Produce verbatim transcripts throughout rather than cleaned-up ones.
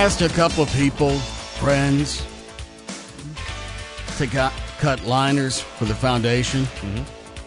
asked a couple of people, friends, to cut, cut liners for the foundation. Mm-hmm.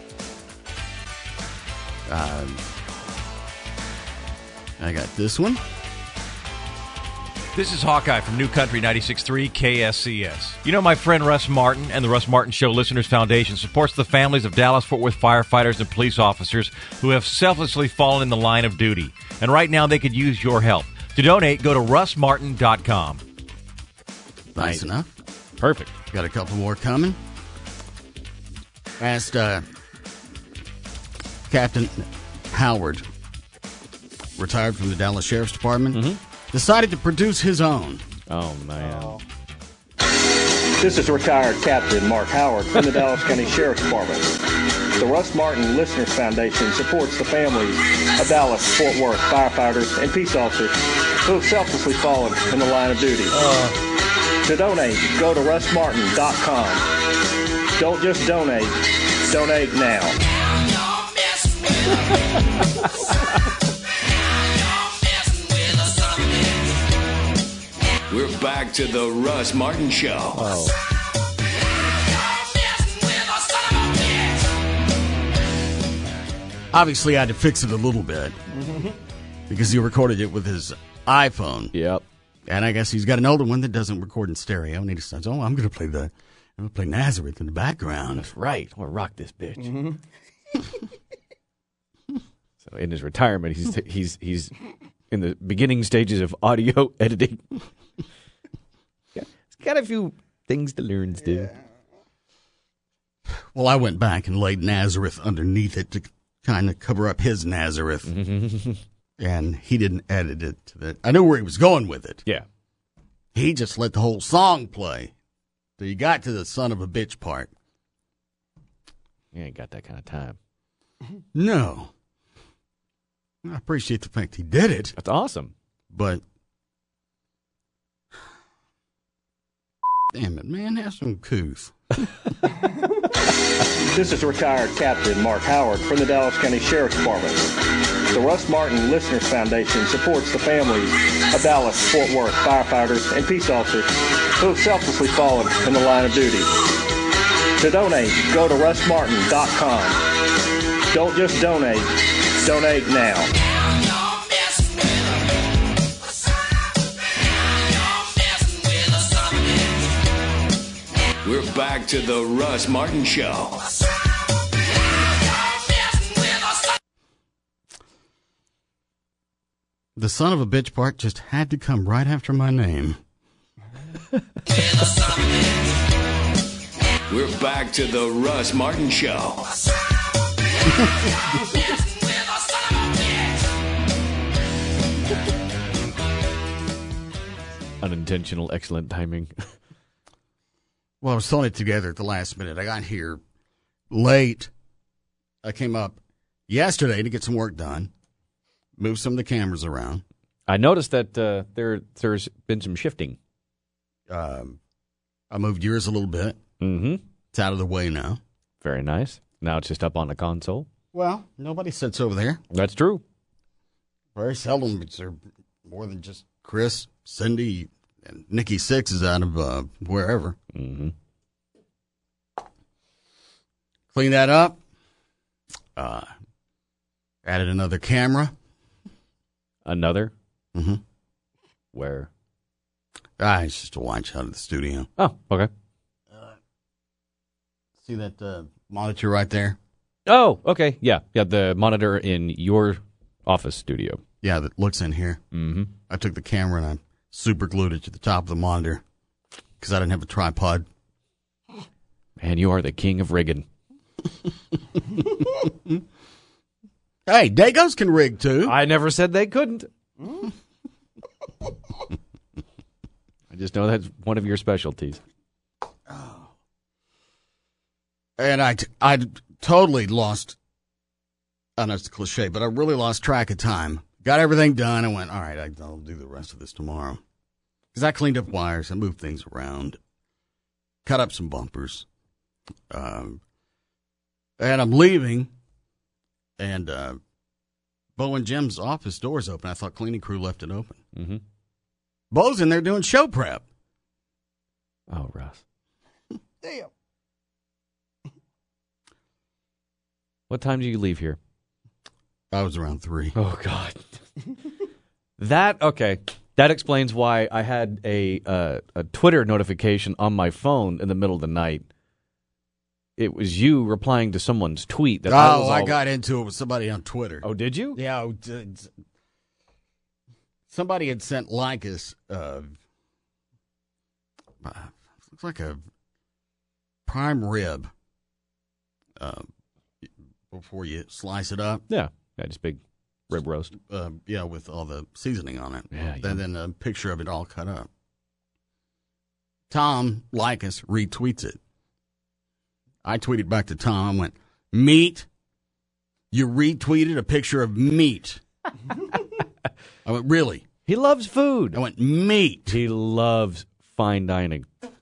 Uh, I got this one. This is Hawkeye from New Country ninety-six point three K S C S. You know, my friend Russ Martin and the Russ Martin Show Listeners Foundation supports the families of Dallas-Fort Worth firefighters and police officers who have selflessly fallen in the line of duty. And right now, they could use your help. To donate, go to russ martin dot com. Nice enough. Perfect. Got a couple more coming. Asked uh, Captain Howard, retired from the Dallas Sheriff's Department, mm-hmm. decided to produce his own. Oh, man. Oh. This is retired Captain Mark Howard from the Dallas County Sheriff's Department. The Russ Martin Listeners Foundation supports the families of Dallas-Fort Worth firefighters and peace officers who have selflessly fallen in the line of duty. Uh. To donate, go to russ martin dot com. Don't just donate, donate now. We're back to the Russ Martin Show. Oh. Obviously, I had to fix it a little bit because he recorded it with his iPhone. Yep. And I guess he's got an older one that doesn't record in stereo. And he decides, oh, I'm going to play the, I'm going to play Nazareth in the background. That's right. I'm going to rock this bitch. Mm-hmm. So in his retirement, he's he's he's in the beginning stages of audio editing. Yeah, he's got a few things to learn still. Yeah. Well, I went back and laid Nazareth underneath it to kind of cover up his Nazareth. And he didn't edit it to that. I knew where he was going with it. Yeah. He just let the whole song play. So you got to the son of a bitch part. You ain't got that kind of time. No. I appreciate the fact he did it. That's awesome. But, damn it, man, have some couth. This is retired Captain Mark Howard from the Dallas County Sheriff's Department. The Russ Martin Listeners Foundation supports the families of Dallas-Fort Worth firefighters and peace officers who have selflessly fallen in the line of duty. To donate, go to russ martin dot com. Don't just donate, donate now. We're back to the Russ Martin Show. The son of a bitch part just had to come right after my name. We're back to the Russ Martin Show. Unintentional, excellent timing. Well, I was throwing it together at the last minute. I got here late. I came up yesterday to get some work done, move some of the cameras around. I noticed that uh, there there's been some shifting. Um, I moved yours a little bit. Mm-hmm. It's out of the way now. Very nice. Now it's just up on the console. Well, nobody sits over there. That's true. Very seldom is there more than just Chris, Cindy, and Nikki Six is out of uh, wherever. Mm-hmm. Clean that up. Uh, added another camera. Another? Mm-hmm. Where? Ah, it's just a watch out of the studio. Oh, okay. Uh, see that uh, monitor right there? Oh, okay. Yeah, yeah. The monitor in your office studio. Yeah, that looks in here. Mm-hmm. I took the camera and I super glued it to the top of the monitor because I didn't have a tripod. Man, you are the king of rigging. Hey, Dagos can rig too. I never said they couldn't. I just know that's one of your specialties. Oh. And I, t- I totally lost, I know it's a cliche, but I really lost track of time. Got everything done. I went, all right, I'll do the rest of this tomorrow. Because I cleaned up wires. I moved things around. Cut up some bumpers. Um, and I'm leaving. And uh, Bo and Jim's office door's open. I thought cleaning crew left it open. Mm-hmm. Bo's in there doing show prep. Oh, Russ. Damn. What time do you leave here? I was around three. Oh, God. That, okay. That explains why I had a uh, a Twitter notification on my phone in the middle of the night. It was you replying to someone's tweet. That oh, I, was all... I got into it with somebody on Twitter. Oh, did you? Yeah. Somebody had sent Lycus, uh, looks like a prime rib uh, before you slice it up. Yeah. Yeah, just big rib roast. Uh, yeah, with all the seasoning on it. Yeah, and yeah. then a picture of it all cut up. Tom Lycus retweets it. I tweeted back to Tom, went, meat? You retweeted a picture of meat. I went, really? He loves food. I went, meat. He loves fine dining.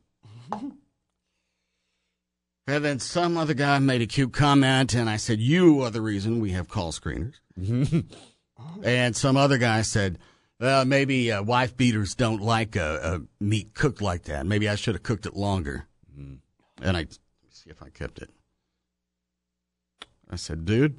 And then some other guy made a cute comment, and I said, you are the reason we have call screeners. And some other guy said, well, maybe uh, wife beaters don't like uh, uh, meat cooked like that. Maybe I should have cooked it longer. Mm. And I, let me see if I kept it. I said, dude,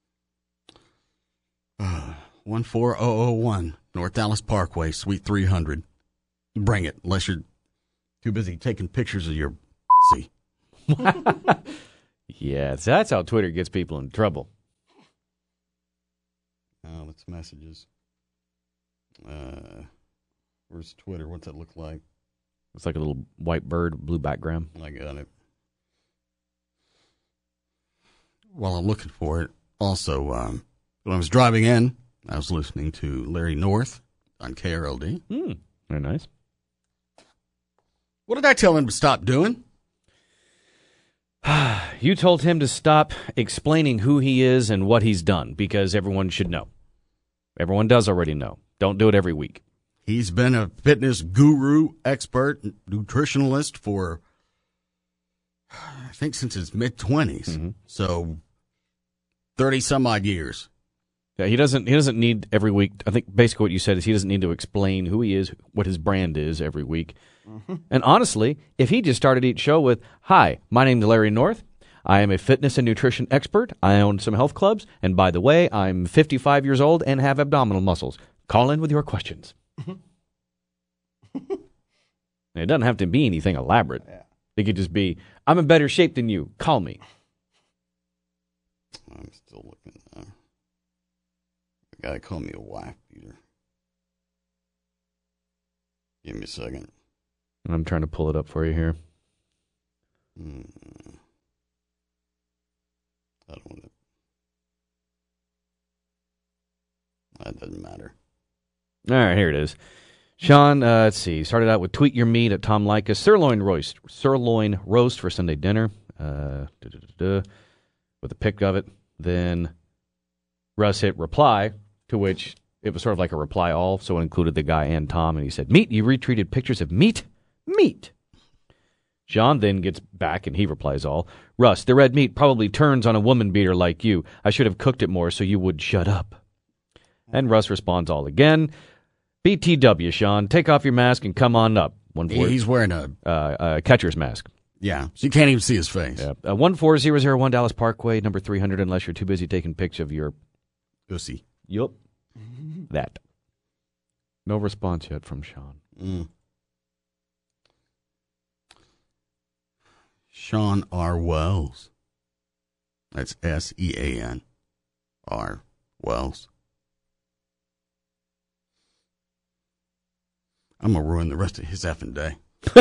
uh, one four zero zero one North Dallas Parkway, Suite three hundred. Bring it, unless you're too busy taking pictures of your see. Yeah, that's how Twitter gets people in trouble. Oh, that's messages. Uh, where's Twitter? What's that look like? It's like a little white bird, blue background. I got it. While I'm looking for it, also, um, when I was driving in, I was listening to Larry North on K R L D. Mm, very nice. What did I tell him to stop doing? You told him to stop explaining who he is and what he's done because everyone should know. Everyone does already know. Don't do it every week. He's been a fitness guru, expert, nutritionalist for, I think, since his mid-twenties. Mm-hmm. So, thirty-some-odd years. Yeah, he doesn't He doesn't need every week. I think basically what you said is he doesn't need to explain who he is, what his brand is every week. Mm-hmm. And honestly, if he just started each show with, hi, my name's Larry North. I am a fitness and nutrition expert. I own some health clubs. And by the way, I'm fifty-five years old and have abdominal muscles. Call in with your questions. It doesn't have to be anything elaborate. Yeah. It could just be, I'm in better shape than you. Call me. I'm still looking. Uh, the guy called me a wife beater. Give me a second. I'm trying to pull it up for you here. Hmm. I don't want to. That doesn't matter. All right, here it is. Sean, uh, let's see. Started out with tweet your meat at Tom Lycus. Sirloin roast. Sirloin roast for Sunday dinner. Uh, with a pic of it. Then Russ hit reply, to which it was sort of like a reply all, so it included the guy and Tom, and he said, meat, you retweeted pictures of meat? Meat. John then gets back, and he replies all, Russ, the red meat probably turns on a woman beater like you. I should have cooked it more so you would shut up. And Russ responds all again, B T W, Sean, take off your mask and come on up. One four, He's wearing a... Uh, a catcher's mask. Yeah, so you can't even see his face. Yeah. Uh, one four zero zero one Dallas Parkway, number three hundred, unless you're too busy taking pics of your... Pussy. Yup. That. No response yet from Sean. Mm. Sean R. Wells. That's S E A N. R. Wells. I'm going to ruin the rest of his effing day.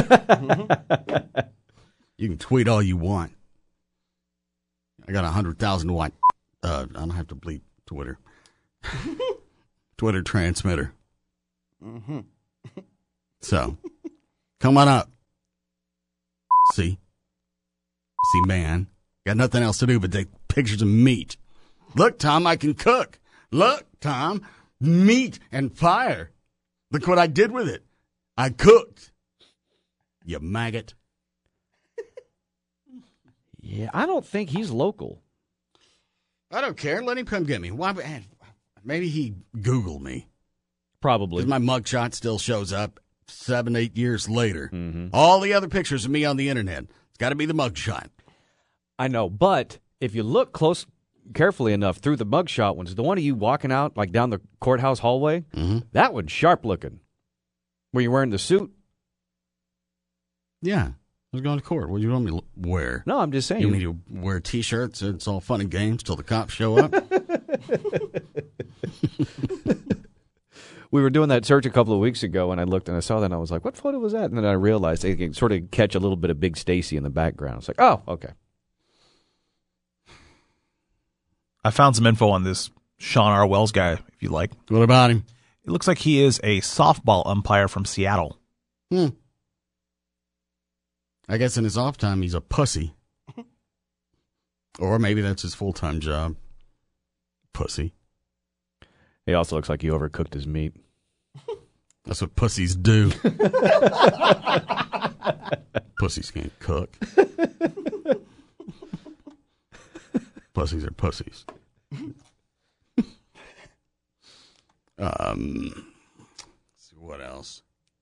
You can tweet all you want. I got a hundred thousand watt. Uh, I don't have to bleep Twitter. Twitter transmitter. Mm-hmm. So, come on up. See? See, man. Got nothing else to do but take pictures of meat. Look, Tom, I can cook. Look, Tom, meat and fire. Look what I did with it. I cooked. You maggot. Yeah, I don't think he's local. I don't care. Let him come get me. Why? Maybe he Googled me. Probably. 'Cause my mugshot still shows up seven, eight years later. Mm-hmm. All the other pictures of me on the internet, it's got to be the mugshot. I know, but if you look close, carefully enough through the mugshot ones, the one of you walking out like down the courthouse hallway, Mm-hmm. that one's sharp looking. Were you wearing the suit? Yeah. I was going to court. What do you want me to wear? No, I'm just saying. You mean to wear T-shirts? It's all fun and games till the cops show up? We were doing that search a couple of weeks ago, and I looked and I saw that, and I was like, what photo was that? And then I realized I could sort of catch a little bit of Big Stacy in the background. It's like, oh, okay. I found some info on this Sean R. Wells guy, if you like. What about him? It looks like he is a softball umpire from Seattle. Hmm. I guess in his off time, he's a pussy. Or maybe that's his full-time job. Pussy. He also looks like he overcooked his meat. That's what pussies do. Pussies can't cook. Pussies are pussies. Um, let's see what else.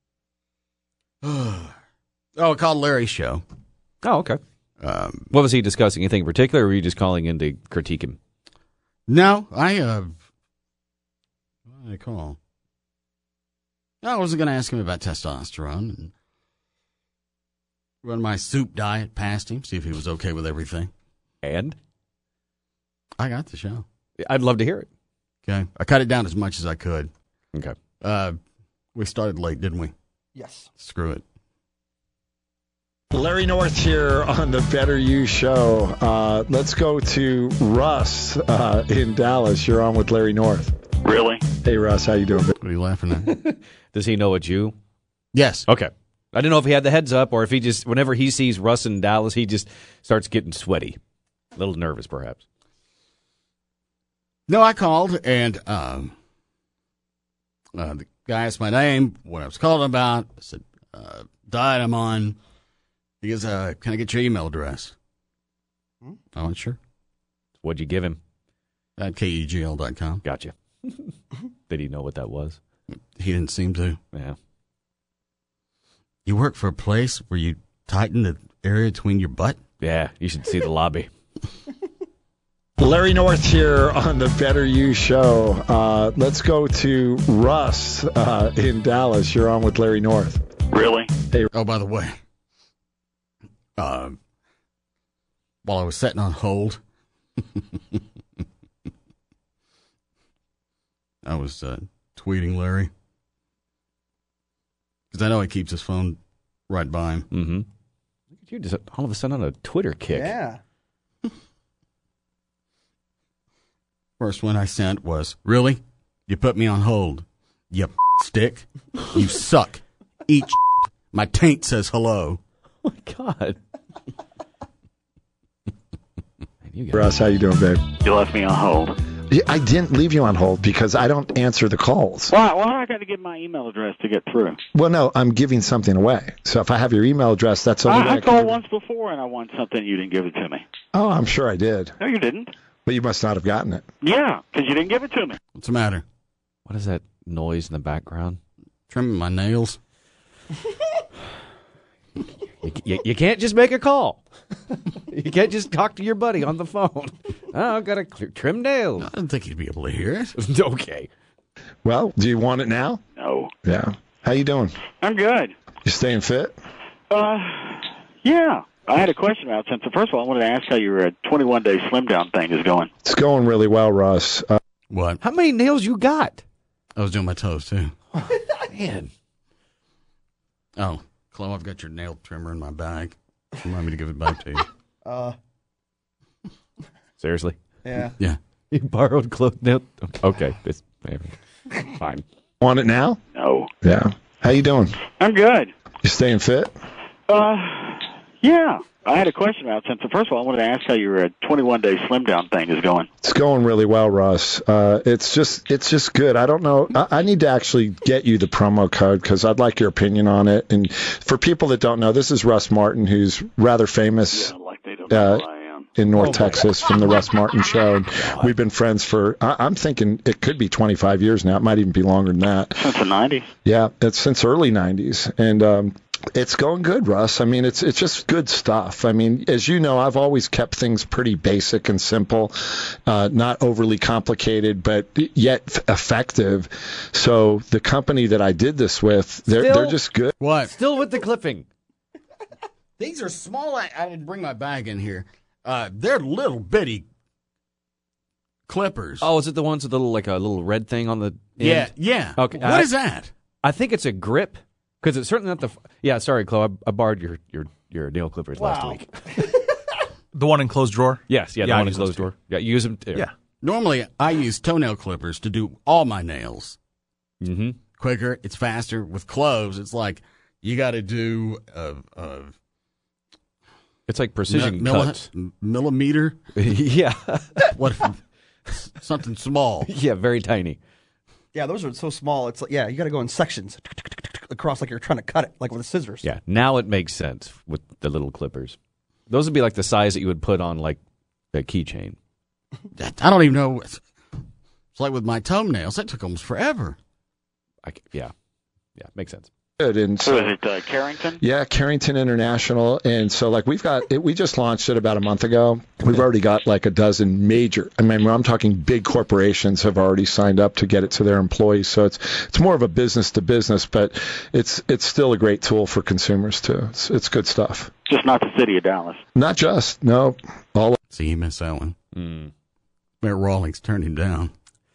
Oh, I called Larry's show. Oh, okay. Um, What was he discussing? Anything in particular, or were you just calling in to critique him? no, I, uh, what did I call? I wasn't going to ask him about testosterone and run my soup diet past him, see if he was okay with everything. And? I got the show. I'd love to hear it. Okay. I cut it down as much as I could. Okay. Uh, we started late, didn't we? Yes. Screw it. Larry North here on the Better You Show. Uh, let's go to Russ uh, in Dallas. You're on with Larry North. Really? Hey, Russ, how you doing? What are you laughing at? Does he know it's you? Yes. Okay. I didn't know if he had the heads up or if he just, whenever he sees Russ in Dallas, he just starts getting sweaty. A little nervous, perhaps. No, I called, and um, uh, the guy asked my name, what I was calling about. I said, uh, diet I'm on. He goes, uh, can I get your email address? Hmm? I went, sure. What'd you give him? At K E G L dot com. Gotcha. Did he know what that was? He didn't seem to. Yeah. You work for a place where you tighten the area between your butt? Yeah, you should see the lobby. Larry North here on the Better You Show. Uh, let's go to Russ uh, in Dallas. You're on with Larry North. Really? Hey, Oh, by the way, uh, while I was sitting on hold, I was uh, tweeting Larry. Because I know he keeps his phone right by him. Mm-hmm. Look at you just all of a sudden on a Twitter kick. Yeah. First one I sent was, really? You put me on hold. You stick. You suck. Eat My taint says hello. Oh, my God. Man, you guys- Russ, how you doing, babe? You left me on hold. Yeah, I didn't leave you on hold because I don't answer the calls. Well, well, I got to give my email address to get through. Well, no, I'm giving something away. So if I have your email address, that's the only way I, I I can called give it. once before and I won something. You didn't give it to me. Oh, I'm sure I did. No, you didn't. But you must not have gotten it. Yeah, because you didn't give it to me. What's the matter? What is that noise in the background? Trimming my nails. You, you, you can't just make a call. You can't just talk to your buddy on the phone. Oh, I've got to trim nails. I didn't think he'd be able to hear it. Okay. Well, do you want it now? No. Yeah. How you doing? I'm good. You staying fit? Uh, yeah. I had a question about something. First of all, I wanted to ask how your twenty-one day slim down thing is going. It's going really well, Russ. Uh, What? How many nails you got? I was doing my toes, too. Man. Oh, Chloe, I've got your nail trimmer in my bag. Remind me to give it back to you. Uh, Seriously? yeah. Yeah. You borrowed clothes nail? Okay. This, fine. want it now? No. Yeah. How you doing? I'm good. You staying fit? Uh, yeah. I had a question about something. First of all, I wanted to ask how your twenty-one day slim down thing is going. It's going really well, Russ. Uh, it's just it's just good. I don't know. I, I need to actually get you the promo code because I'd like your opinion on it. And for people that don't know, this is Russ Martin, who's rather famous. Yeah, like they don't know Uh, who I am. in North Texas from the Russ Martin Show. And we've been friends for, I, I'm thinking it could be twenty-five years now. It might even be longer than that. Since the nineties. Yeah, it's since early nineties. And um, it's going good, Russ. I mean, it's it's just good stuff. I mean, as you know, I've always kept things pretty basic and simple, uh, not overly complicated, but yet effective. So the company that I did this with, they're Still- they're just good. What? Still with the clipping. These are small. I, I didn't bring my bag in here. Uh, they're little bitty clippers. Oh, is it the ones with the little, like a little red thing on the end? yeah, yeah. Okay, What I- is that? I think it's a grip, because it's certainly not the. Yeah, sorry, Chloe. I, I borrowed your, your, your nail clippers last week. The one in closed drawer? Yes, yeah, the Yeah, I one in use closed those door. Yeah, you use them. Too. Yeah. Normally, I use toenail clippers to do all my nails. Mm-hmm. Quicker, it's faster. With cloves, it's like you got to do uh, uh, It's like precision mil- cuts. milli- millimeter. yeah, What? Something small. yeah, very tiny. Yeah, those are so small. It's like, yeah, you got to go in sections across like you're trying to cut it, like with scissors. Yeah, now it makes sense with the little clippers. Those would be like the size that you would put on like a keychain. I don't even know. It's like with my toenails. That took almost forever. I c yeah, yeah, makes sense. Good. And So so, is it uh, Carrington? yeah, Carrington International. And so, like, we've got it, we just launched it about a month ago. We've already got like a dozen major, I mean, I'm talking big corporations have already signed up to get it to their employees. So it's it's more of a business to business, but it's it's still a great tool for consumers too. It's, it's good stuff. Just not the city of Dallas. Not just, no, all See, he missed that one. Mm. Mayor Rawlings turned him down.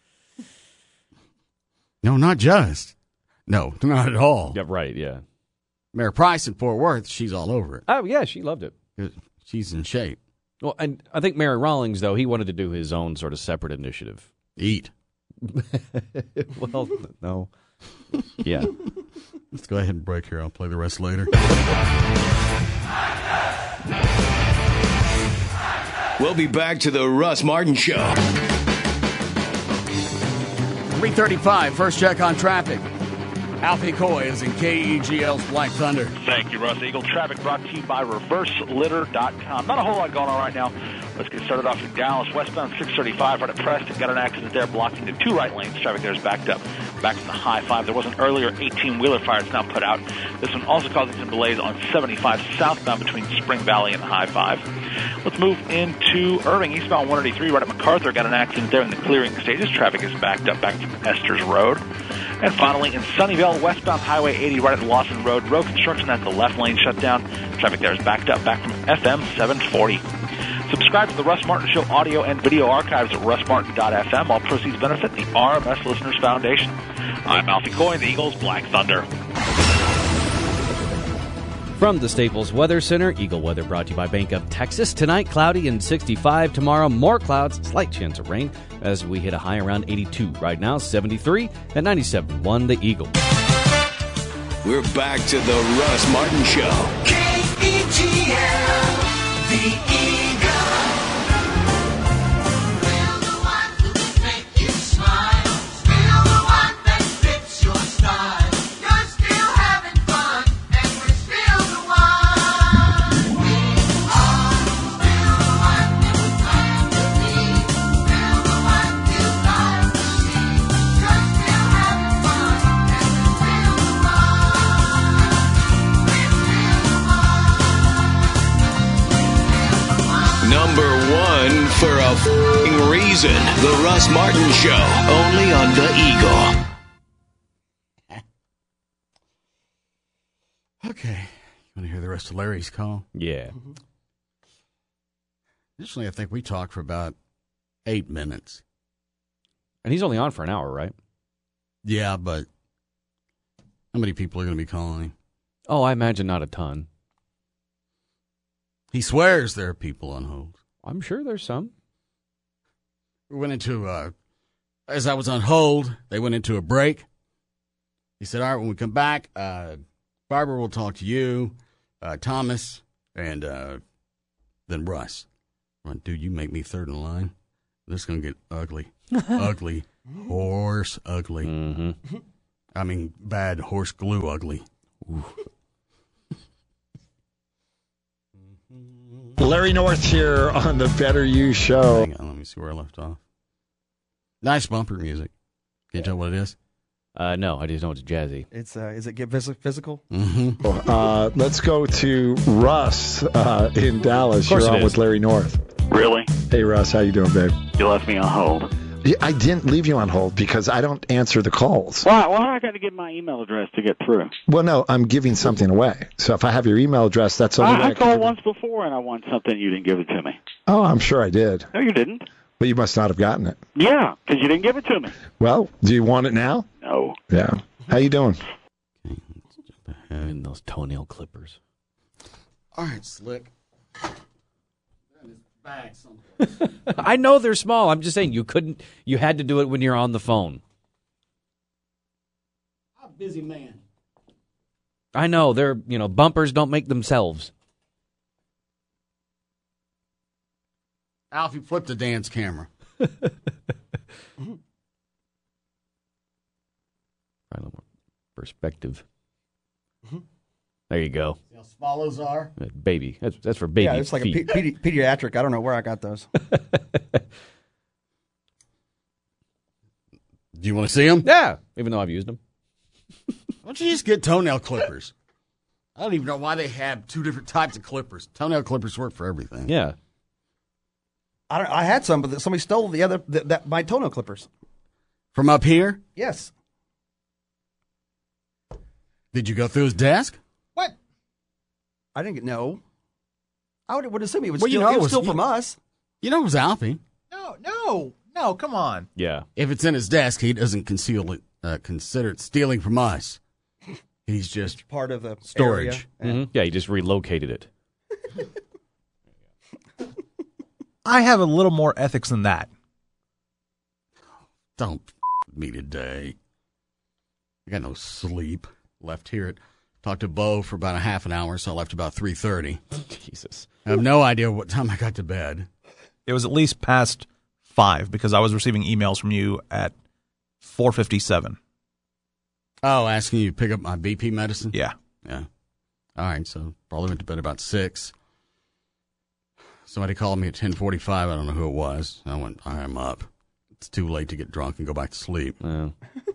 No, not just. No, not at all. Yeah, right. Yeah. Mayor Price in Fort Worth, she's all over it. Oh yeah, she loved it. She's in shape. Well, and I think Mary Rawlings, though, he wanted to do his own sort of separate initiative. Eat. Well, no. Yeah. Let's go ahead and break here. I'll play the rest later. We'll be back to the Russ Martin Show. three thirty-five, first check on traffic. Alfie Coy is in K E G L's Black Thunder. Thank you, Russ. Eagle traffic brought to you by reverse litter dot com. Not a whole lot going on right now. Let's get started off in Dallas. Westbound six thirty-five right at Preston. Got an accident there blocking the two right lanes. Traffic there is backed up. Back from the high five. There was an earlier eighteen-wheeler fire that's now put out. This one also causing some delays on seventy-five southbound between Spring Valley and High Five. Let's move into Irving. Eastbound one eighty-three right at MacArthur. Got an accident there in the clearing stages. Traffic is backed up back from Esther's Road. And finally, in Sunnyvale, westbound Highway eighty right at Lawson Road. Road construction has the left lane shut down. Traffic there is backed up back from F M seven forty. Subscribe to the Russ Martin Show audio and video archives at russ martin dot f m. All proceeds benefit the R M S Listeners Foundation. I'm Alfie Coy, the Eagles Black Thunder. From the Staples Weather Center, Eagle Weather brought to you by Bank of Texas. Tonight, cloudy and sixty-five. Tomorrow, more clouds, slight chance of rain as we hit a high around eighty-two. Right now, seventy-tee at ninety-seven point one, the Eagle. We're back to the Russ Martin Show. K E G L, the Eagle. Still the one who make you smile. Still the one that fits your style. You're still having fun, and we're still the one. We are still the one you plan to be. Still the one you like to see. You're still having fun, and we're still the one. We're still the one. Number one for a f***ing reason. The Russ Martin Show. Only on the Eagle. Okay. You want to hear the rest of Larry's call? Yeah. Initially, I think we talked for about eight minutes. And he's only on for an hour, right? Yeah, but how many people are going to be calling him? Oh, I imagine not a ton. He swears there are people on hold. I'm sure there's some. We went into, uh, as I was on hold, they went into a break. He said, all right, when we come back, uh, Barbara will talk to you, uh, Thomas, and uh, then Russ. I'm like, dude, you make me third in line. This is going to get ugly. Ugly. Horse ugly. Mm-hmm. I mean, bad horse glue ugly. Ooh. Larry North here on the Better You Show. Hang on, let me see where I left off. Nice bumper music. Can't tell what it is? Uh, no, I just know it's jazzy. It's uh, is it get phys- physical? Mm-hmm. Uh, let's go to Russ uh, in Dallas. Of course You're it on is. with Larry North. Really? Hey, Russ, how you doing, babe? You left me on hold. Yeah, I didn't leave you on hold because I don't answer the calls. Why? Why I got to give my email address to get through? Well, no, I'm giving something away. So if I have your email address, that's the only way I, I I can called give you- once before and I won something. You didn't give it to me. Oh, I'm sure I did. No, you didn't. But you must not have gotten it. Yeah, because you didn't give it to me. Well, do you want it now? No. Yeah. How you doing? And those toenail clippers. All right, Slick. I know they're small. I'm just saying you couldn't. You had to do it when you're on the phone. I'm a busy man. I know they're. You know, bumpers don't make themselves. Alfie, flip the dance camera. Try a little more perspective. There you go. See how small those are? Uh, baby. That's that's for baby Yeah, it's like feet. a pe- pedi- pediatric. I don't know where I got those. Do you want to see them? Yeah, even though I've used them. Why don't you just get toenail clippers? I don't even know why they have two different types of clippers. Toenail clippers work for everything. Yeah. I don't, I had some, but somebody stole the other the, that my toenail clippers. From up here? Yes. Did you go through his desk? What? I didn't get no. I would, would assume he would Well, steal, you know he it would was- steal from us. You know it was Alfie. No, no, no, come on. Yeah. If it's in his desk, he doesn't conceal it, uh, consider it stealing from us. He's just Part of the storage. area. Mhm. Yeah, you just relocated it. I have a little more ethics than that. Don't f- with me today. I got no sleep. Left here at talked to Bo for about a half an hour, so I left about three thirty. Jesus. I have no idea what time I got to bed. It was at least past five because I was receiving emails from you at four fifty-seven. Oh, asking you to pick up my B P medicine? Yeah. Yeah. All right, so probably went to bed about six. Somebody called me at ten forty-five. I don't know who it was. I went, I am up. It's too late to get drunk and go back to sleep. Oh.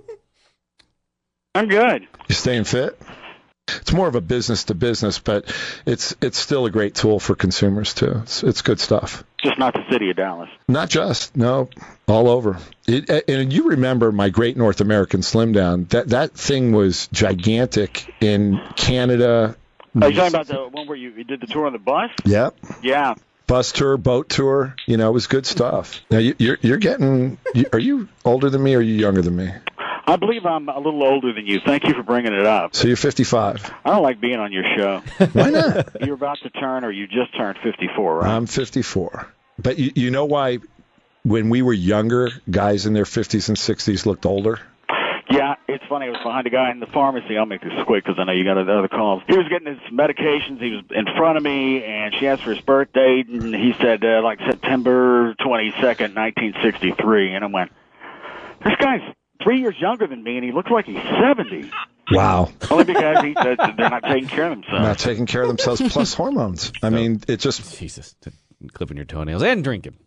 I'm good. You staying fit? It's more of a business to business, but it's it's still a great tool for consumers too. It's, it's good stuff. Just not the city of Dallas. Not just, no, all over. It, and you remember my Great North American Slim Down? That that thing was gigantic in Canada. Are you talking about the one where you, you did the tour on the bus? Yep. Yeah. Bus tour, boat tour. You know, it was good stuff. Now you, you're you're getting. You, are you older than me or are you younger than me? I believe I'm a little older than you. Thank you for bringing it up. So you're fifty-five. I don't like being on your show. Why not? You're about to turn, or you just turned fifty-four, right? I'm fifty-four. But you, you know why? When we were younger, guys in their fifties and sixties looked older. Yeah, it's funny. I was behind a guy in the pharmacy. I'll make this quick because I know you got other calls. He was getting his medications. He was in front of me, and she asked for his birth date, and he said, uh, like, September twenty-second, nineteen sixty-three. And I went, this guy's three years younger than me, and he looks like he's seventy. Wow. Only because he said that they're not taking care of themselves. Not taking care of themselves, plus hormones. I mean, it just. Jesus. Clipping your toenails and drinking.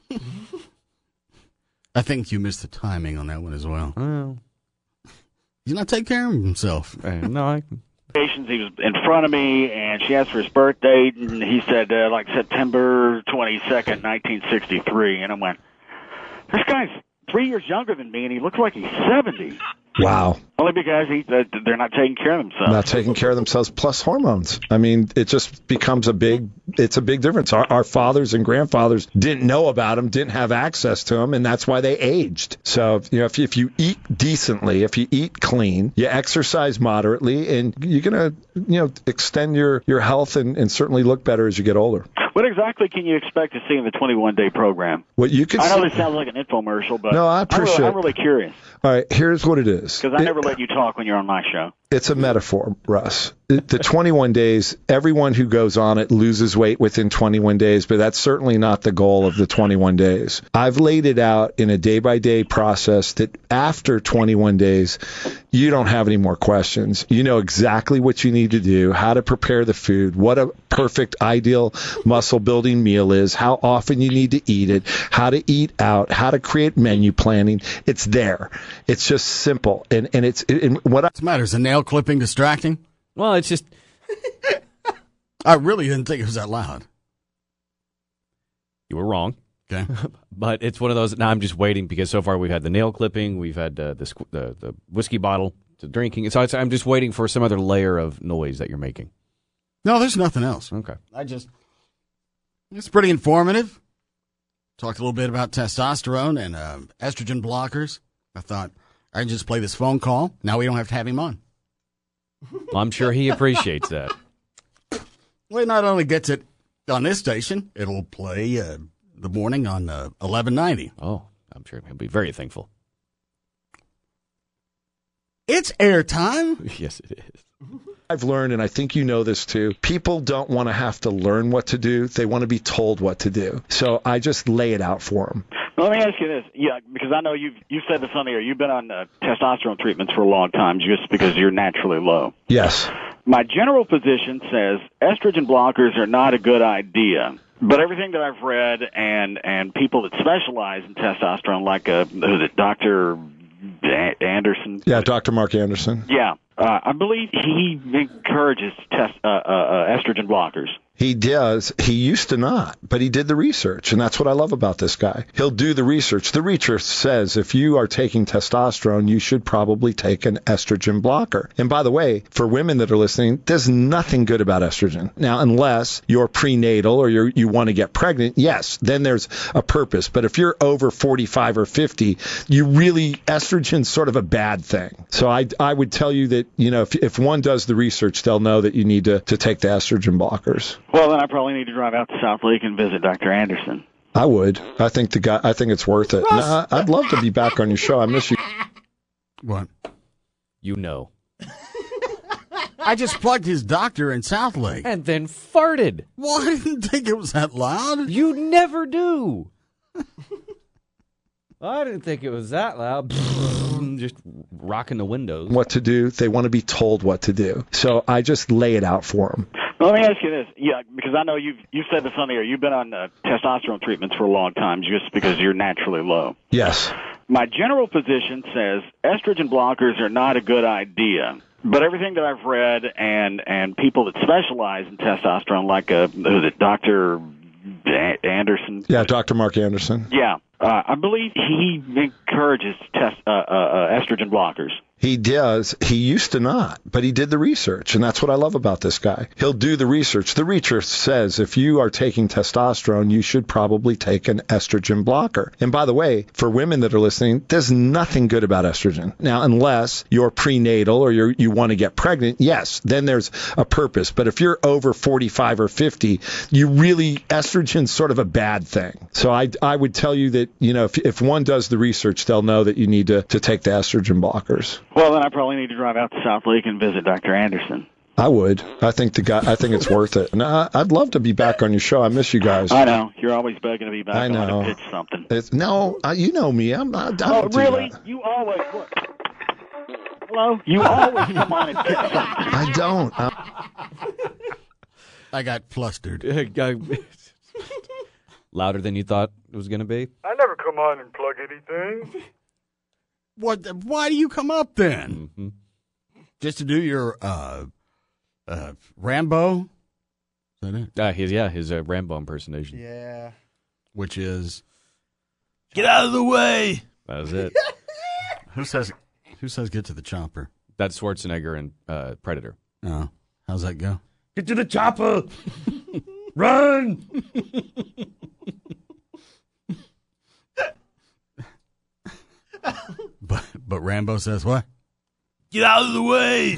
I think you missed the timing on that one as well. Oh. He's not taking care of himself. Uh, no, I. He was in front of me, and she asked for his birth date, and he said, uh, like, September twenty-second, nineteen sixty-three. And I went, this guy's three years younger than me, and he looks like he's seventy. Wow. Only because he, uh, they're not taking care of themselves. Not taking care of themselves, plus hormones. I mean, it just becomes a big, it's a big difference. Our, our fathers and grandfathers didn't know about them, didn't have access to them, and that's why they aged. So, you know, if, if you eat decently, if you eat clean, you exercise moderately, and you're going to, you know, extend your, your health and, and certainly look better as you get older. What exactly can you expect to see in the twenty-one day program? What you can I know see- this sounds like an infomercial, but No, I appreciate I'm really, I'm really curious All right, here's what it is. because I It- never let you talk when you're on my show. It's a metaphor, Russ. The twenty-one days, everyone who goes on it loses weight within twenty-one days, but that's certainly not the goal of the twenty-one days. I've laid it out in a day-by-day process that after twenty-one days, you don't have any more questions. You know exactly what you need to do, how to prepare the food, what a perfect, ideal muscle muscle building meal is, how often you need to eat it, how to eat out, how to create menu planning. It's there. It's just simple. And, and it's and what I, What's the matter? Is a nail clipping distracting? Well, it's just I really didn't think it was that loud. you were wrong. Okay. But it's one of those. Now I'm just waiting because so far we've had the nail clipping, we've had uh, the, squ- the the whiskey bottle to drinking. So it's, I'm just waiting for some other layer of noise that you're making. No, there's nothing else. Okay. I just, it's pretty informative. Talked a little bit about testosterone and uh, estrogen blockers. I thought I'd just play this phone call. Now we don't have to have him on. Well, I'm sure he appreciates that. Well, it not only gets it on this station, it'll play uh, the morning on uh, eleven ninety. Oh, I'm sure he'll be very thankful. It's airtime. Yes, it is. I've learned, and I think you know this too, people don't want to have to learn what to do. They want to be told what to do. So I just lay it out for them. Well, let me ask you this, yeah, because I know you've you said this on the air. You've been on uh, testosterone treatments for a long time, just because you're naturally low. Yes. My general position says estrogen blockers are not a good idea. But everything that I've read and and people that specialize in testosterone, like uh, who's it, Doctor Anderson? Yeah, Doctor Mark Anderson. Yeah, uh, I believe he encourages test, uh, uh, uh, estrogen blockers. He does. He used to not, but he did the research, and that's what I love about this guy. He'll do the research. The research says if you are taking testosterone, you should probably take an estrogen blocker. And by the way, for women that are listening, there's nothing good about estrogen. Now, unless you're prenatal or you're, you want to get pregnant, yes, then there's a purpose. But if you're over forty-five or fifty, you really, estrogen's sort of a bad thing. So I, I would tell you that, you know, if, if one does the research, they'll know that you need to, to take the estrogen blockers. Well, then I probably need to drive out to South Lake and visit Doctor Anderson. I would. I think the guy. I think it's worth it. No, I'd love to be back on your show. I miss you. What? You know. I just plugged his doctor in South Lake. And then farted. Well, I didn't think it was that loud. You never do. I didn't think it was that loud. Just rocking the windows. What to do? They want to be told what to do. So I just lay it out for them. Well, let me ask you this, yeah, because I know you've you said this on the air. You've been on uh, testosterone treatments for a long time, just because you're naturally low. Yes. My general position says estrogen blockers are not a good idea. But everything that I've read and and people that specialize in testosterone, like uh, who's it, Doctor Anderson? Yeah, Doctor Mark Anderson. Yeah, uh, I believe he encourages test, uh, uh, uh, estrogen blockers. He does. He used to not, but he did the research, and that's what I love about this guy. He'll do the research. The research says if you are taking testosterone, you should probably take an estrogen blocker. And by the way, for women that are listening, there's nothing good about estrogen. Now, unless you're prenatal or you're, you want to get pregnant, yes, then there's a purpose. But if you're over forty-five or fifty, you really, estrogen's sort of a bad thing. So I, I would tell you that, you know, if, if one does the research, they'll know that you need to, to take the estrogen blockers. Well, then I probably need to drive out to South Lake and visit Doctor Anderson. I would. I think the guy. I think it's worth it. And I, I'd love to be back on your show. I miss you guys. I know you're always begging to be back. I know. On to pitch something. It's, no, I, you know me. I'm not. I Oh, don't do really? that. You always look. Hello. You always come on and pitch something. I don't. I, I got flustered. Louder than you thought it was going to be? I never come on and plug anything. What? Why do you come up then? Mm-hmm. Just to do your uh, uh, Rambo? Is that it? Uh, his, yeah, his uh, Rambo impersonation. Yeah. Which is Get out of the way. That was it. who says? Who says get to the chopper? That's Schwarzenegger and uh, Predator. Oh, how's that go? Get to the chopper. Run. But but Rambo says what? Get out of the way.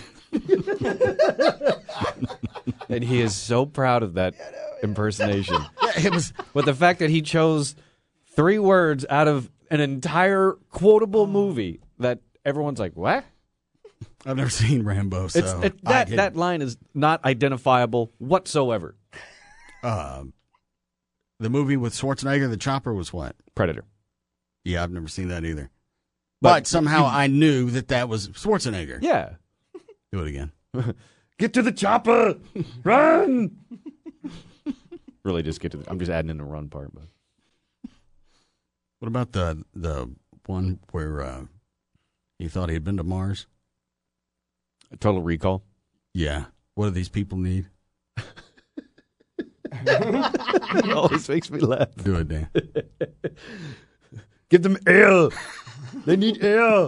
And he is so proud of that impersonation. Yeah, it was. But the fact that he chose three words out of an entire quotable movie that everyone's like, what? I've never seen Rambo, so It's, it, that I that line is not identifiable whatsoever. Uh, the movie with Schwarzenegger, the chopper, was what? Predator. Yeah, I've never seen that either. But, But somehow you- I knew that that was Schwarzenegger. Yeah. Do it again. Get to the chopper. Run. Really, just get to. The, I'm just adding in the run part. But What about the the one where uh, he thought he had been to Mars? Total Recall. Yeah. What do these people need? It always makes me laugh. Do it, Dan. Give them air. They need air.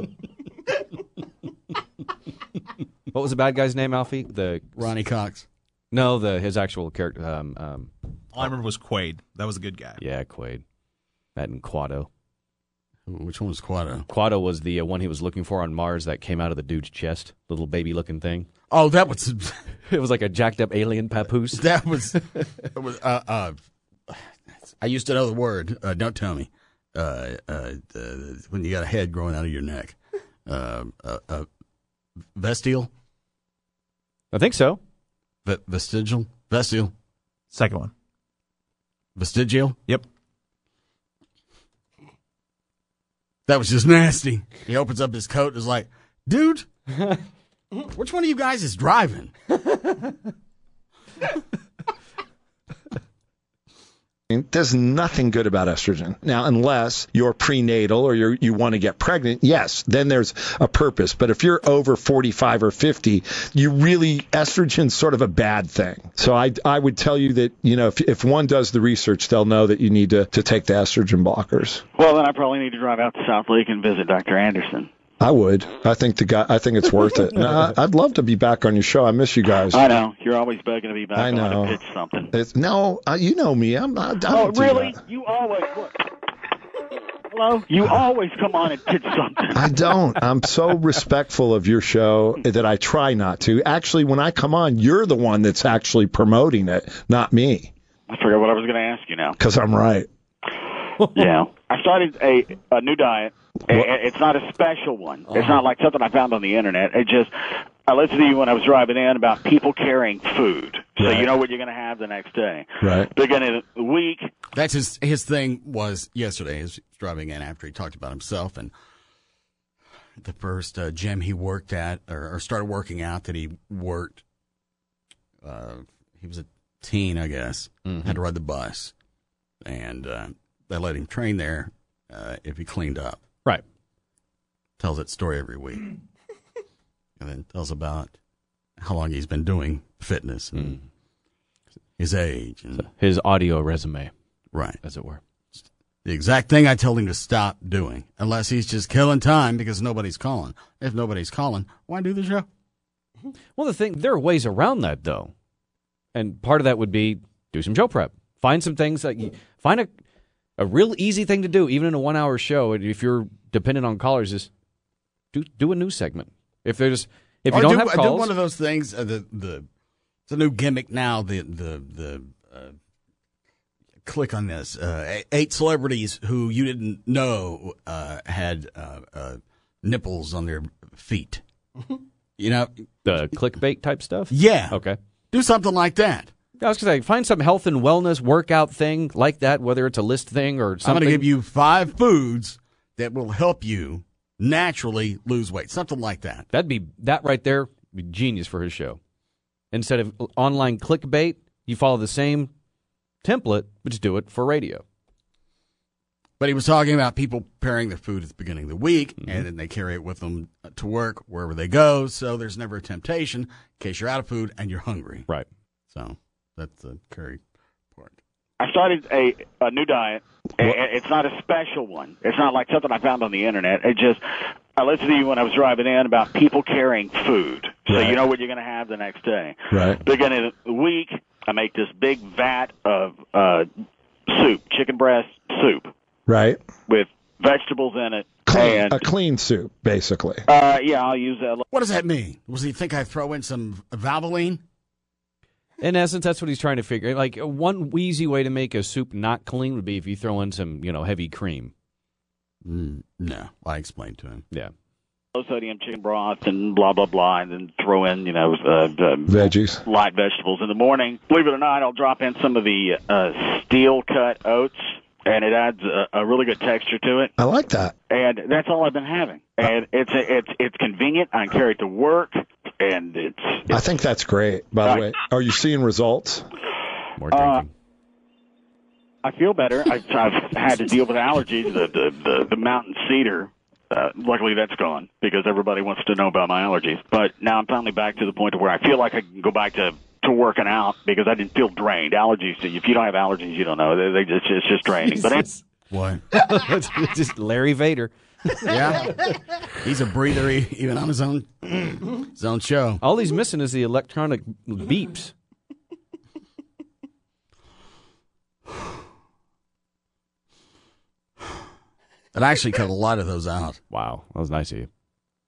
What was the bad guy's name, Alfie? The Ronnie Cox. No, the his actual character. Um, um, All I remember was Quaid. That was a good guy. yeah, Quaid. That and Quado. Which one was Quado? Quado was the uh, one he was looking for on Mars that came out of the dude's chest, little baby-looking thing. Oh, that was It was like a jacked-up alien papoose. that was. That was uh, uh, I used to know the word. Uh, don't tell me. Uh, uh, uh, when you got a head growing out of your neck. Uh, uh, uh, vestial. I think so. V- vestigial. Vestial. Second one. Vestigial. Yep. That was just nasty. He opens up his coat and is like, dude, which one of you guys is driving? There's nothing good about estrogen. Now, unless you're prenatal or you're, you want to get pregnant, yes, then there's a purpose. But if you're over forty-five or fifty, you really, estrogen's sort of a bad thing. So I, I would tell you that, you know, if, if one does the research, they'll know that you need to, to take the estrogen blockers. Well, then I probably need to drive out to South Lake and visit Doctor Anderson. I would. I think the guy. I think it's worth it. I, I'd love to be back on your show. I miss you guys. I know. You're always begging to be back I know. on to pitch something. It's, no, uh, you know me. I'm not. I Oh, don't do really? that. You always... Look. Hello? You always come on and pitch something. I don't. I'm so respectful of your show that I try not to. Actually, when I come on, you're the one that's actually promoting it, not me. I forgot what I was going to ask you now. Because I'm right. Yeah. I started a, a new diet. And it's not a special one. It's not like something I found on the internet. It just, I listened to you when I was driving in about people carrying food. So Right. you know what you're going to have the next day. Right. Beginning of the week. That's his his thing was yesterday. He was driving in after he talked about himself and the first uh, gym he worked at or, or started working out that he worked. Uh, he was a teen, I guess. Mm-hmm. Had to ride the bus, and uh, they let him train there uh, if he cleaned up. Right. Tells that story every week, and then tells about how long he's been doing fitness and Mm. his age and His audio resume, right. as it were. The exact thing I told him to stop doing, unless he's just killing time because nobody's calling. If nobody's calling, why do the show? Well, the thing, there are ways around that, though. And part of that would be do some show prep. Find some things that you find a a real easy thing to do, even in a one-hour show. And if you're dependent on callers, is do do a news segment. If there's if you Or don't do, have I calls, do one of those things. Uh, the the it's a new gimmick now. The the the uh, click on this. Uh, eight celebrities who you didn't know uh, had uh, uh, nipples on their feet. You know, the clickbait type stuff. yeah. Okay. Do something like that. I was going to say, find some health and wellness workout thing like that, whether it's a list thing or I'm something. going to give you five foods that will help you naturally lose weight. Something like that. That'd be that right there. Would be genius for his show. Instead of online clickbait, you follow the same template, but just do it for radio. But he was talking about people preparing their food at the beginning of the week, Mm-hmm. and then they carry it with them to work wherever they go. So there's never a temptation in case you're out of food and you're hungry. Right. So that's the curry part. I started a, a new diet. And it's not a special one. It's not like something I found on the internet. It just, I listened to you when I was driving in about people carrying food. So Right. you know what you're going to have the next day. Right. Beginning of the week, I make this big vat of uh, soup, chicken breast soup, Right. with vegetables in it. Clean, And, a clean soup, basically. uh, yeah, I'll use that. What does that mean? Does he think I throw in some Valvoline? In essence, that's what he's trying to figure. Like one easy way to make a soup not clean would be if you throw in some, you know, heavy cream. Mm, no, I explained to him. Yeah. Low sodium chicken broth and blah, blah, blah, and then throw in, you know, uh, uh, Veggies. light vegetables. In the morning, believe it or not, I'll drop in some of the uh, steel-cut oats, and it adds a, a really good texture to it. I like that. And that's all I've been having. And it's it's it's convenient. I can carry it to work, and it's, I think that's great, by the way. Are you seeing results? More Uh, drinking. I feel better. I've, I've had to deal with allergies. The the the, the mountain cedar. Uh, luckily, that's gone because everybody wants to know about my allergies. But now I'm finally back to the point where I feel like I can go back to, to working out because I didn't feel drained. Allergies. If you don't have allergies, you don't know. They, they just it's just draining. But it's what? Just Larry Vader. Yeah, he's a breather even on his own his own show. All he's missing is the electronic beeps. It actually cut a lot of those out. Wow, that was nice of you.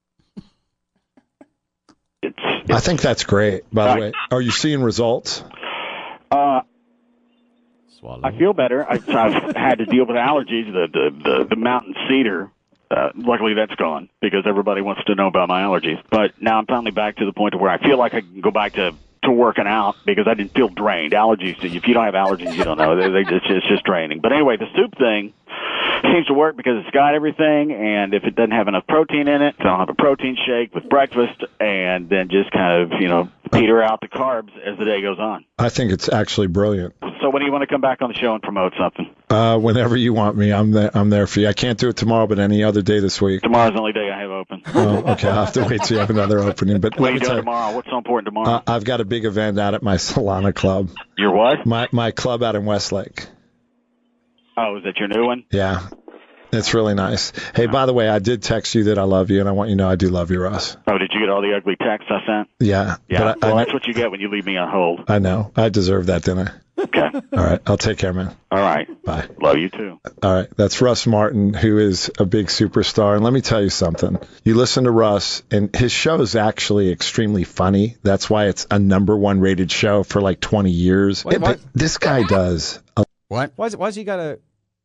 I think that's great, by the way. Are you seeing results? Uh, Swallow. I feel better. I've, I've had to deal with allergies. The the the, the mountain cedar. Uh, luckily, that's gone because everybody wants to know about my allergies. But now I'm finally back to the point where I feel like I can go back to, to working out because I didn't feel drained. Allergies. If you don't have allergies, you don't know. They, they just, it's just draining. But anyway, the soup thing seems to work because it's got everything, and if it doesn't have enough protein in it, I'll have a protein shake with breakfast, and then just kind of, you know, peter out the carbs as the day goes on. I think it's actually brilliant. So when do you want to come back on the show and promote something? Uh, whenever you want me, I'm there. I'm there for you. I can't do it tomorrow, but any other day this week. Tomorrow's the only day I have open. Oh, okay, I'll have to wait till you have another opening. But What let are you me tell doing you, tomorrow? What's so important tomorrow? uh, I've got a big event out at my Solana Club. Your what? My my club out in Westlake. Oh, is that your new one? Yeah. It's really nice. Hey, by the way, I did text you that I love you, and I want you to know I do love you, Russ. Oh, did you get all the ugly texts I sent? Yeah. Yeah. But I, well, I, that's what you get when you leave me on hold. I know. I deserve that, didn't I? Okay. All right. I'll take care, man. All right. Bye. Love you too. All right. That's Russ Martin, who is a big superstar. And let me tell you something. You listen to Russ, and his show is actually extremely funny. That's why it's a number one rated show for like twenty years. Wait, It- but what? this guy does. A- What? Why is why's he got a?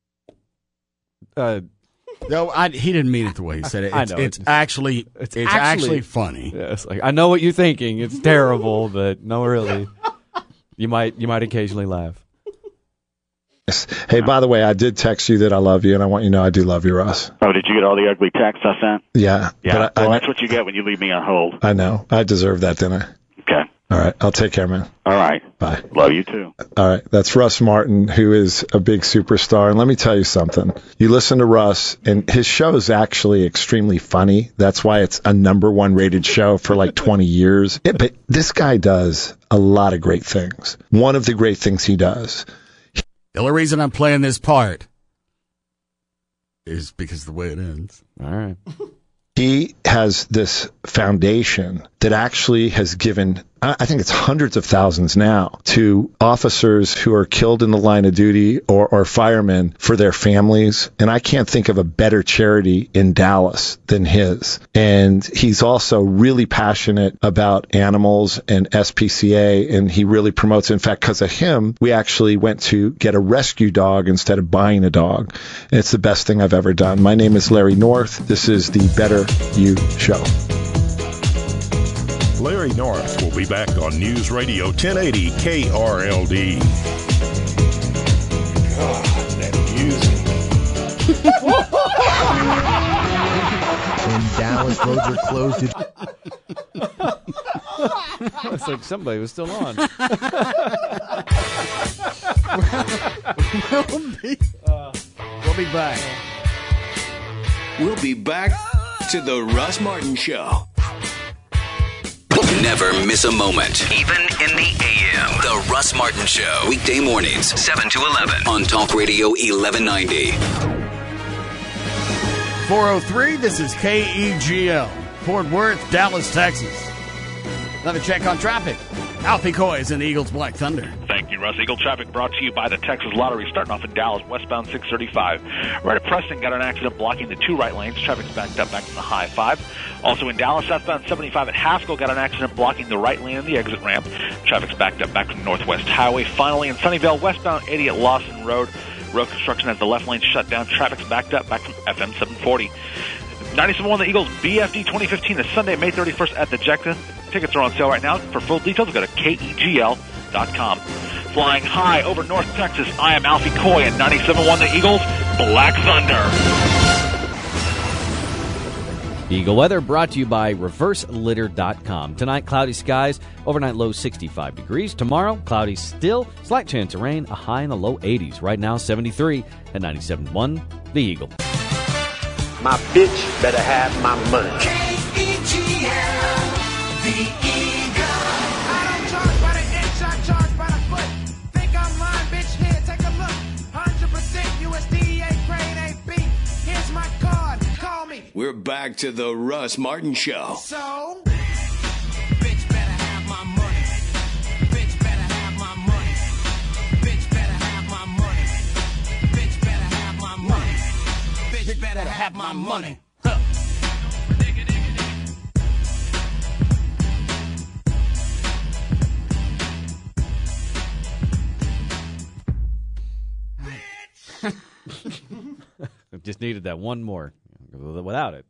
Uh, No, I, he didn't mean it the way he said it. I It's, know. it's actually it's, It's actually, actually- funny. yeah, it's like I know what you're thinking. It's terrible, but no, really. You might you might occasionally laugh. Hey, by the way, I did text you that I love you, and I want you to know I do love you, Russ. Oh, did you get all the ugly texts I sent? Yeah. Yeah. But I, well, I, that's what you get when you leave me on hold. I know. I deserve that, didn't I? Okay. All right. I'll take care, man. All right. Bye. Love you too. All right. That's Russ Martin, who is a big superstar. And let me tell you something. You listen to Russ, and his show is actually extremely funny. That's why it's a number one rated show for like twenty years. It, but this guy does a lot of great things. One of the great things he does. The only reason I'm playing this part is because of the way it ends. All right. He has this foundation that actually has given, I I think it's hundreds of thousands now, to officers who are killed in the line of duty or, or firemen for their families. And I can't think of a better charity in Dallas than his. And he's also really passionate about animals and S P C A, and he really promotes it. In fact, because of him, we actually went to get a rescue dog instead of buying a dog. And it's the best thing I've ever done. My name is Larry North. This is the Better You Show. Larry North will be back on News Radio ten eighty K R L D. God, that music. When Dallas roads are closed to It's like somebody was still on. we'll, be, we'll be back. We'll be back to the Russ Martin Show. Never miss a moment, even in the A M. The Russ Martin Show, weekday mornings, seven to eleven, on Talk Radio eleven ninety. four oh three, this is K E G L, Fort Worth, Dallas, Texas. Another check on traffic. Alfie Coy is in the Eagles Black Thunder. Thank you, Russ. Eagle traffic brought to you by the Texas Lottery. Starting off in Dallas, westbound six thirty-five. Right at Preston, got an accident blocking the two right lanes. Traffic's backed up back from the high five. Also in Dallas, southbound seventy-five at Haskell, got an accident blocking the right lane and the exit ramp. Traffic's backed up back from Northwest Highway. Finally, in Sunnyvale, westbound eighty at Lawson Road. Road construction has the left lane shut down. Traffic's backed up back from F M seven forty. ninety-seven point one, the Eagles B F D twenty fifteen is Sunday, May thirty-first at the Jecta. Tickets are on sale right now. For full details, go to K E G L dot com. Flying high over North Texas, I am Alfie Coy at ninety-seven point one, the Eagles Black Thunder. Eagle Weather brought to you by reverse litter dot com. Tonight, cloudy skies, overnight low sixty-five degrees. Tomorrow, cloudy still, slight chance of rain, a high in the low eighties. Right now, seventy-three at ninety-seven point one, The Eagle. My bitch better have my money. K E G L, The Eagle. I don't charge by the inch, I charge by the foot. Think I'm lying, bitch, here, take a look. one hundred percent U S D A grade A B. Here's my card, call me. We're back to the Russ Martin Show. So, bitch better have my money. Bitch better have my money. Bitch better have my money. Bitch better have my money. Bitch better have my money. Huh. Just needed that one more. Without it.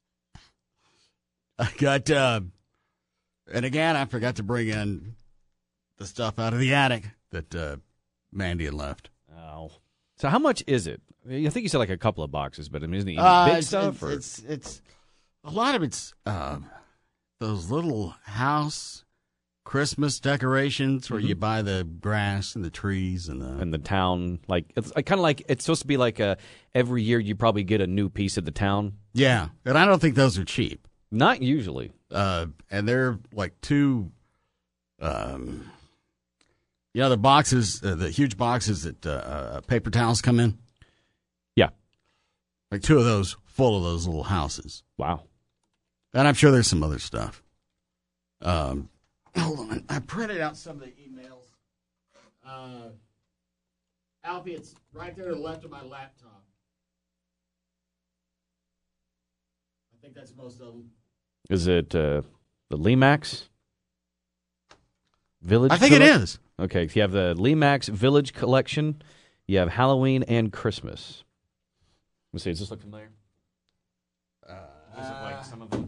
I got, uh, and again, I forgot to bring in the stuff out of the attic that uh, Mandy had left. Oh. So how much is it? I think you said like a couple of boxes, but I mean, isn't it Uh, big it's, stuff? It's, or? it's it's a lot of it's uh, those little house Christmas decorations where Mm-hmm. you buy the grass and the trees and the and the town, like it's kind of like it's supposed to be like a every year you probably get a new piece of the town. yeah. And I don't think those are cheap. Not usually. Uh, and they're like two, um, you know, the boxes, uh, the huge boxes that uh, uh, paper towels come in. Yeah, like two of those full of those little houses. Wow. And I'm sure there's some other stuff. Um, hold on, I printed out some of the emails. Uh, Alfie, it's right there to the left of my laptop. I think that's most of them. Is it uh, the Lemax Village? I think it Collec- is. Okay, so you have the Lemax Village Collection. You have Halloween and Christmas. Let me see. Does this look familiar? Uh, Does it look like some of them?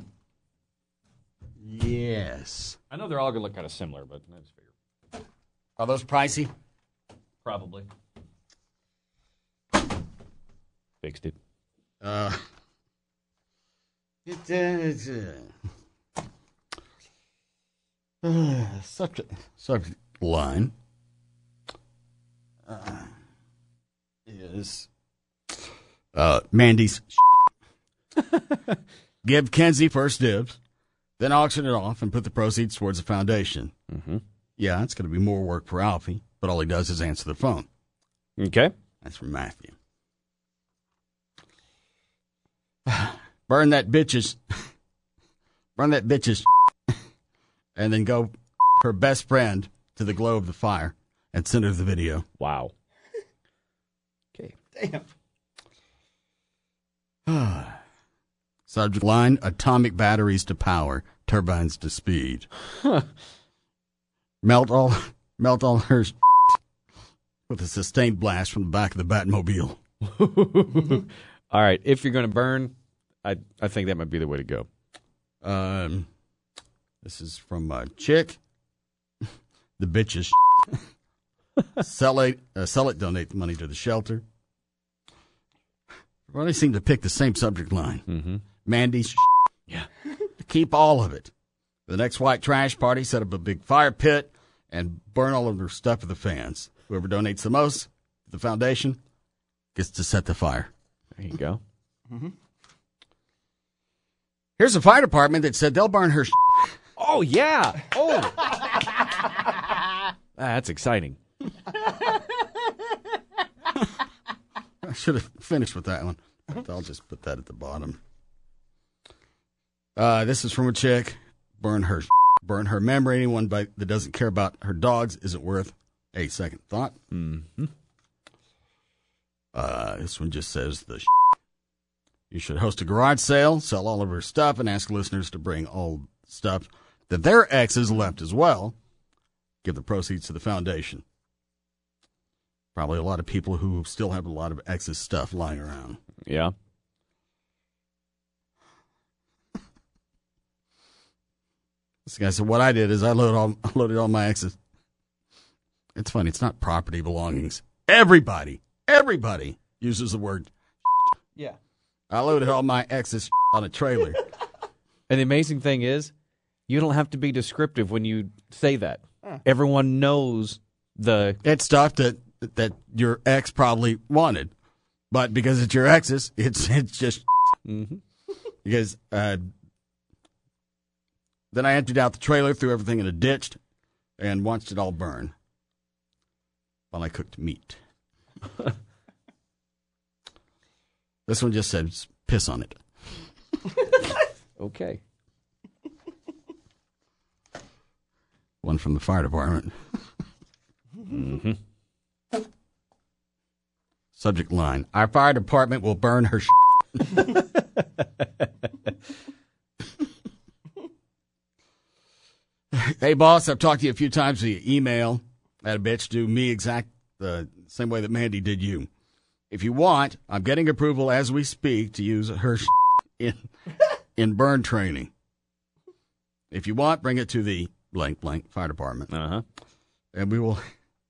Yes. I know they're all going to look kind of similar, but I just figure. Are those pricey? Probably. Fixed it. Uh, it, uh, it's, uh, uh, subject, subject line uh, is uh, Mandy's give Kenzie first dibs, then auction it off and put the proceeds towards the foundation. Mm-hmm. Yeah, it's going to be more work for Alfie, but all he does is answer the phone. Okay. That's from Matthew. Burn that bitch's, burn that bitch's, and then go her best friend to the glow of the fire and send her the video. Wow. Okay. Damn. Subject line: atomic batteries to power, turbines to speed. Melt all, melt all her with a sustained blast from the back of the Batmobile. All right, if you're going to burn, I I think that might be the way to go. Um, this is from a chick. The bitches. sell it, uh, sell it. Donate the money to the shelter. Well, they seem to pick the same subject line. Mm-hmm. Mandy's. Yeah. Keep all of it. The next white trash party, set up a big fire pit and burn all of their stuff for the fans. Whoever donates the most to the foundation gets to set the fire. There you go. Mm-hmm. Here's a fire department that said they'll burn her. Oh, yeah. Oh. That's exciting. I should have finished with that one. I'll just put that at the bottom. Uh, this is from a chick. Burn her. Burn her memory. Anyone by, that doesn't care about her dogs isn't worth a second thought. Mm-hmm. Uh, this one just says the. You should host a garage sale, sell all of her stuff, and ask listeners to bring all stuff that their exes left as well. Give the proceeds to the foundation. Probably a lot of people who still have a lot of exes stuff lying around. Yeah. This guy said, what I did is I loaded all, I loaded all my exes. It's funny. It's not property belongings. Everybody, everybody uses the word. Yeah. I loaded all my exes on a trailer. And the amazing thing is, you don't have to be descriptive when you say that. Huh. Everyone knows the... It's stuff that that your ex probably wanted. But because it's your ex's, it's it's just... Mm-hmm. Because uh, then I emptied out the trailer, threw everything in a ditch, and watched it all burn while I cooked meat. This one just says, piss on it. Okay. One from the fire department. Mm-hmm. Subject line, our fire department will burn her sh**. Hey, boss, I've talked to you a few times via email. That a bitch do me exact the same way that Mandy did you. If you want, I'm getting approval as we speak to use her sh- in in burn training. If you want, bring it to the blank blank fire department. Uh-huh. And we will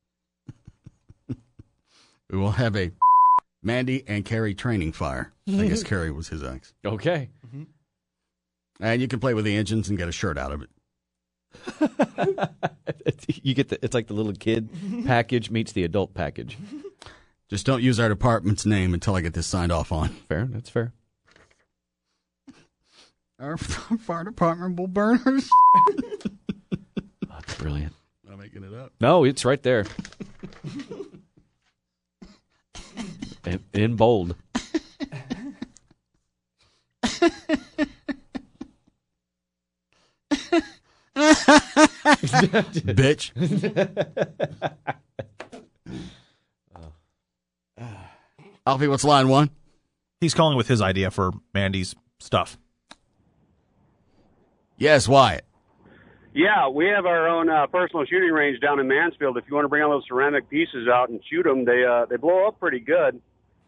we will have a Mandy and Carrie training fire. I guess Carrie was his ex. Okay. Mm-hmm. And you can play with the engines and get a shirt out of it. You get the, it's like the little kid package meets the adult package. Just don't use our department's name until I get this signed off on. Fair, that's fair. Our fire department will burn her. That's brilliant. I'm not making it up. No, it's right there. in, in bold. Bitch. Alfie, what's line one? He's calling with his idea for Mandy's stuff. Yes, Wyatt. Yeah, we have our own uh, personal shooting range down in Mansfield. If you want to bring all those ceramic pieces out and shoot them, they uh, they blow up pretty good.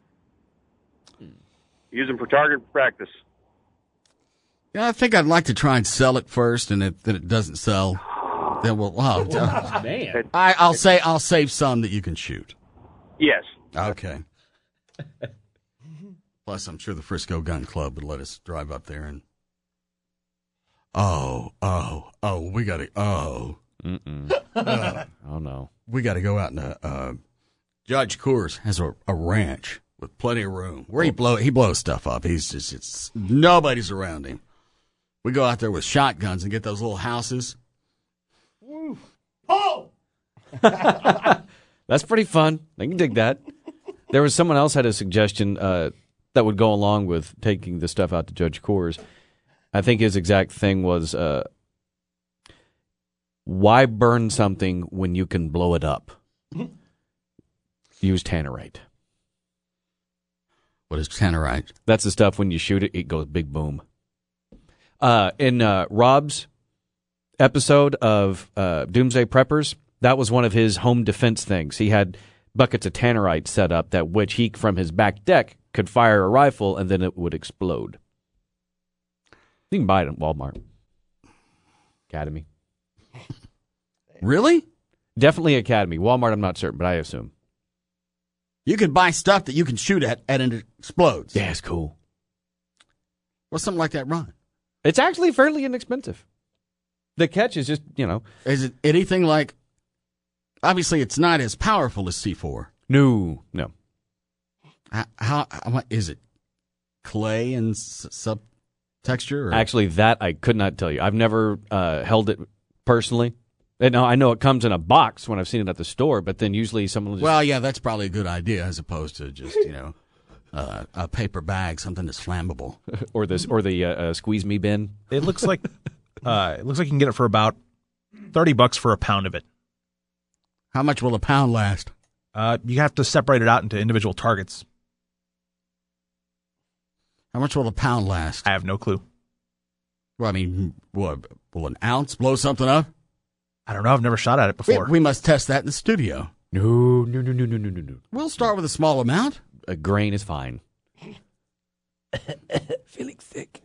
Use them for target practice. Yeah, I think I'd like to try and sell it first, and if then it doesn't sell, then we'll. Wow, Oh, man. I, I'll say I'll save some that you can shoot. Yes. Okay. Plus, I'm sure the Frisco Gun Club would let us drive up there and. Oh, oh, oh, we got to. Oh. Mm-mm. Uh, oh no. We got to go out and uh, uh, Judge Coors has a, a ranch with plenty of room where he blow he blows stuff up. He's just it's nobody's around him. We go out there with shotguns and get those little houses. Oh! That's pretty fun. I can dig that. There was someone else had a suggestion uh, that would go along with taking the stuff out to Judge Coors. I think his exact thing was, uh, why burn something when you can blow it up? Use tannerite. What is tannerite? That's the stuff when you shoot it, it goes big boom. Uh, in uh, Rob's episode of uh, Doomsday Preppers, that was one of his home defense things. He had buckets of tannerite set up that which he, from his back deck, could fire a rifle and then it would explode. You can buy it at Walmart. Academy. Really? Definitely Academy. Walmart, I'm not certain, but I assume. You can buy stuff that you can shoot at and it explodes. Yeah, it's cool. What's something like that run? It's actually fairly inexpensive. The catch is just, you know. Is it anything like, obviously it's not as powerful as C four. No, no. How, how, how is it? Clay and s- sub texture? Or? Actually, that I could not tell you. I've never uh, held it personally. And now I know it comes in a box when I've seen it at the store, but then usually someone will just... Well, yeah, that's probably a good idea as opposed to just, you know, uh, a paper bag, something that's flammable. or this, or the uh, uh, squeeze me bin. It looks like uh, it looks like you can get it for about thirty bucks for a pound of it. How much will a pound last? Uh, you have to separate it out into individual targets. How much will a pound last? I have no clue. Well, I mean, what, will an ounce blow something up? I don't know. I've never shot at it before. We, we must test that in the studio. No, no, no, no, no, no, no. We'll start with a small amount. A grain is fine. Feeling sick.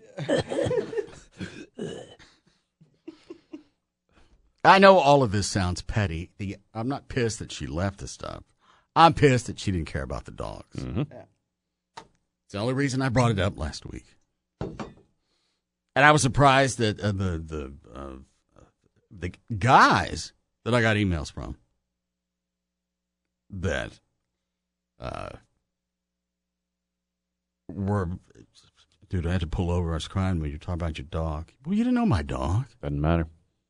I know all of this sounds petty. The, I'm not pissed that she left the stuff. I'm pissed that she didn't care about the dogs. Mm-hmm. It's the only reason I brought it up last week. And I was surprised that uh, the the uh, the guys that I got emails from that uh, were, dude, I had to pull over. I was crying when you talk about your dog. Well, you didn't know my dog. Doesn't matter.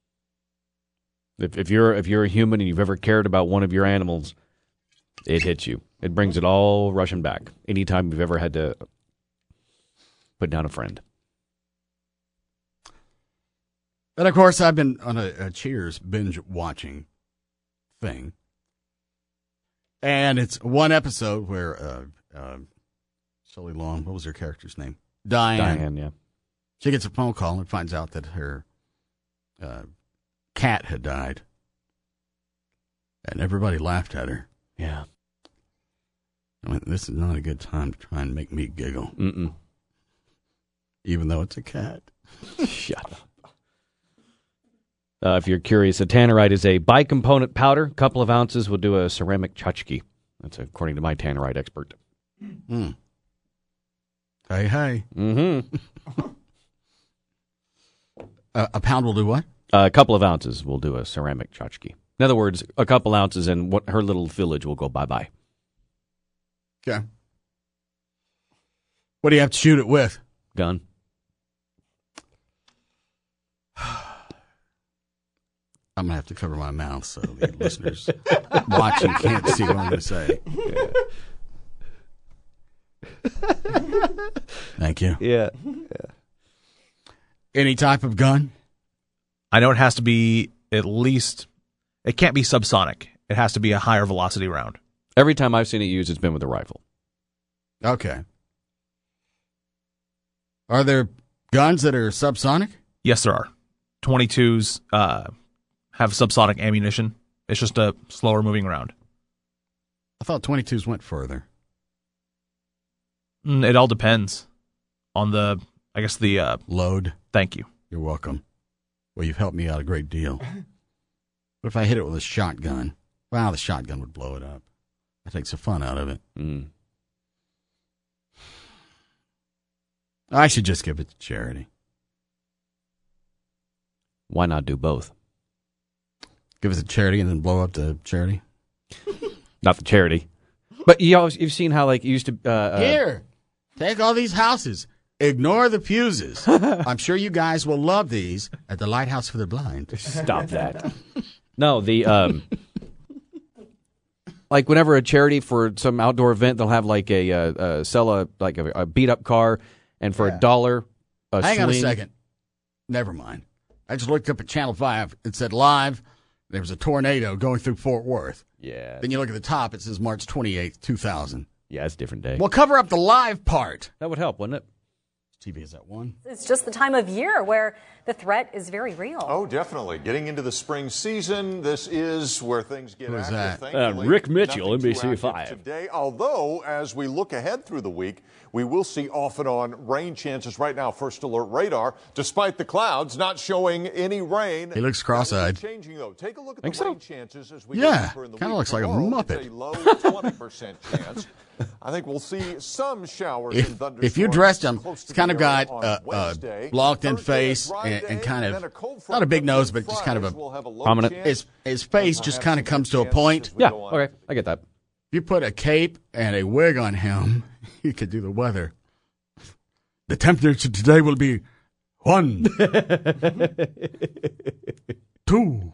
If if you're if you're a human and you've ever cared about one of your animals, it hits you. It brings it all rushing back. Anytime you've ever had to put down a friend. And of course, I've been on a, a Cheers binge watching thing, and it's one episode where uh, uh, Shelley Long, what was her character's name? Diane. Diane, yeah. She gets a phone call and finds out that her uh, cat had died, and everybody laughed at her. Yeah. I went, this is not a good time to try and make me giggle. Mm-mm. Even though it's a cat. Shut up. Uh, if you're curious, a tannerite is a bicomponent powder. A couple of ounces will do a ceramic tchotchke. That's according to my tannerite expert. Mm. Hey, hey. Mm-hmm. uh, a pound will do what? Uh, a couple of ounces will do a ceramic tchotchke. In other words, a couple ounces and what her little village will go bye-bye. Okay. What do you have to shoot it with? Gun. I'm going to have to cover my mouth so the listeners watching can't see what I'm going to say. Yeah. Thank you. Yeah. yeah. Any type of gun? I know it has to be at least, it can't be subsonic. It has to be a higher velocity round. Every time I've seen it used, it's been with a rifle. Okay. Are there guns that are subsonic? Yes, there are. twenty-twos uh, have subsonic ammunition. It's just a slower moving round. I thought twenty-twos went further. Mm, it all depends on the, I guess, the uh, load. Thank you. You're welcome. Well, you've helped me out a great deal. What if I hit it with a shotgun? Well, the shotgun would blow it up. That takes the fun out of it. Mm. I should just give it to charity. Why not do both? Give it to charity and then blow up the charity? Not the charity. But you always, you've seen how, like, you used to... Uh, uh, Here, take all these houses. Ignore the fuses. I'm sure you guys will love these at the Lighthouse for the Blind. Stop that. No, the... Um, like, whenever a charity for some outdoor event, they'll have, like, a... Uh, uh, sell a, like, a, a beat-up car, and for Yeah. a dollar, a Hang swing... on a second. Never mind. I just looked up at Channel five. It said live. There was a tornado going through Fort Worth. Yeah. Then you look at the top. It says March twenty-eighth, two thousand. Yeah, it's a different day. Well, cover up the live part. That would help, wouldn't it? T V is at one. It's just the time of year where the threat is very real. Oh, definitely. Getting into the spring season, this is where things get Who is active. that? Thankfully, Uh, Rick Mitchell, nothing N B too C active five. Today, although, as we look ahead through the week, we will see off and on rain chances right now. First alert radar, despite the clouds not showing any rain. He looks cross-eyed. Changing though. Take a look at Think the so? rain chances as we Yeah, go deeper in the kinda week. looks like a Tomorrow, Muppet. It's a low twenty percent chance. I think we'll see some showers and If, thunderstorms. if you dressed him, close to it's kind the of area got on uh, uh, Wednesday. blocked-in Thursday is face dry and, day, and kind and of then a cold front not a big comes nose, in but just kind of Friday. a We'll have a low prominent. chance. his his face just kind of comes to a point. Yeah, okay, I get that. If you put a cape and a wig on him, you could do the weather. The temperature today will be one, two.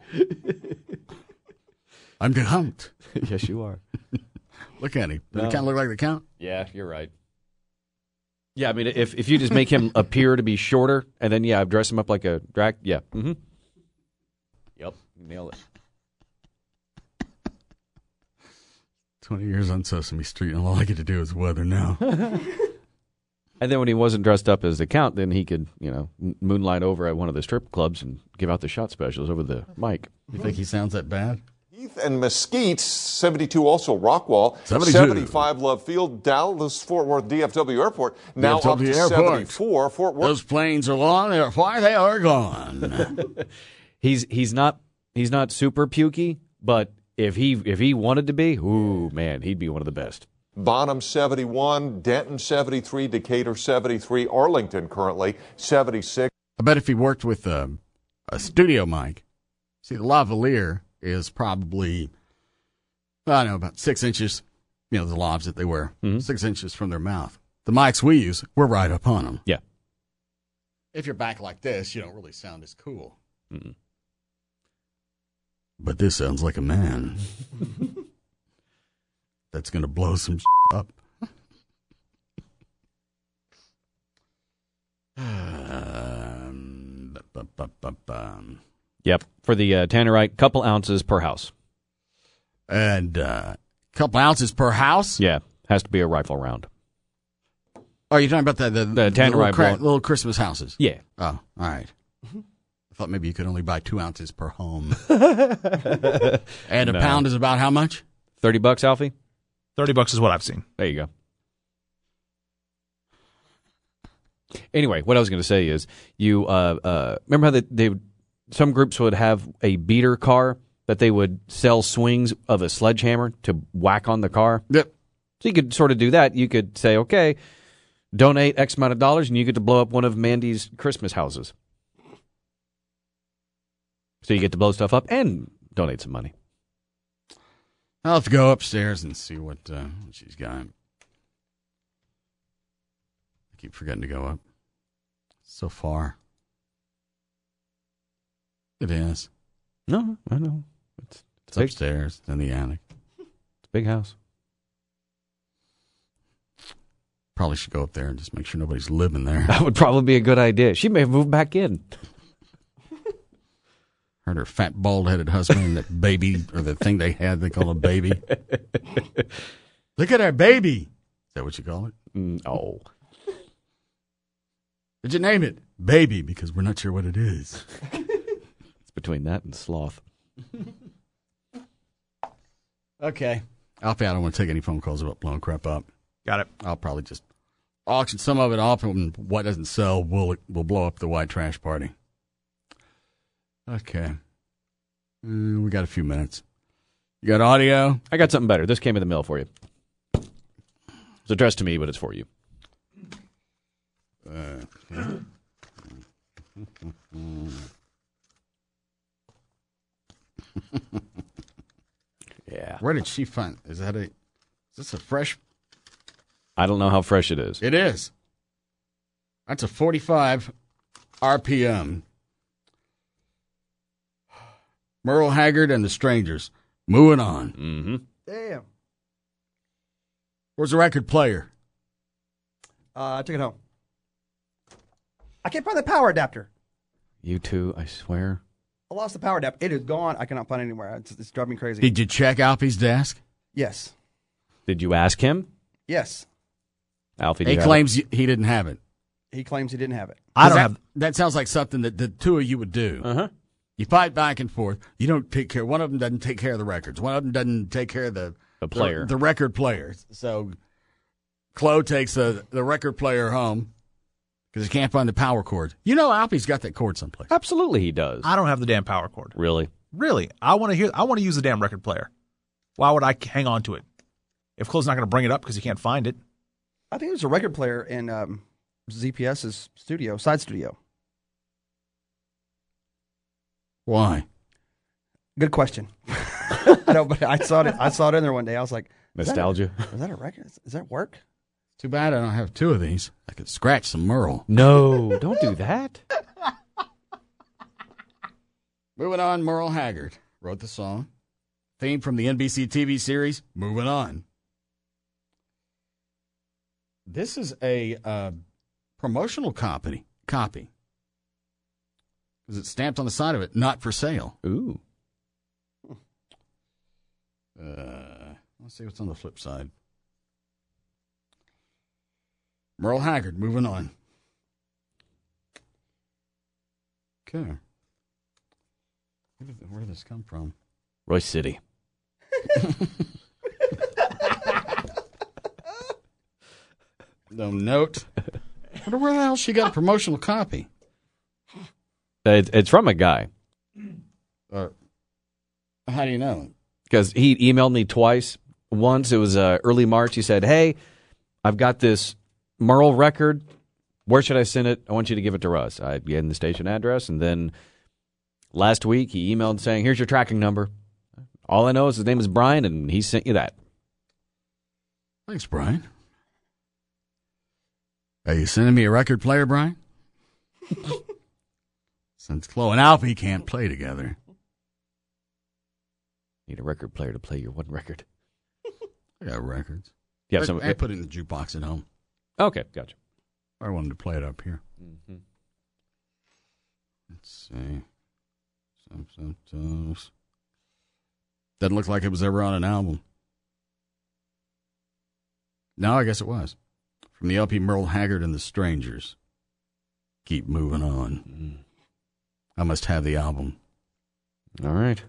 I'm the count. Yes, you are. Look at him. Does No. he kind of look like the count? Yeah, you're right. Yeah, I mean, if if you just make him appear to be shorter, and then, yeah, dress him up like a drag, yeah. Mm-hmm. Yep, nailed it. twenty years on Sesame Street, and all I get to do is weather now. And then when he wasn't dressed up as the Count, then he could, you know, m- moonlight over at one of the strip clubs and give out the shot specials over the mic. You think he sounds that bad? Heath and Mesquite, seventy-two also Rockwall, seventy-two. seventy-five Love Field, Dallas, Fort Worth, D F W Airport, now D F W up to Airport. seventy-four. Fort Worth. Those planes are long. They're why they are gone. He's he's not he's not super pukey, but if he if he wanted to be, ooh man, he'd be one of the best. Bonham seventy-one, Denton seventy-three, Decatur seventy-three, Arlington currently seventy-six. I bet if he worked with a, a studio mic, see, the lavalier is probably, I don't know, about six inches, you know, the lavs that they wear, Mm-hmm. six inches from their mouth. The mics we use, we're right up on them. Yeah. If you're back like this, you don't really sound as cool. Mm-mm. But this sounds like a man. That's going to blow some up. um, bu- bu- bu- bum. Yep. For the uh, Tannerite, couple ounces per house. And a uh, couple ounces per house? Yeah. Has to be a rifle round. Oh, you're talking about the, the, The little, Tannerite cra- bullet. little Christmas houses? Yeah. Oh, all right. I thought maybe you could only buy two ounces per home. And a No. pound is about how much? thirty bucks, Alfie? thirty bucks is what I've seen. There you go. Anyway, what I was going to say is, you uh, uh, remember how they, they some groups would have a beater car that they would sell swings of a sledgehammer to whack on the car? Yep. So you could sort of do that. You could say, okay, donate X amount of dollars, and you get to blow up one of Mandy's Christmas houses. So you get to blow stuff up and donate some money. I'll have to go upstairs and see what, uh, what she's got. I keep forgetting to go up. So far. It is. No, I know. It's, It's upstairs. It's in the attic. It's a big house. Probably should go up there and just make sure nobody's living there. That would probably be a good idea. She may have moved back in. Heard her fat, bald-headed husband and that baby, or the thing they had, they call a baby. Look at our baby. Is that what you call it? No. Did you name it? Baby, because we're not sure what it is. It's between that and sloth. Okay. Alfie, I don't want to take any phone calls about blowing crap up. Got it. I'll probably just auction some of it off, and what doesn't sell, we'll, we'll blow up the white trash party. Okay. Uh, we got a few minutes. You got audio? I got something better. This came in the mail for you. It's addressed to me, but it's for you. Uh, Yeah. Where did she find? Is that a? Is this a fresh? I don't know how fresh it is. It is. That's a forty-five R P M. Merle Haggard and the Strangers. Moving on. Mm-hmm. Damn. Where's the record player? Uh, I took it home. I can't find the power adapter. You two, I swear. I lost the power adapter. It is gone. I cannot find it anywhere. It's, it's driving me crazy. Did you check Alfie's desk? Yes. Did you ask him? Yes. Alfie, do He you have claims y- he didn't have it. He claims he didn't have it. I don't that, have. That sounds like something that the two of you would do. it? Uh-huh. You fight back and forth. You don't take care. One of them doesn't take care of the records. One of them doesn't take care of the The player. the, the record players. So, Chloe takes the the record player home because he can't find the power cord. You know, Alfie's got that cord someplace. Absolutely he does. I don't have the damn power cord. Really? Really, I want to hear. I want to use the damn record player. Why would I hang on to it? If Chloe's not going to bring it up because he can't find it. I think there's a record player in um, ZPS's studio, side studio. Why? Good question. I know, but I saw it. I saw it in there one day. I was like, is that a- Nostalgia. Is that a record? Is, does that work? Too bad I don't have two of these. I could scratch some Merle. No, don't do that. Moving on, Merle Haggard wrote the song. Theme from the N B C T V series, Moving On. This is a uh, promotional copy. Copy. Because it's stamped on the side of it, not for sale. Ooh. Uh, let's see what's on the flip side. Merle Haggard, moving on. Okay. Where did, where did this come from? Royce City. No note. I wonder where the hell she got a promotional copy. It's, it's from a guy. Uh, how do you know? Because he emailed me twice. Once, it was uh, early March. He said, hey, I've got this Merle record. Where should I send it? I want you to give it to Russ. I gave him the station address, and then last week he emailed saying, here's your tracking number. All I know is his name is Brian, and he sent you that. Thanks, Brian. Are you sending me a record player, Brian? Since Chloe and Alfie can't play together. Need a record player to play your one record. I got records. Yeah, I, some, I put it in the jukebox at home. Okay, gotcha. I wanted to play it up here. Mm-hmm. Let's see. Some, some, some. Doesn't look like it was ever on an album. No, I guess it was. From the L P Merle Haggard and the Strangers. Keep moving on. Mm. I must have the album. All right.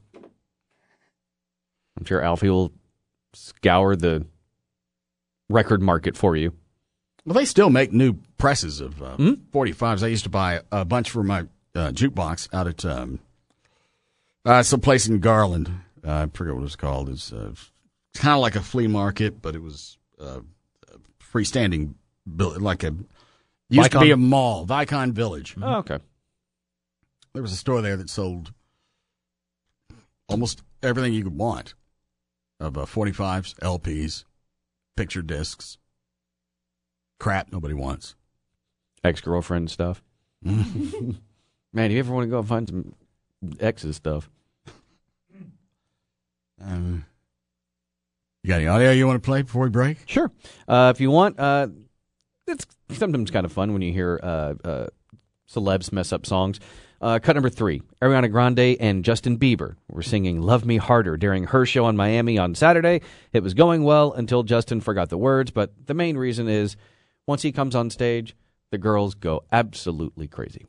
I'm sure Alfie will scour the record market for you. Well, they still make new presses of uh, Hmm? forty-fives. I used to buy a bunch for my uh, jukebox out at um, uh, some place in Garland. Uh, I forget what it was called. It's uh, kind of like a flea market, but it was uh, a freestanding, build, like a used to be a mall, Vicon Village. Oh, okay. There was a store there that sold almost everything you could want of uh, forty-fives, L Ps, picture discs, crap nobody wants. Ex-girlfriend stuff. Man, do you ever want to go and find some ex's stuff? Um, you got any audio you want to play before we break? Sure. Uh, if you want, uh, it's sometimes kind of fun when you hear uh, uh, celebs mess up songs. Uh, cut number three, Ariana Grande and Justin Bieber were singing Love Me Harder during her show in Miami on Saturday. It was going well until Justin forgot the words, but the main reason is once he comes on stage, the girls go absolutely crazy.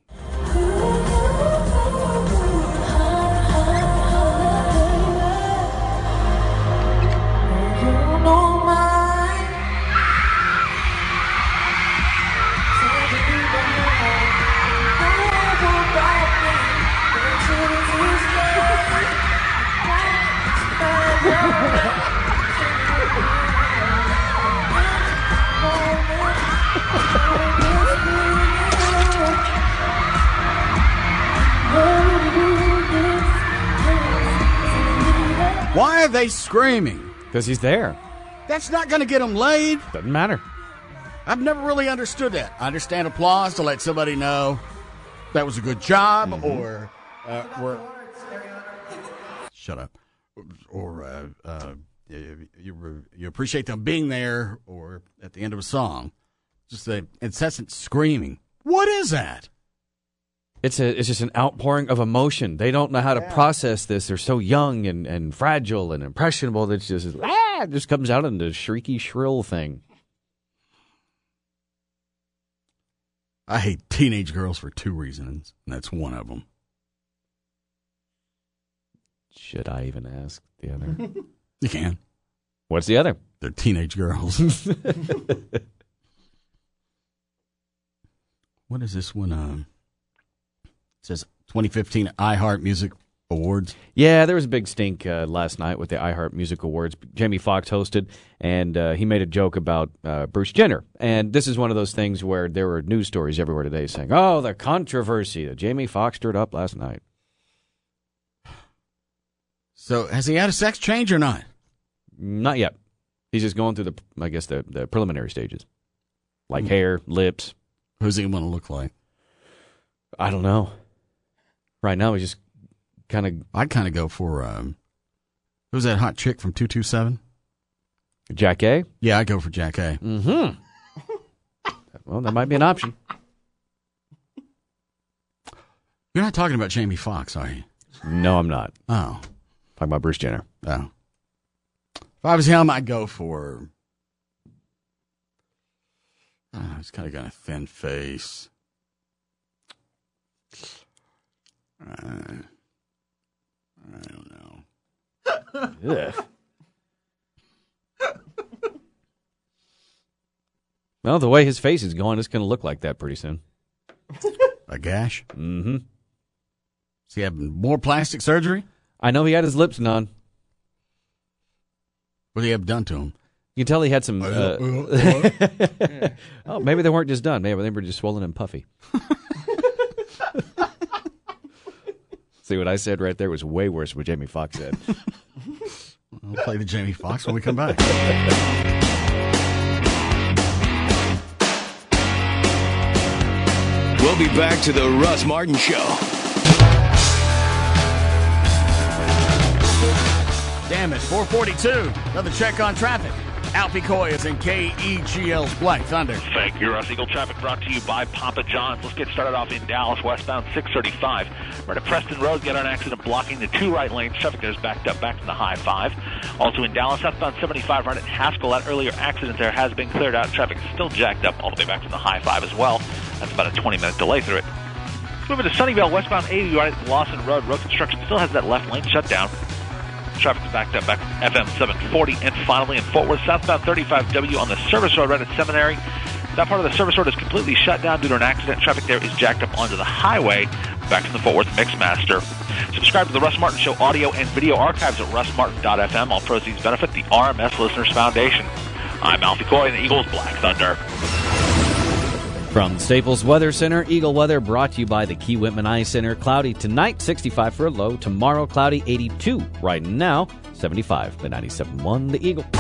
Why are they screaming? Because he's there. That's not going to get them laid. Doesn't matter. I've never really understood that. I understand applause to let somebody know that was a good job, mm-hmm. or uh, or shut up, or uh, uh, you, you you appreciate them being there, or at the end of a song, just the incessant screaming. What is that? It's a it's just an outpouring of emotion. They don't know how to yeah. process this. They're so young and, and fragile and impressionable that it's just ah, it just comes out in this shrieky, shrill thing. I hate teenage girls for two reasons, and that's one of them. Should I even ask the other? You can. What's the other? They're teenage girls. What is this one? Um, it says twenty fifteen iHeart Music Awards. Yeah, there was a big stink uh, last night with the iHeart Music Awards. Jamie Foxx hosted, and uh, he made a joke about uh, Bruce Jenner. And this is one of those things where there were news stories everywhere today saying, oh, the controversy that Jamie Foxx stirred up last night. So has he had a sex change or not? Not yet. He's just going through the, I guess, the, the preliminary stages. Like mm. hair, lips. Who's he want to look like? I don't know. Right now, he's just kind of... I'd kind of go for... Um, who's that hot chick from two two seven? Jack A? Yeah, I'd go for Jack A. Mm-hmm. Well, that might be an option. You're not talking about Jamie Foxx, are you? No, I'm not. Oh. Talking about Bruce Jenner. Oh. If I was him, I'd go for... Oh, he's kind of got a thin face. Uh, I don't know. Ugh. Well, the way his face is going, it's going to look like that pretty soon. A gash? Mm-hmm. Is he having more plastic surgery? I know he had his lips done. What did he have done to him? You can tell he had some. Uh, oh, maybe they weren't just done. Maybe they were just swollen and puffy. See what I said right there was way worse than what Jamie Foxx said. We'll play the Jamie Foxx when we come back. We'll be back to the Russ Martin Show. Damn it, four forty-two. Another check on traffic. Alfie Coy is in K E G L's Black Thunder. Thank you, Russ. Eagle traffic brought to you by Papa John's. Let's get started off in Dallas, westbound six thirty-five. Right at Preston Road, get an accident blocking the two right lanes. Traffic there is backed up back to the high five. Also in Dallas, southbound seventy-five, right at Haskell. That earlier accident there has been cleared out. Traffic is still jacked up all the way back to the high five as well. That's about a twenty-minute delay through it. Moving to Sunnyvale, westbound eighty, right at Lawson Road. Road construction still has that left lane shut down. Traffic is backed up back to F M seven forty. And finally in Fort Worth, southbound thirty-five W on the service road right at Seminary. That part of the service road is completely shut down due to an accident. Traffic there is jacked up onto the highway back from the Fort Worth Mixmaster. Subscribe to the Russ Martin Show audio and video archives at russ martin dot f m. All proceeds benefit the R M S Listeners Foundation. I'm Alfie Coy in the Eagles Black Thunder. From Staples Weather Center, Eagle Weather brought to you by the Key Whitman Eye Center. Cloudy tonight, sixty-five for a low. Tomorrow, cloudy, eighty-two. Right now, seventy-five. The ninety-seven point one, the Eagle.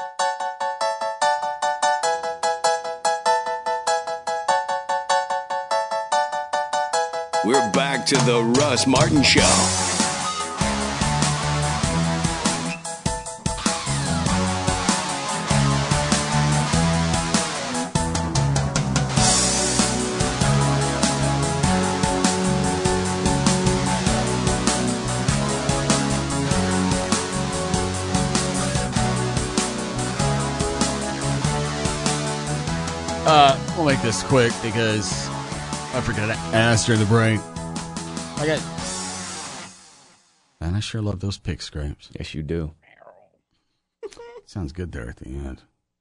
We're back to the Russ Martin Show. Uh, we'll make this quick because I forgot to ask during the break. I got, man, I sure love those pig scrapes. Yes, you do. Sounds good there at the end.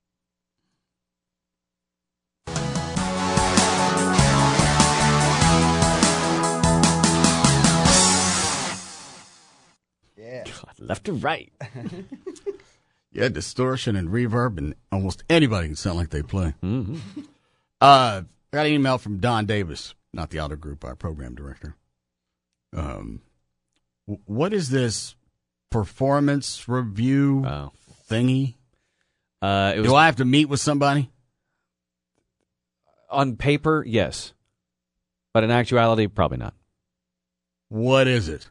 Yeah. God, left to right. Yeah, distortion and reverb, and almost anybody can sound like they play. Mm-hmm. Uh, I got an email from Don Davis, not the Outer Group, our program director. Um, w- what is this performance review oh. thingy? Uh, it was, Do I have to meet with somebody? On paper, yes. But in actuality, probably not. What is it?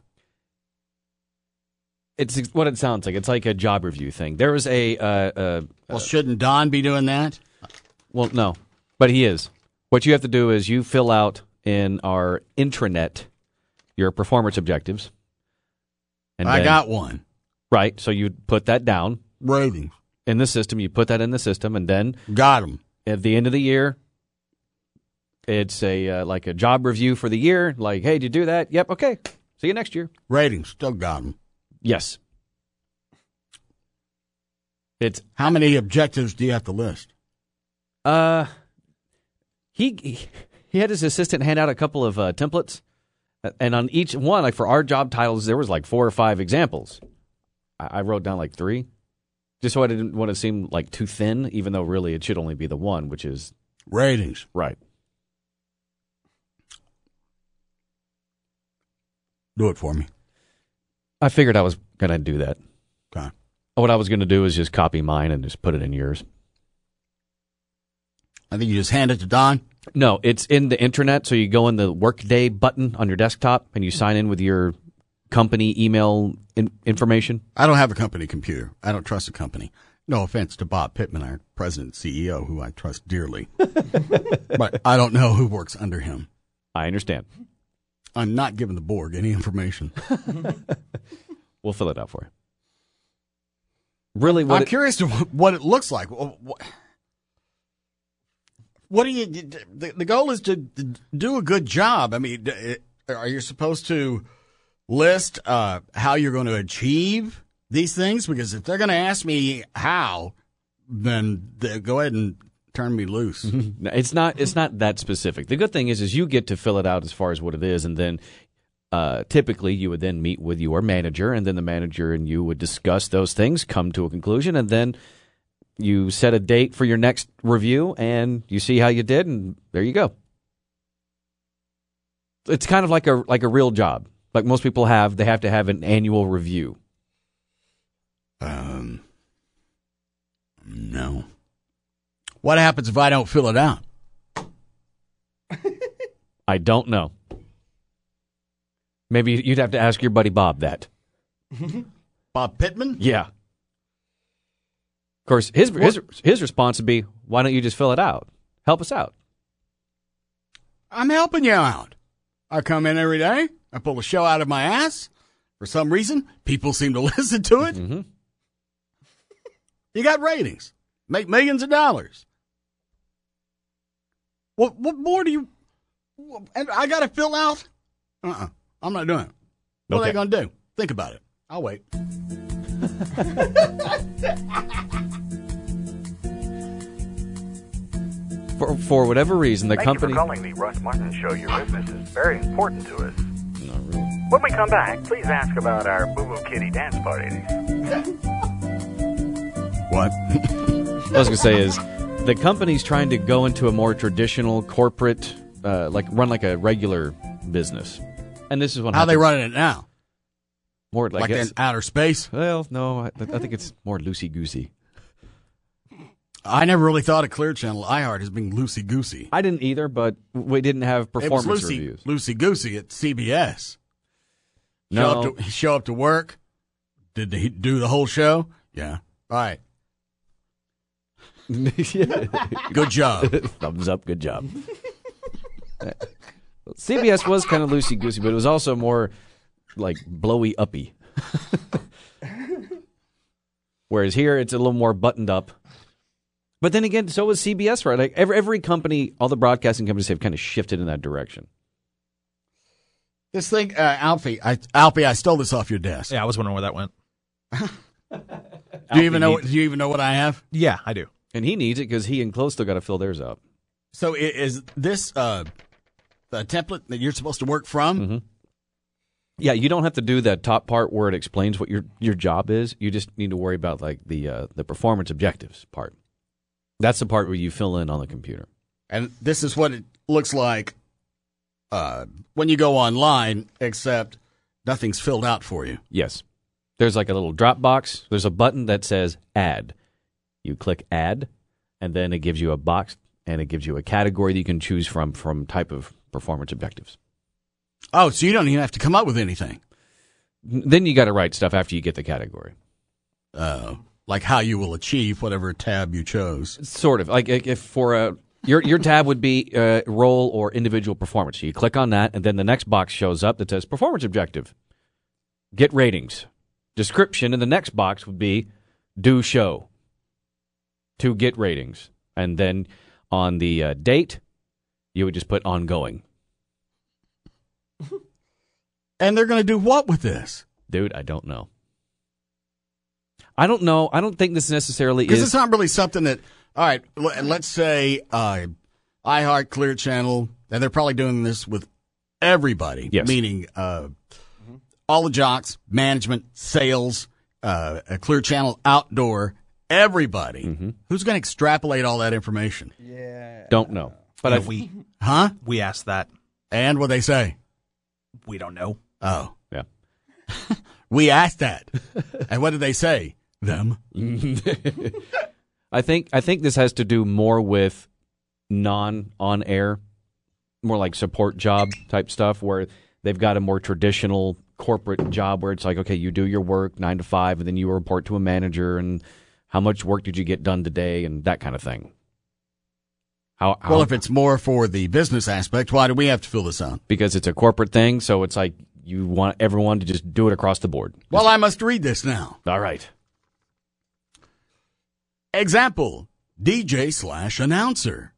It's what it sounds like. It's like a job review thing. There was a... Uh, uh, Well, shouldn't Don be doing that? Well, no. But he is. What you have to do is you fill out in our intranet your performance objectives. And I then- got one. Right. So you put that down. Ratings. In the system. You put that in the system, and then... Got them. At the end of the year, it's a uh, like a job review for the year. Like, hey, did you do that? Yep, okay. See you next year. Ratings. Still got them. Yes. It's How many objectives do you have to list? Uh, he he had his assistant hand out a couple of uh, templates, and on each one, like for our job titles, there was like four or five examples. I, I wrote down like three, just so I didn't want to seem like too thin, even though really it should only be the one, which is ratings. Right. Do it for me. I figured I was going to do that. Okay. What I was going to do is just copy mine and just put it in yours. I think you just hand it to Don. No, it's in the intranet. So you go in the Workday button on your desktop and you sign in with your company email in- information. I don't have a company computer. I don't trust a company. No offense to Bob Pittman, our president and C E O, who I trust dearly. But I don't know who works under him. I understand. I'm not giving the Borg any information. We'll fill it out for you. Really, what I'm it, curious to what it looks like. What, what do you? The, the goal is to do a good job. I mean, are you supposed to list uh, how you're going to achieve these things? Because if they're going to ask me how, then they, go ahead and turn me loose. It's not. It's not that specific. The good thing is, is you get to fill it out as far as what it is, and then uh, typically you would then meet with your manager, and then the manager and you would discuss those things, come to a conclusion, and then You set a date for your next review, and you see how you did, and there you go. It's kind of like a like a real job. Like most people have, they have to have an annual review. Um, no. What happens if I don't fill it out? I don't know. Maybe you'd have to ask your buddy Bob that. Bob Pittman? Yeah. Of course, his his his response would be, "Why don't you just fill it out? Help us out." I'm helping you out. I come in every day. I pull a show out of my ass. For some reason, people seem to listen to it. Mm-hmm. You got ratings. Make millions of dollars. What what more do you... And I got to fill out? Uh-uh. I'm not doing it. What Okay. are they going to do? Think about it. I'll wait. For for whatever reason, the Thank company. you for calling the Russ Martin Show. Your business is very important to us. When we come back, please ask about our Boo Boo Kitty dance parties. What? What I was going to say is the company's trying to go into a more traditional corporate, uh, like run like a regular business. And this is what How are they happens. running it now? More like, Like it's- in outer space? Well, no, I, I think it's more loosey-goosey. I never really thought of Clear Channel iHeart as being loosey-goosey. I didn't either, but we didn't have performance it was loosey, reviews. loosey-goosey at C B S. No. Show up, to, show up to work. Did they do the whole show? Yeah. All right. Good job. Thumbs up. Good job. C B S was kind of loosey-goosey, but it was also more like blowy-uppy. Whereas here, it's a little more buttoned up. But then again, so was C B S, right? Like every every company, all the broadcasting companies have kind of shifted in that direction. This thing, uh, Alfie, I, Alfie, I stole this off your desk. Yeah, I was wondering where that went. Do you even know? Do you even know what I have? Yeah, I do. And he needs it because he and Chloe still got to fill theirs out. So i- is this uh, the template that you're supposed to work from? Mm-hmm. Yeah, you don't have to do that top part where it explains what your your job is. You just need to worry about like the uh, the performance objectives part. That's the part where you fill in on the computer. And this is what it looks like uh, when you go online, except nothing's filled out for you. Yes. There's like a little drop box. There's a button that says add. You click add, and then it gives you a box, and it gives you a category that you can choose from from type of performance objectives. Oh, so you don't even have to come up with anything. Then you got to write stuff after you get the category. Uh, like how you will achieve whatever tab you chose. Sort of. Like if for a your your tab would be uh, role or individual performance. So you click on that, and then the next box shows up that says performance objective. Get ratings. Description in the next box would be do show to get ratings. And then on the uh, date, you would just put ongoing. And they're going to do what with this? Dude, I don't know. I don't know. I don't think this necessarily Because is. it's not really something that, all right, l- let's say uh, iHeart, Clear Channel, and they're probably doing this with everybody, Yes. meaning uh, all the jocks, management, sales, uh, a Clear Channel outdoor, everybody. Mm-hmm. Who's going to extrapolate all that information? Yeah. Don't know. But Yeah, I, we Huh? we asked that. And what they say? We don't know. Oh. Yeah. We asked that. And what did they say? Them. I think I think this has to do more with non on air, more like support job type stuff where they've got a more traditional corporate job where it's like, okay, you do your work nine to five and then you report to a manager and how much work did you get done today and that kind of thing. How, how, Well, if it's more for the business aspect, why do we have to fill this out? because it's a corporate thing, so it's like you want everyone to just do it across the board. Well, I must read this now. All right. Example, D J slash announcer.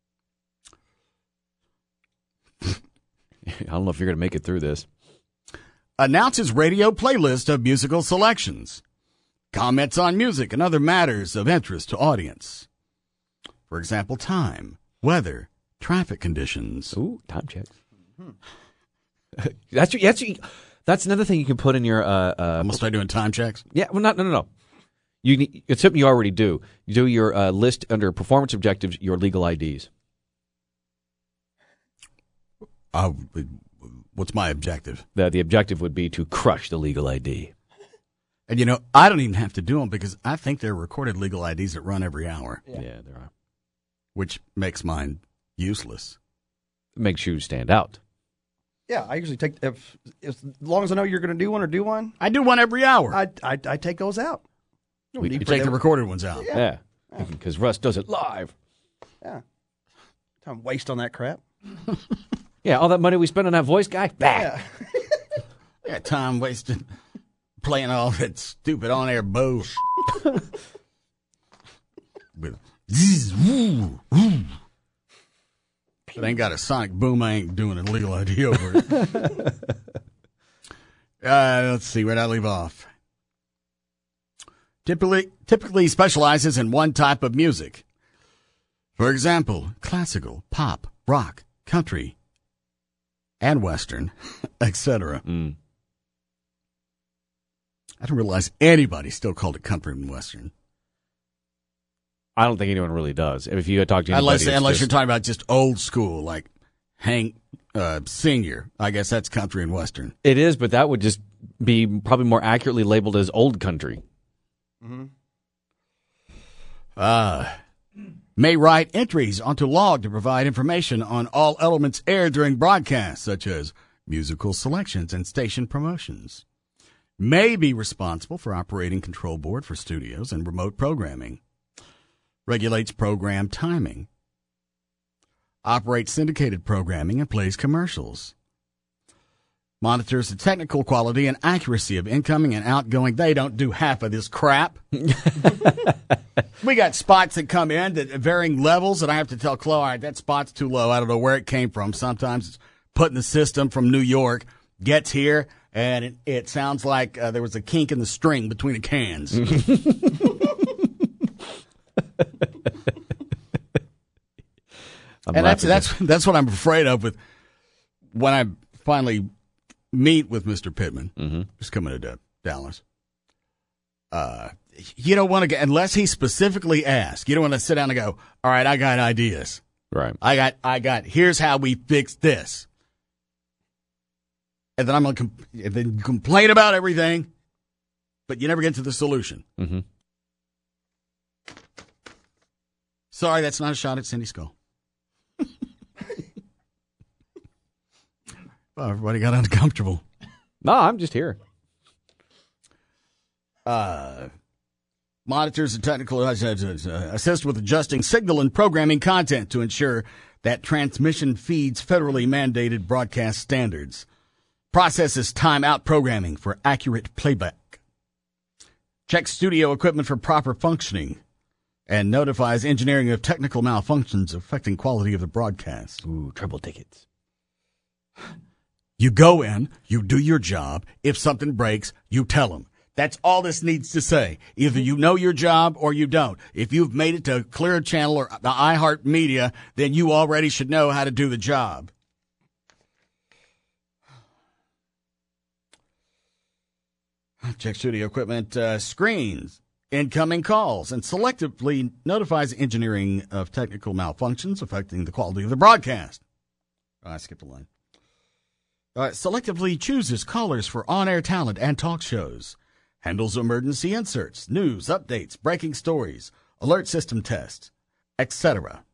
I don't know if you're going to make it through this. Announces radio playlist of musical selections. Comments on music and other matters of interest to audience. For example, time, weather, traffic conditions. Ooh, time checks. That's your, that's your, that's anotple thing you can put in your. Uh, uh, I'm gonna start doing time checks. Yeah, well, not no no no. You need, it's something you already do. You do your uh, list under performance objectives, your legal I Ds. Uh, what's my objective? The, the objective would be to crush the legal I D. And, you know, I don't even have to do them because I think there are recorded legal I Ds that run every hour. Yeah, yeah there are. Which makes mine useless. It makes you stand out. Yeah, I usually take, if, if, as long as I know you're going to do one or do one. I do one every hour. I, I, I take those out. We, you take the recorded ones out. Yeah. Because yeah. Russ does it live. Yeah. Time waste on that crap. Yeah, all that money we spent on that voice guy, back. Yeah. I got time wasted playing all that stupid on-air bullshit. With zzz, woo, woo. If it ain't got a sonic boom, I ain't doing a legal I D over it. uh, let's see, where'd I leave off? Typically, typically specializes in one type of music. For example, classical, pop, rock, country, and Western, et cetera. Mm. I didn't realize anybody still called it country and Western. I don't think anyone really does. If you talk to anybody, unless, unless just... you're talking about just old school, like Hank uh, Senior, I guess that's country and Western. It is, but that would just be probably more accurately labeled as old country. Mm-hmm. Uh, may write entries onto log to provide information on all elements aired during broadcasts, such as musical selections and station promotions. May be responsible for operating control board for studios and remote programming. Regulates program timing. Operates syndicated programming and plays commercials. Monitors the technical quality and accuracy of incoming and outgoing. They don't do half of this crap. We got spots that come in that at varying levels that I have to tell Chloe, all right, that spot's too low. I don't know where it came from. Sometimes it's put in the system from New York, gets here, and it, it sounds like uh, there was a kink in the string between the cans. And that's that's that's what I'm afraid of with when I finally meet with Mister Pittman, mm-hmm. who's coming to Dallas. Uh, you don't want to get unless he specifically asks. You don't want to sit down and go, "All right, I got ideas. Right? I got I got. Here's how we fix this." And then I'm gonna com- and then complain about everything, but you never get to the solution. Mm-hmm. Sorry, that's not a shot at Cindy Skull. Well, everybody got uncomfortable. No, I'm just here. Uh, monitors and technical uh, assist with adjusting signal and programming content to ensure that transmission feeds federally mandated broadcast standards. Processes timeout programming for accurate playback. Checks studio equipment for proper functioning. And notifies engineering of technical malfunctions affecting quality of the broadcast. Ooh, triple tickets. You go in, you do your job. If something breaks, you tell them. That's all this needs to say. Either you know your job or you don't. If you've made it to Clear Channel or the iHeart Media, then you already should know how to do the job. Check studio equipment, uh, screens, incoming calls, and selectively notifies engineering of technical malfunctions affecting the quality of the broadcast. Oh, I skipped a line. Uh, selectively chooses callers for on-air talent and talk shows. Handles emergency inserts, news, updates, breaking stories, alert system tests, et cetera.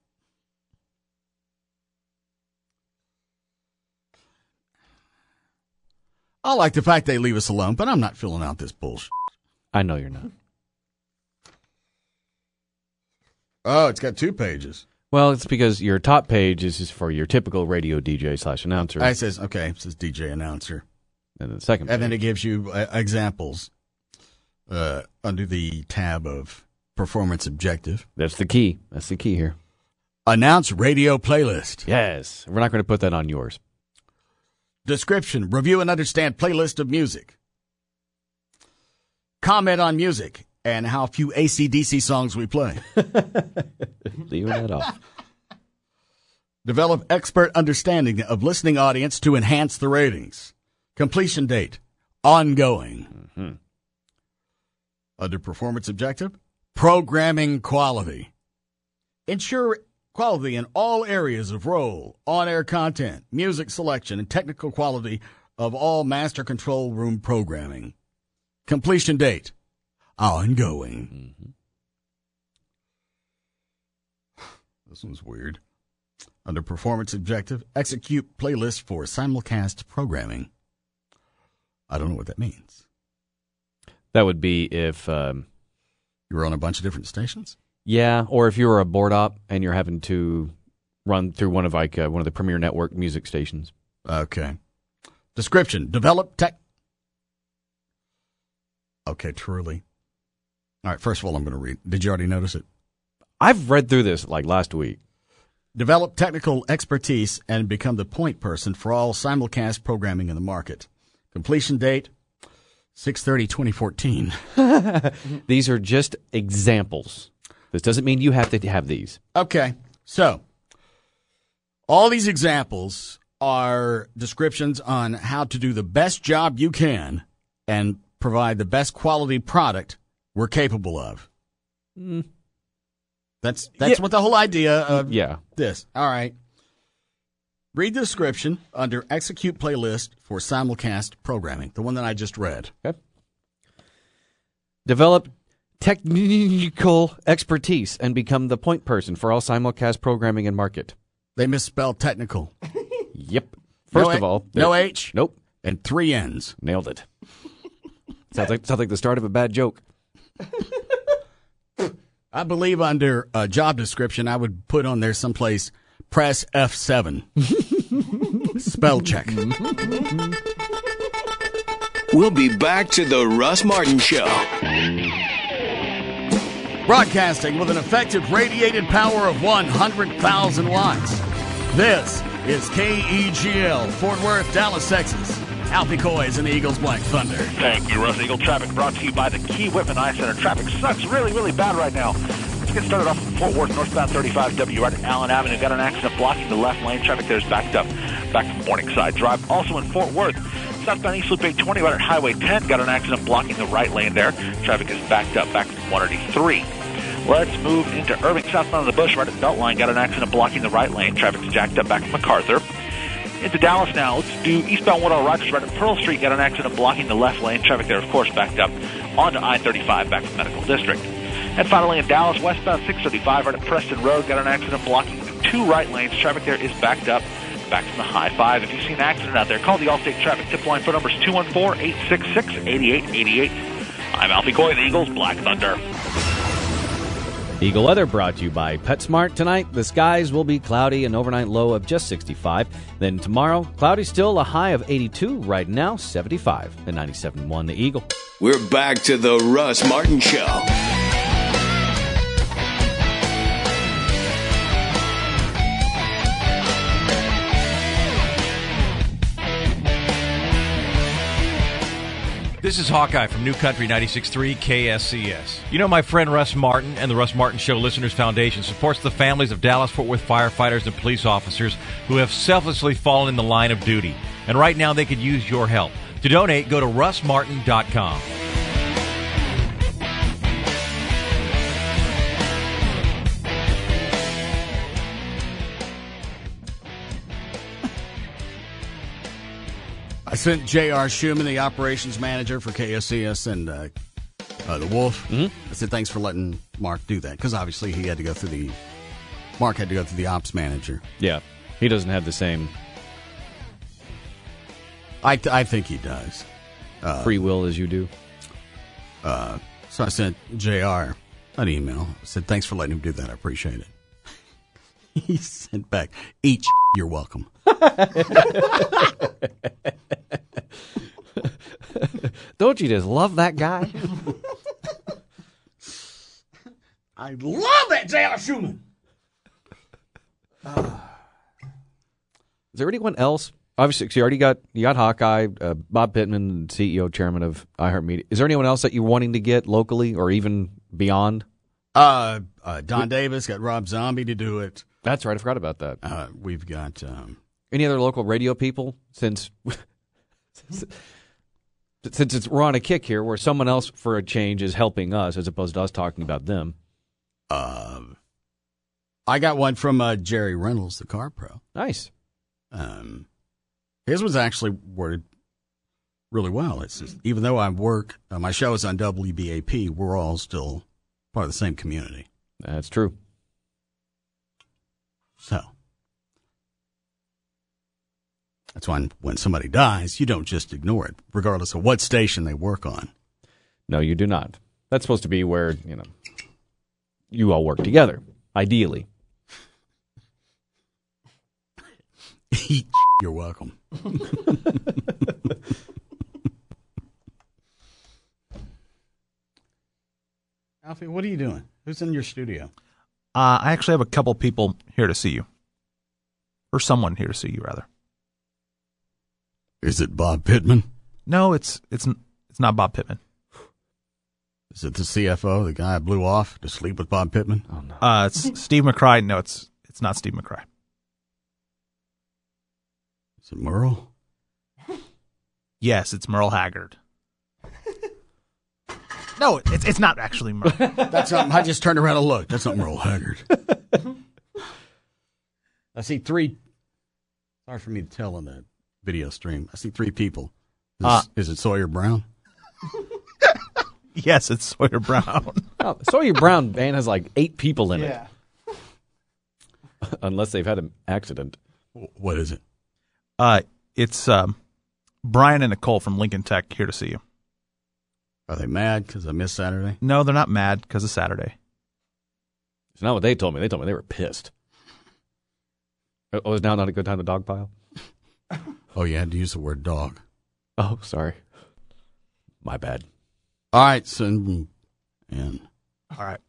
I like the fact they leave us alone, but I'm not filling out this bullshit. I know you're not. Oh, it's got two pages. Well, it's because your top page is just for your typical radio D J slash announcer. It says, okay, it says D J announcer. And then the second page. And then it gives you uh, examples uh, under the tab of performance objective. That's the key. That's the key here. Announce radio playlist. Yes. We're not going to put that on yours. Description, review and understand playlist of music. Comment on music and how few A C D C songs we play. Leaving that off. Develop expert understanding of listening audience to enhance the ratings. Completion date, ongoing. Mm-hmm. Under performance objective, programming quality. Ensure quality in all areas of role, on-air content, music selection, and technical quality of all master control room programming. Completion date, ongoing. Mm-hmm. This one's weird. Under performance objective, execute playlist for simulcast programming. I don't know what that means. That would be if um, you were on a bunch of different stations. Yeah, or if you were a board op and you're having to run through one of like uh, one of the premier network music stations. Okay. Description: develop tech. Okay, truly. All right. First of all, I'm going to read. Did you already notice it? I've read through this like last week. Develop technical expertise and become the point person for all simulcast programming in the market. Completion date, six thirty twenty fourteen. These are just examples. This doesn't mean you have to have these. Okay. So, all these examples are descriptions on how to do the best job you can and provide the best quality product we're capable of. Mm. That's that's Yeah. what the whole idea of Yeah. this. All right. Read the description under execute playlist for simulcast programming, the one that I just read. Okay. Develop technical expertise and become the point person for all simulcast programming and market. They misspelled technical. Yep. First No of A- all, no there- H. Nope. And three N's. Nailed it. Sounds like sounds like the start of a bad joke. I believe under a job description, I would put on there someplace, press F seven. Spell check. We'll be back to the Russ Martin Show. Broadcasting with an effective radiated power of one hundred thousand watts. This is K E G L, Fort Worth, Dallas, Texas. Alfie Coy is in the Eagles Black Thunder. Thank you, Russ. Eagle Traffic brought to you by the Key Whitman Eye Center. Traffic sucks really, really bad right now. Let's get started off in Fort Worth, northbound thirty-five W, right at Allen Avenue. Got an accident blocking the left lane. Traffic there is backed up back from Morningside Drive. Also in Fort Worth, southbound East Loop eight twenty, right at Highway ten. Got an accident blocking the right lane there. Traffic is backed up back from one eighty-three. Let's move into Irving, southbound of the Bush, right at Beltline. Got an accident blocking the right lane. Traffic is jacked up back from MacArthur. Into Dallas now. Let's do eastbound one oh Rogers, right at Pearl Street. Got an accident blocking the left lane. Traffic there, of course, backed up onto I thirty-five back from Medical District. And finally in Dallas, westbound six thirty-five, right at Preston Road. Got an accident blocking the two right lanes. Traffic there is backed up back from the high five. If you see an accident out there, call the Allstate Traffic Tip Line. Phone number is two one four, eight six six, eight eight eight eight. I'm Alfie Coy, the Eagles Black Thunder. Eagle Weather brought to you by PetSmart. Tonight, the skies will be cloudy, an overnight low of just sixty-five. Then tomorrow, cloudy still, a high of eighty-two. Right now, seventy-five. And ninety-seven point one, the Eagle. We're back to the Russ Martin Show. This is Hawkeye from New Country ninety-six point three K S C S. You know, my friend Russ Martin and the Russ Martin Show Listeners Foundation supports the families of Dallas-Fort Worth firefighters and police officers who have selflessly fallen in the line of duty. And right now they could use your help. To donate, go to russ martin dot com. I sent J R. Schumann, the operations manager for K S C S and uh, uh, the Wolf. Mm-hmm. I said, thanks for letting Mark do that. Because obviously he had to go through the, Mark had to go through the ops manager. Yeah. He doesn't have the same I, th- I think he does. Uh, free will as you do. Uh, so I sent J R an email. I said, thanks for letting him do that. I appreciate it. He sent back, each, you're welcome. Don't you just love that guy? I love that J R. Schumann. Uh, Is there anyone else? Obviously, 'cause you already got you got Hawkeye, uh, Bob Pittman, C E O, chairman of iHeartMedia. Is there anyone else that you're wanting to get locally or even beyond? Uh, uh, Don we, Davis got Rob Zombie to do it. That's right. I forgot about that. Uh, we've got um, any other local radio people since. Since it's, we're on a kick here where someone else for a change is helping us as opposed to us talking about them. Um, I got one from uh, Jerry Reynolds, the Car Pro. Nice. Um, his was actually worded really well. It's just, even though I work, uh, my show is on W B A P, we're all still part of the same community. That's true. So that's why when somebody dies, you don't just ignore it, regardless of what station they work on. No, you do not. That's supposed to be where, you know, you all work together, ideally. You're welcome. Alfie, what are you doing? Who's in your studio? Uh, I actually have a couple people here to see you. Or someone here to see you, rather. Is it Bob Pittman? No, it's it's it's not Bob Pittman. Is it the C F O, the guy I blew off to sleep with Bob Pittman? Oh, no. Uh, it's Steve McCry. No, it's it's not Steve McCry. Is it Merle? Yes, it's Merle Haggard. No, it's it's not actually Merle. That's not, I just turned around and looked. That's not Merle Haggard. I see three. Hard for me to tell on that video stream. I see three people. Is, Uh, is it Sawyer Brown? Yes, it's Sawyer Brown. Oh, Sawyer Brown band has like eight people in Yeah. it. Unless they've had an accident. What is it? Uh, it's um, Brian and Nicole from Lincoln Tech here to see you. Are they mad because I missed Saturday? No, they're not mad because of Saturday. It's not what they told me. They told me they were pissed. Oh, is now not a good time to dogpile? Oh, you had to use the word dog. Oh, sorry. My bad. All right, so, and All right.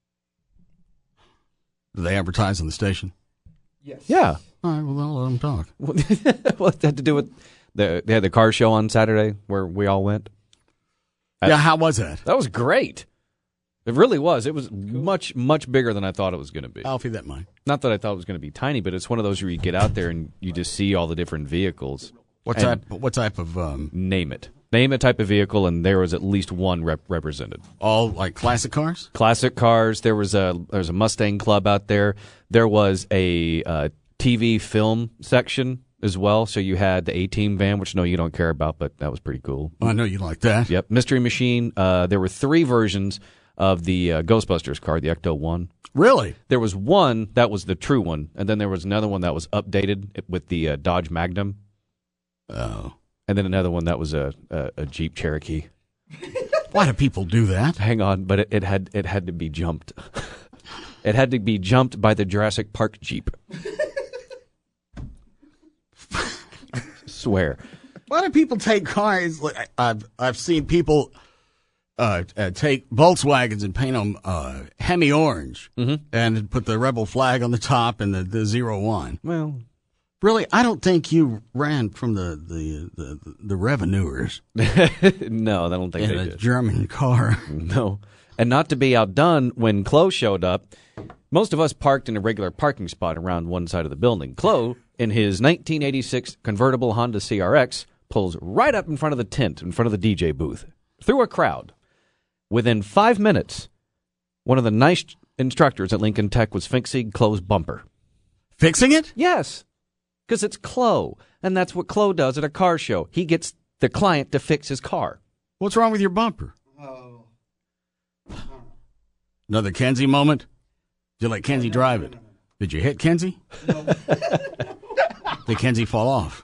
do they advertise on the station? Yes. Yeah. All right, well, I'll let them talk. What it had to do with the they had the car show on Saturday where we all went. Yeah, how was that? That was great. It really was. It was much much bigger than I thought it was going to be. Alfie, that mine. Not that I thought it was going to be tiny, but it's one of those where you get out there and you just see all the different vehicles. What And type? What type of? Um, Name it. Name a type of vehicle, and there was at least one rep- represented. all like classic cars? Classic cars. There was a there was a Mustang Club out there. There was a uh, T V film section as well. So you had the A-Team van, which no, you don't care about, but that was pretty cool. I know you like that. Yep. Mystery Machine. Uh, there were three versions of the uh, Ghostbusters car, the Ecto one. Really? There was one that was the true one, and then there was another one that was updated with the uh, Dodge Magnum. Oh. And then another one that was a, a, a Jeep Cherokee. Why do people do that? Hang on, but it, it had it had to be jumped. It had to be jumped by the Jurassic Park Jeep. Swear. Why do people take cars? Like, I've I've seen people uh, uh, take Volkswagens and paint them uh, Hemi orange, mm-hmm. and put the rebel flag on the top and the, the zero one. Well, really, I don't think you ran from the the the, the revenuers. No, I don't think in they a did. German car. No, and not to be outdone, when Chloe showed up, most of us parked in a regular parking spot around one side of the building. Chloe, in his nineteen eighty-six convertible Honda C R X, pulls right up in front of the tent, in front of the D J booth, through a crowd. Within five minutes, one of the nice instructors at Lincoln Tech was fixing Chloe's bumper. Fixing it? Yes, because it's Chloe, and that's what Chloe does at a car show. He gets the client to fix his car. What's wrong with your bumper? Oh. Another Kenzie moment? Did you let Kenzie drive it? Did you hit Kenzie? No. Did Kenzie fall off?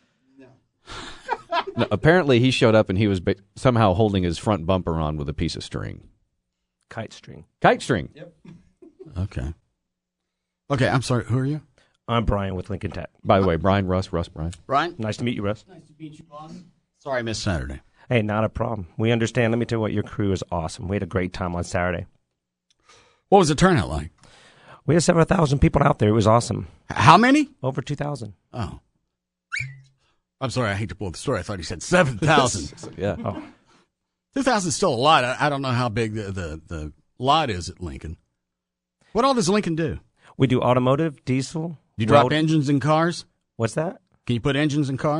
No, apparently, he showed up and he was ba- somehow holding his front bumper on with a piece of string. Kite string. Kite string. Yep. Okay. Okay, I'm sorry. Who are you? I'm Brian with Lincoln Tech. By the way, Brian, Russ, Russ, Brian. Brian? Nice to meet you, Russ. Nice to meet you, boss. Sorry I missed Saturday. Hey, not a problem. We understand. Let me tell you what, your crew is awesome. We had a great time on Saturday. What was the turnout like? We had several thousand people out there. It was awesome. How many? Over two thousand. Oh. I'm sorry, I hate to blow the story. I thought he said seven thousand. Yeah. Oh. two thousand is still a lot. I, I don't know how big the, the, the lot is at Lincoln. What all does Lincoln do? We do automotive, diesel. Do you drop road- engines in cars? What's that? Can you put engines in cars?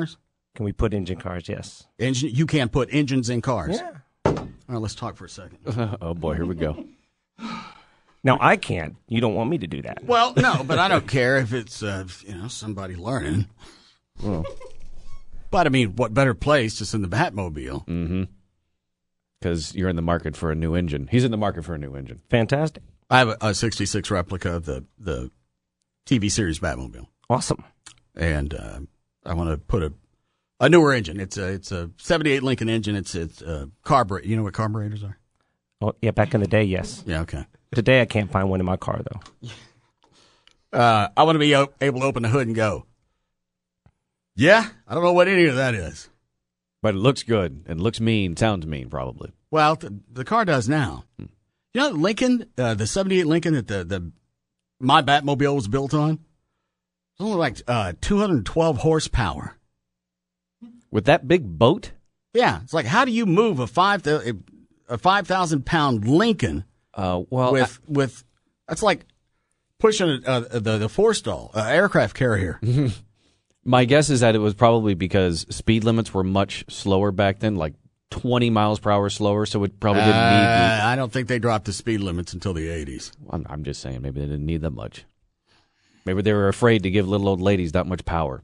Can we put engine cars? Yes. Engine, you can't put engines in cars. Yeah. All right, let's talk for a second. Oh boy, here we go. Now I can't. You don't want me to do that. Well, no, but I don't care if it's uh, you know somebody learning. Well, but I mean, what better place to send the Batmobile? Mm-hmm. Because you're in the market for a new engine. He's in the market for a new engine. Fantastic. I have a, a sixty-six replica of the the T V series Batmobile. Awesome. And uh, I want to put a a newer engine. It's a it's a seventy-eight Lincoln engine. It's it's uh, carburetor. You know what carburetors are? Oh yeah, back in the day, yes. Yeah. Okay. Today I can't find one in my car though. Uh, I want to be o- able to open the hood and go. Yeah, I don't know what any of that is. But it looks good. It looks mean. Sounds mean, probably. Well, the, the car does now. Hmm. You know, Lincoln, uh, the seventy-eight Lincoln that the, the my Batmobile was built on, it's only like uh, two hundred twelve horsepower. With that big boat? Yeah, it's like how do you move a five a five thousand pound Lincoln? Uh, well, with I, with that's like pushing a, uh, the the Forstall uh, aircraft carrier. My guess is that it was probably because speed limits were much slower back then, like twenty miles per hour slower, so it probably didn't uh, need the... I don't think they dropped the speed limits until the eighties. I'm, I'm just saying, maybe they didn't need that much. Maybe they were afraid to give little old ladies that much power.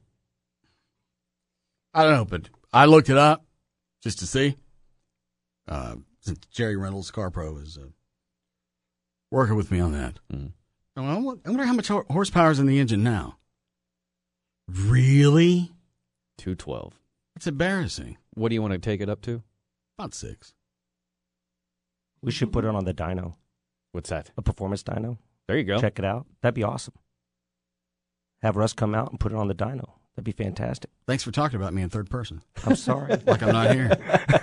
I don't know, but I looked it up just to see. Uh, since Jerry Reynolds, Car Pro, is uh, working with me on that. Mm. I wonder how much horsepower is in the engine now. Really? two twelve. That's embarrassing. What do you want to take it up to? About six. We should put it on the dyno. What's that? A performance dyno. There you go. Check it out. That'd be awesome. Have Russ come out and put it on the dyno. That'd be fantastic. Thanks for talking about me in third person. I'm sorry. Like I'm not here.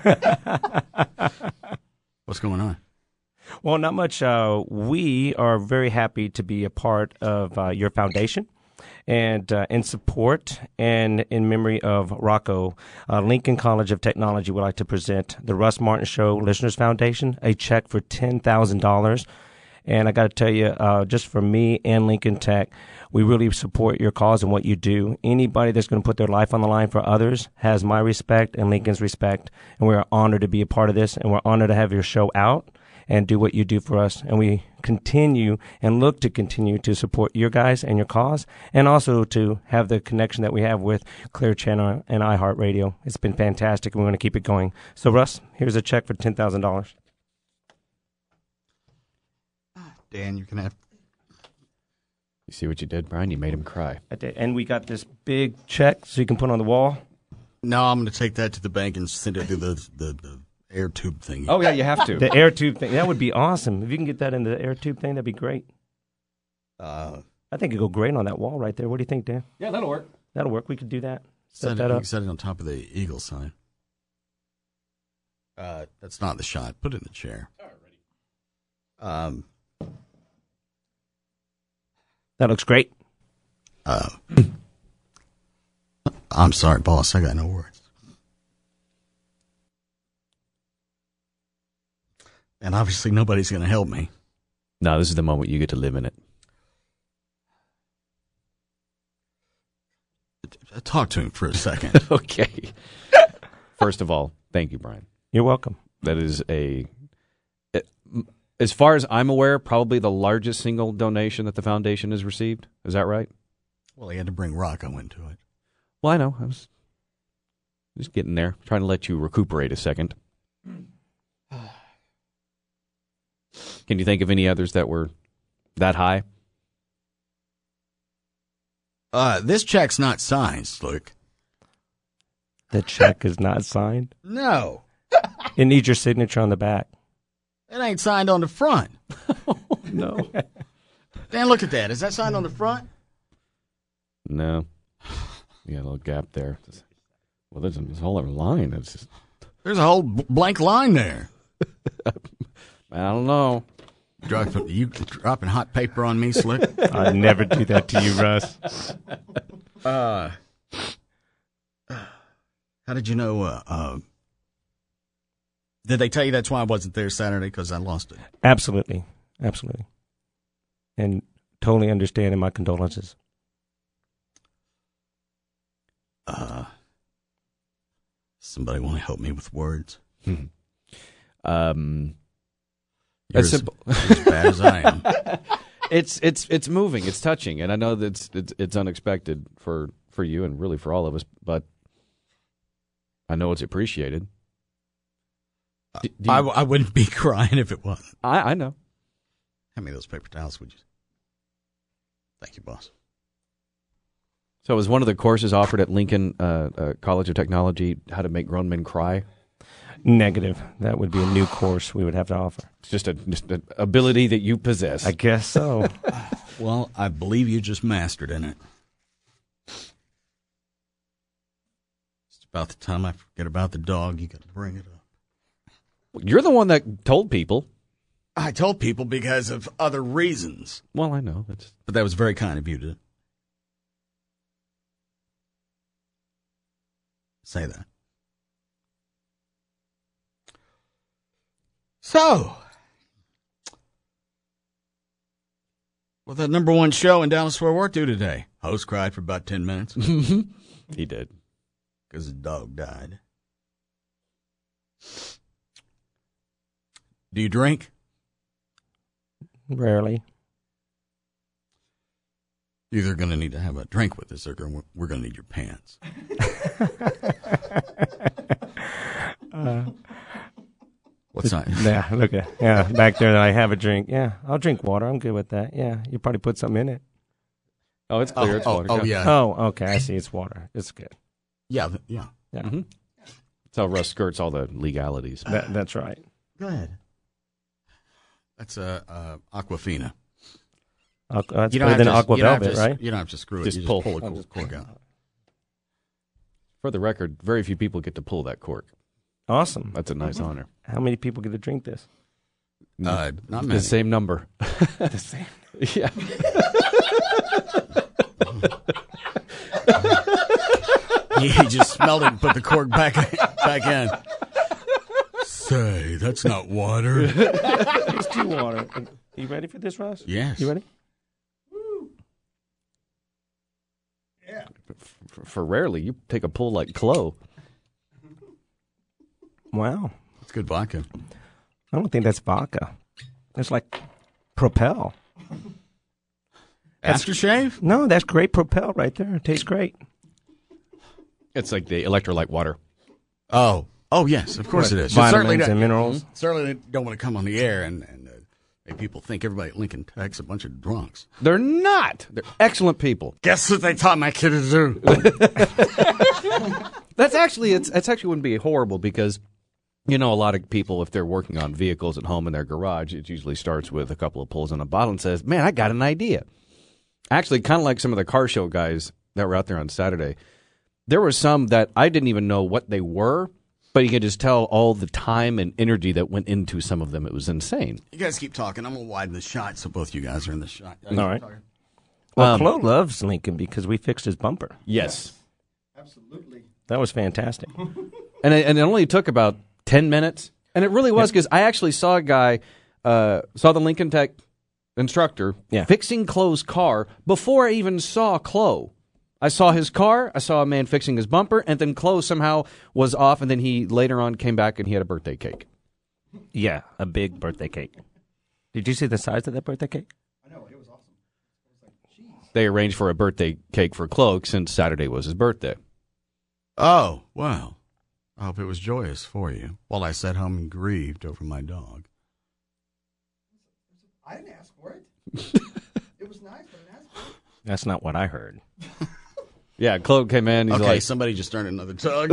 What's going on? Well, not much. Uh, we are very happy to be a part of uh, your foundation. And uh, in support and in memory of Rocco, uh, Lincoln College of Technology would like to present the Russ Martin Show Listeners Foundation a check for ten thousand dollars. And I got to tell you, uh, just for me and Lincoln Tech, we really support your cause and what you do. Anybody that's going to put their life on the line for others has my respect and Lincoln's respect. And we're honored to be a part of this. And we're honored to have your show out and do what you do for us. And we continue and look to continue to support your guys and your cause, and also to have the connection that we have with Clear Channel and iHeartRadio. It's been fantastic, and we want to keep it going. So, Russ, here's a check for ten thousand dollars. Dan, you can have... You see what you did, Brian? You made him cry. I did. And we got this big check so you can put on the wall. No, I'm going to take that to the bank and send it to the... the, the air tube thing. Oh, yeah, you have to. The air tube thing. That would be awesome. If you can get that in the air tube thing, that'd be great. Uh, I think it'd go great on that wall right there. What do you think, Dan? Yeah, that'll work. That'll work. We could do that. Set, set that it, up. You can set it on top of the eagle sign. Uh, that's not the shot. Put it in the chair. Um, that looks great. Uh, I'm sorry, boss. I got no words. And obviously nobody's going to help me. No, this is the moment you get to live in it. Talk to him for a second. Okay. First of all, thank you, Brian. You're welcome. That is a, as far as I'm aware, probably the largest single donation that the foundation has received. Is that right? Well, he had to bring Rocco into it. Well, I know. I was just getting there, trying to let you recuperate a second. Can you think of any others that were that high? Uh, this check's not signed, Slick. The check is not signed? No. It needs your signature on the back. It ain't signed on the front. Oh, no. Dan, look at that. Is that signed on the front? No. You got a little gap there. Well, there's a whole other line. It's just... There's a whole blank line there. I don't know. Dropping, you dropping hot paper on me, Slick? I'd never do that to you, Russ. Uh, how did you know? Uh, uh, did they tell you that's why I wasn't there Saturday? Because I lost it. Absolutely. Absolutely. And totally understanding my condolences. Uh, Somebody want to help me with words? Hmm. Um, You're as as, simple. as bad as I am. It's it's it's moving. It's touching, and I know that it's it's, it's unexpected for, for you and really for all of us. But I know it's appreciated. Do, do I, you, I wouldn't be crying if it wasn't. I, I know. Hand me those paper towels, would you? Thank you, boss. So, is one of the courses offered at Lincoln uh, uh, College of Technology how to make grown men cry? Negative. That would be a new course we would have to offer. It's just a just an ability that you possess. I guess so. Well, I believe you just mastered in it. It's about the time I forget about the dog. You got to bring it up. You're the one that told people. I told people because of other reasons. Well, I know. That's... But that was very kind of you to say that. So, what that number one show in Dallas-Fort Worth do today? Host cried for about ten minutes. He did. Because his dog died. Do you drink? Rarely. You're either going to need to have a drink with us or we're going to need your pants. uh, What's that? Yeah, look at yeah back there. I have a drink. Yeah, I'll drink water. I'm good with that. Yeah, you probably put something in it. Oh, it's clear. Oh, it's oh, water. oh, yeah. Oh, okay. I see. It's water. It's good. Yeah, yeah, yeah. Mm-hmm. That's how Russ skirts all the legalities. That, that's right. Go ahead. That's a uh, uh, Aquafina. Uh, that's you don't better than have to, Aqua you don't have Velvet, to, right? You don't have to screw Just it. You pull. just pull the I'll cork, just cork pull it out. For the record, very few people get to pull that cork. Awesome. That's a nice Mm-hmm. honor. How many people get to drink this? Uh, not the many. same number. The same. Yeah. He just smelled it and put the cork back back in. Say, that's not water. It's tea water. Are you ready for this, Ross? Yes. You ready? Yeah. For, for rarely, you take a pull like Chloe. Wow. It's good vodka. I don't think that's vodka. It's like Propel. Aftershave? No, that's great Propel right there. It tastes great. It's like the electrolyte water. Oh. Oh, yes, of course What, it is. You certainly vitamins don't- and minerals? Certainly don't want to come on the air and, and uh, make people think everybody at Lincoln Tech's a bunch of drunks. They're not. They're excellent people. Guess what they taught my kid to do? That's actually, it's, it's actually wouldn't be horrible because, you know, a lot of people, if they're working on vehicles at home in their garage, it usually starts with a couple of pulls on a bottle and says, man, I got an idea. Actually, kind of like some of the car show guys that were out there on Saturday. There were some that I didn't even know what they were, but you could just tell all the time and energy that went into some of them. It was insane. You guys keep talking. I'm going to widen the shot so both you guys are in the shot. All right. Well, Um, Chloe loves Lincoln because we fixed his bumper. Yes. Absolutely. That was fantastic. And it, and it only took about ten minutes. And it really was because I actually saw a guy, uh, saw the Lincoln Tech instructor Yeah. fixing Chloe's car before I even saw Chloe. I saw his car, I saw a man fixing his bumper, and then Chloe somehow was off, and then he later on came back and he had a birthday cake. Yeah, a big birthday cake. Did you see the size of that birthday cake? I know, it was awesome. They arranged for a birthday cake for Chloe since Saturday was his birthday. Oh, well. I hope it was joyous for you while I sat home and grieved over my dog. I didn't ask for it. It was nice, but I didn't ask for it. That's not what I heard. Yeah, Chloe came in. He's Okay, like, somebody just earned another tug.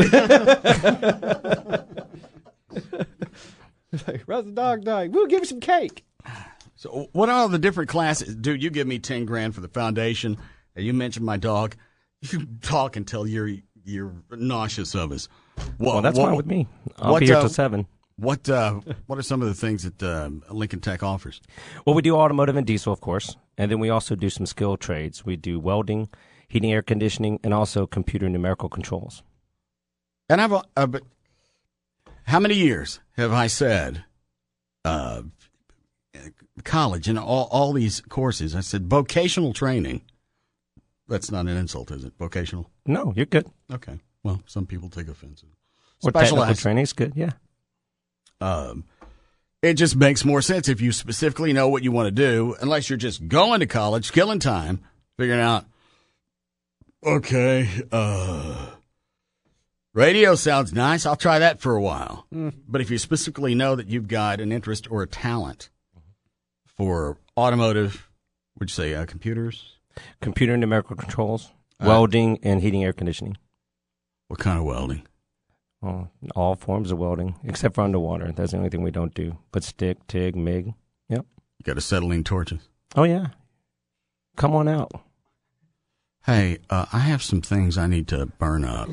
Russ the dog died. We'll give him some cake. So what are all the different classes? Dude, you give me ten grand for the foundation, and you mention my dog. You talk until you're you're nauseous of us. What, Well, that's what- fine with me. I'll what, be here uh, till seven. What uh, what are some of the things that uh, Lincoln Tech offers? Well, we do automotive and diesel, of course, and then we also do some skill trades. We do welding, heating, air conditioning, and also computer numerical controls. And I've uh, but how many years have I said uh, college and all all these courses? I said vocational training. That's not an insult, is it? Vocational? No, you're good. Okay. Well, some people take offense. Or technical specialized training is good, yeah. Um, it just makes more sense if you specifically know what you want to do, unless you're just going to college, killing time, figuring out, okay, uh, radio sounds nice. I'll try that for a while. Mm. But if you specifically know that you've got an interest or a talent for automotive, would you say uh, computers? Computer and numerical controls, Uh, welding, and heating air conditioning. What kind of welding? Well, all forms of welding, except for underwater. That's the only thing we don't do. But stick, TIG, MIG. Yep. You got acetylene torches. Oh, yeah. Come on out. Hey, uh, I have some things I need to burn up.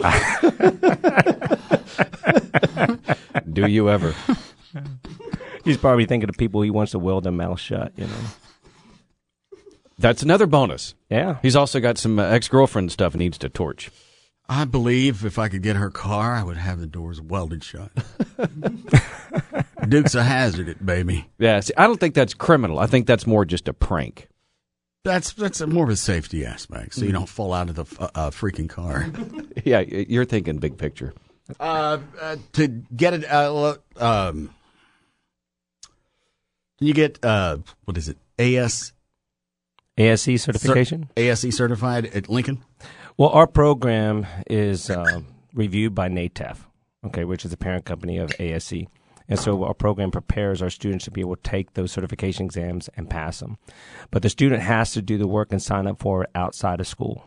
Do you ever? He's probably thinking of people he wants to weld their mouth shut, you know. That's another bonus. Yeah. He's also got some uh, ex-girlfriend stuff he needs to torch. I believe if I could get her car, I would have the doors welded shut. Dukes of Hazzard it, baby. Yeah, see, I don't think that's criminal. I think that's more just a prank. That's that's a more of a safety aspect, so you don't fall out of the uh, uh, freaking car. Yeah, you're thinking big picture. Uh, uh, to get it, uh, um, can you get uh, what is it? A S A S E certification. Cer- A S E certified at Lincoln. Well, our program is uh, reviewed by NATEF, okay, which is the parent company of A S E. And so our program prepares our students to be able to take those certification exams and pass them. But the student has to do the work and sign up for it outside of school.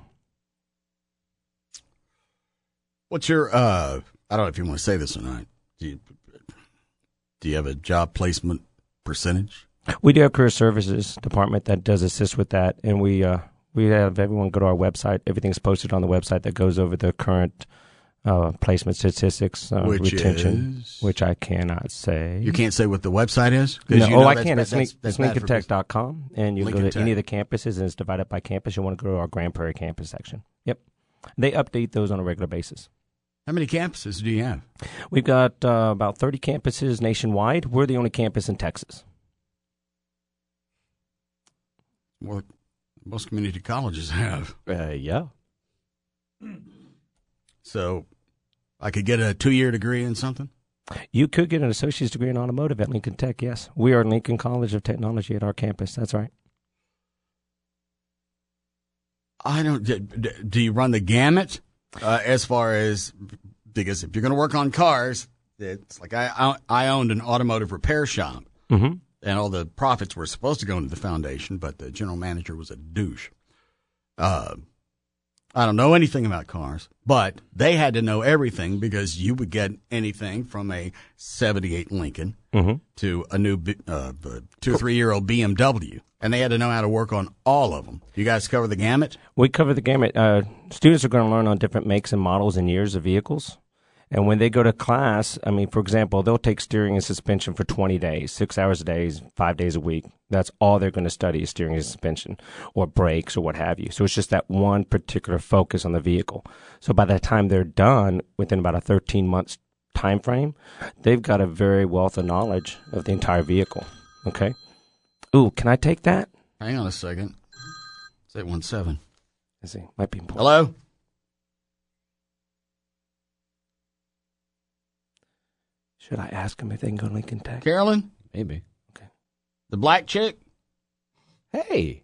What's your, uh, I don't know if you want to say this or not. Do you, do you have a job placement percentage? We do have career services department that does assist with that. And we, uh, we have everyone go to our website. Everything's posted on the website that goes over the current uh, placement statistics, uh, which retention, is? which I cannot say. You can't say what the website is? No, you oh, know I that's can. bad- It's, that's- link, that's it's bad for lincoln tech dot com, and you Lincoln go to Tech. any of the campuses, and it's divided by campus. You want to go to our Grand Prairie campus section. Yep. They update those on a regular basis. How many campuses do you have? We've got uh, about thirty campuses nationwide. We're the only campus in Texas. Well, most community colleges have. Uh, yeah. So I could get a two-year degree in something? You could get an associate's degree in automotive at Lincoln Tech, yes. We are Lincoln College of Technology at our campus. That's right. I don't. Do, do you run the gamut uh, as far as, because if you're going to work on cars, it's like I I owned an automotive repair shop, mm-hmm. and all the profits were supposed to go into the foundation, but the general manager was a douche. Uh, I don't know anything about cars, but they had to know everything because you would get anything from a seventy-eight Lincoln mm-hmm. to a new uh, two or three year old B M W. And they had to know how to work on all of them. You guys cover the gamut? We cover the gamut. Uh, students are going to learn on different makes and models and years of vehicles. And when they go to class, I mean, for example, they'll take steering and suspension for twenty days, six hours a day, five days a week. That's all they're going to study is steering and suspension or brakes or what have you. So it's just that one particular focus on the vehicle. So by the time they're done, within about a thirteen months time frame, they've got a very wealth of knowledge of the entire vehicle. Okay? Ooh, can I take that? Hang on a second. It's eight one seven. Let's see. Might be important. Hello? Should I ask them if they can go to Lincoln Tech? Carolyn? Maybe. Okay. The black chick? Hey.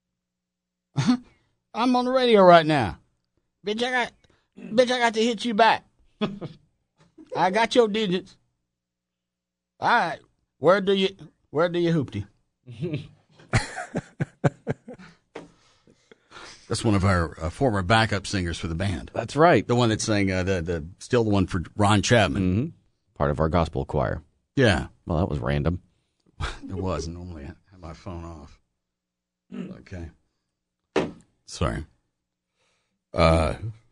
I'm on the radio right now. Bitch, I got, bitch, I got to hit you back. I got your digits. All right. Where do you, where do you hoopty? That's one of our uh, former backup singers for the band. That's right. The one that sang uh, the the still the one for Ron Chapman. Mm-hmm. Part of our gospel choir. Yeah. Well, that was random. It was. Normally I have my phone off. Okay. Sorry. Uh,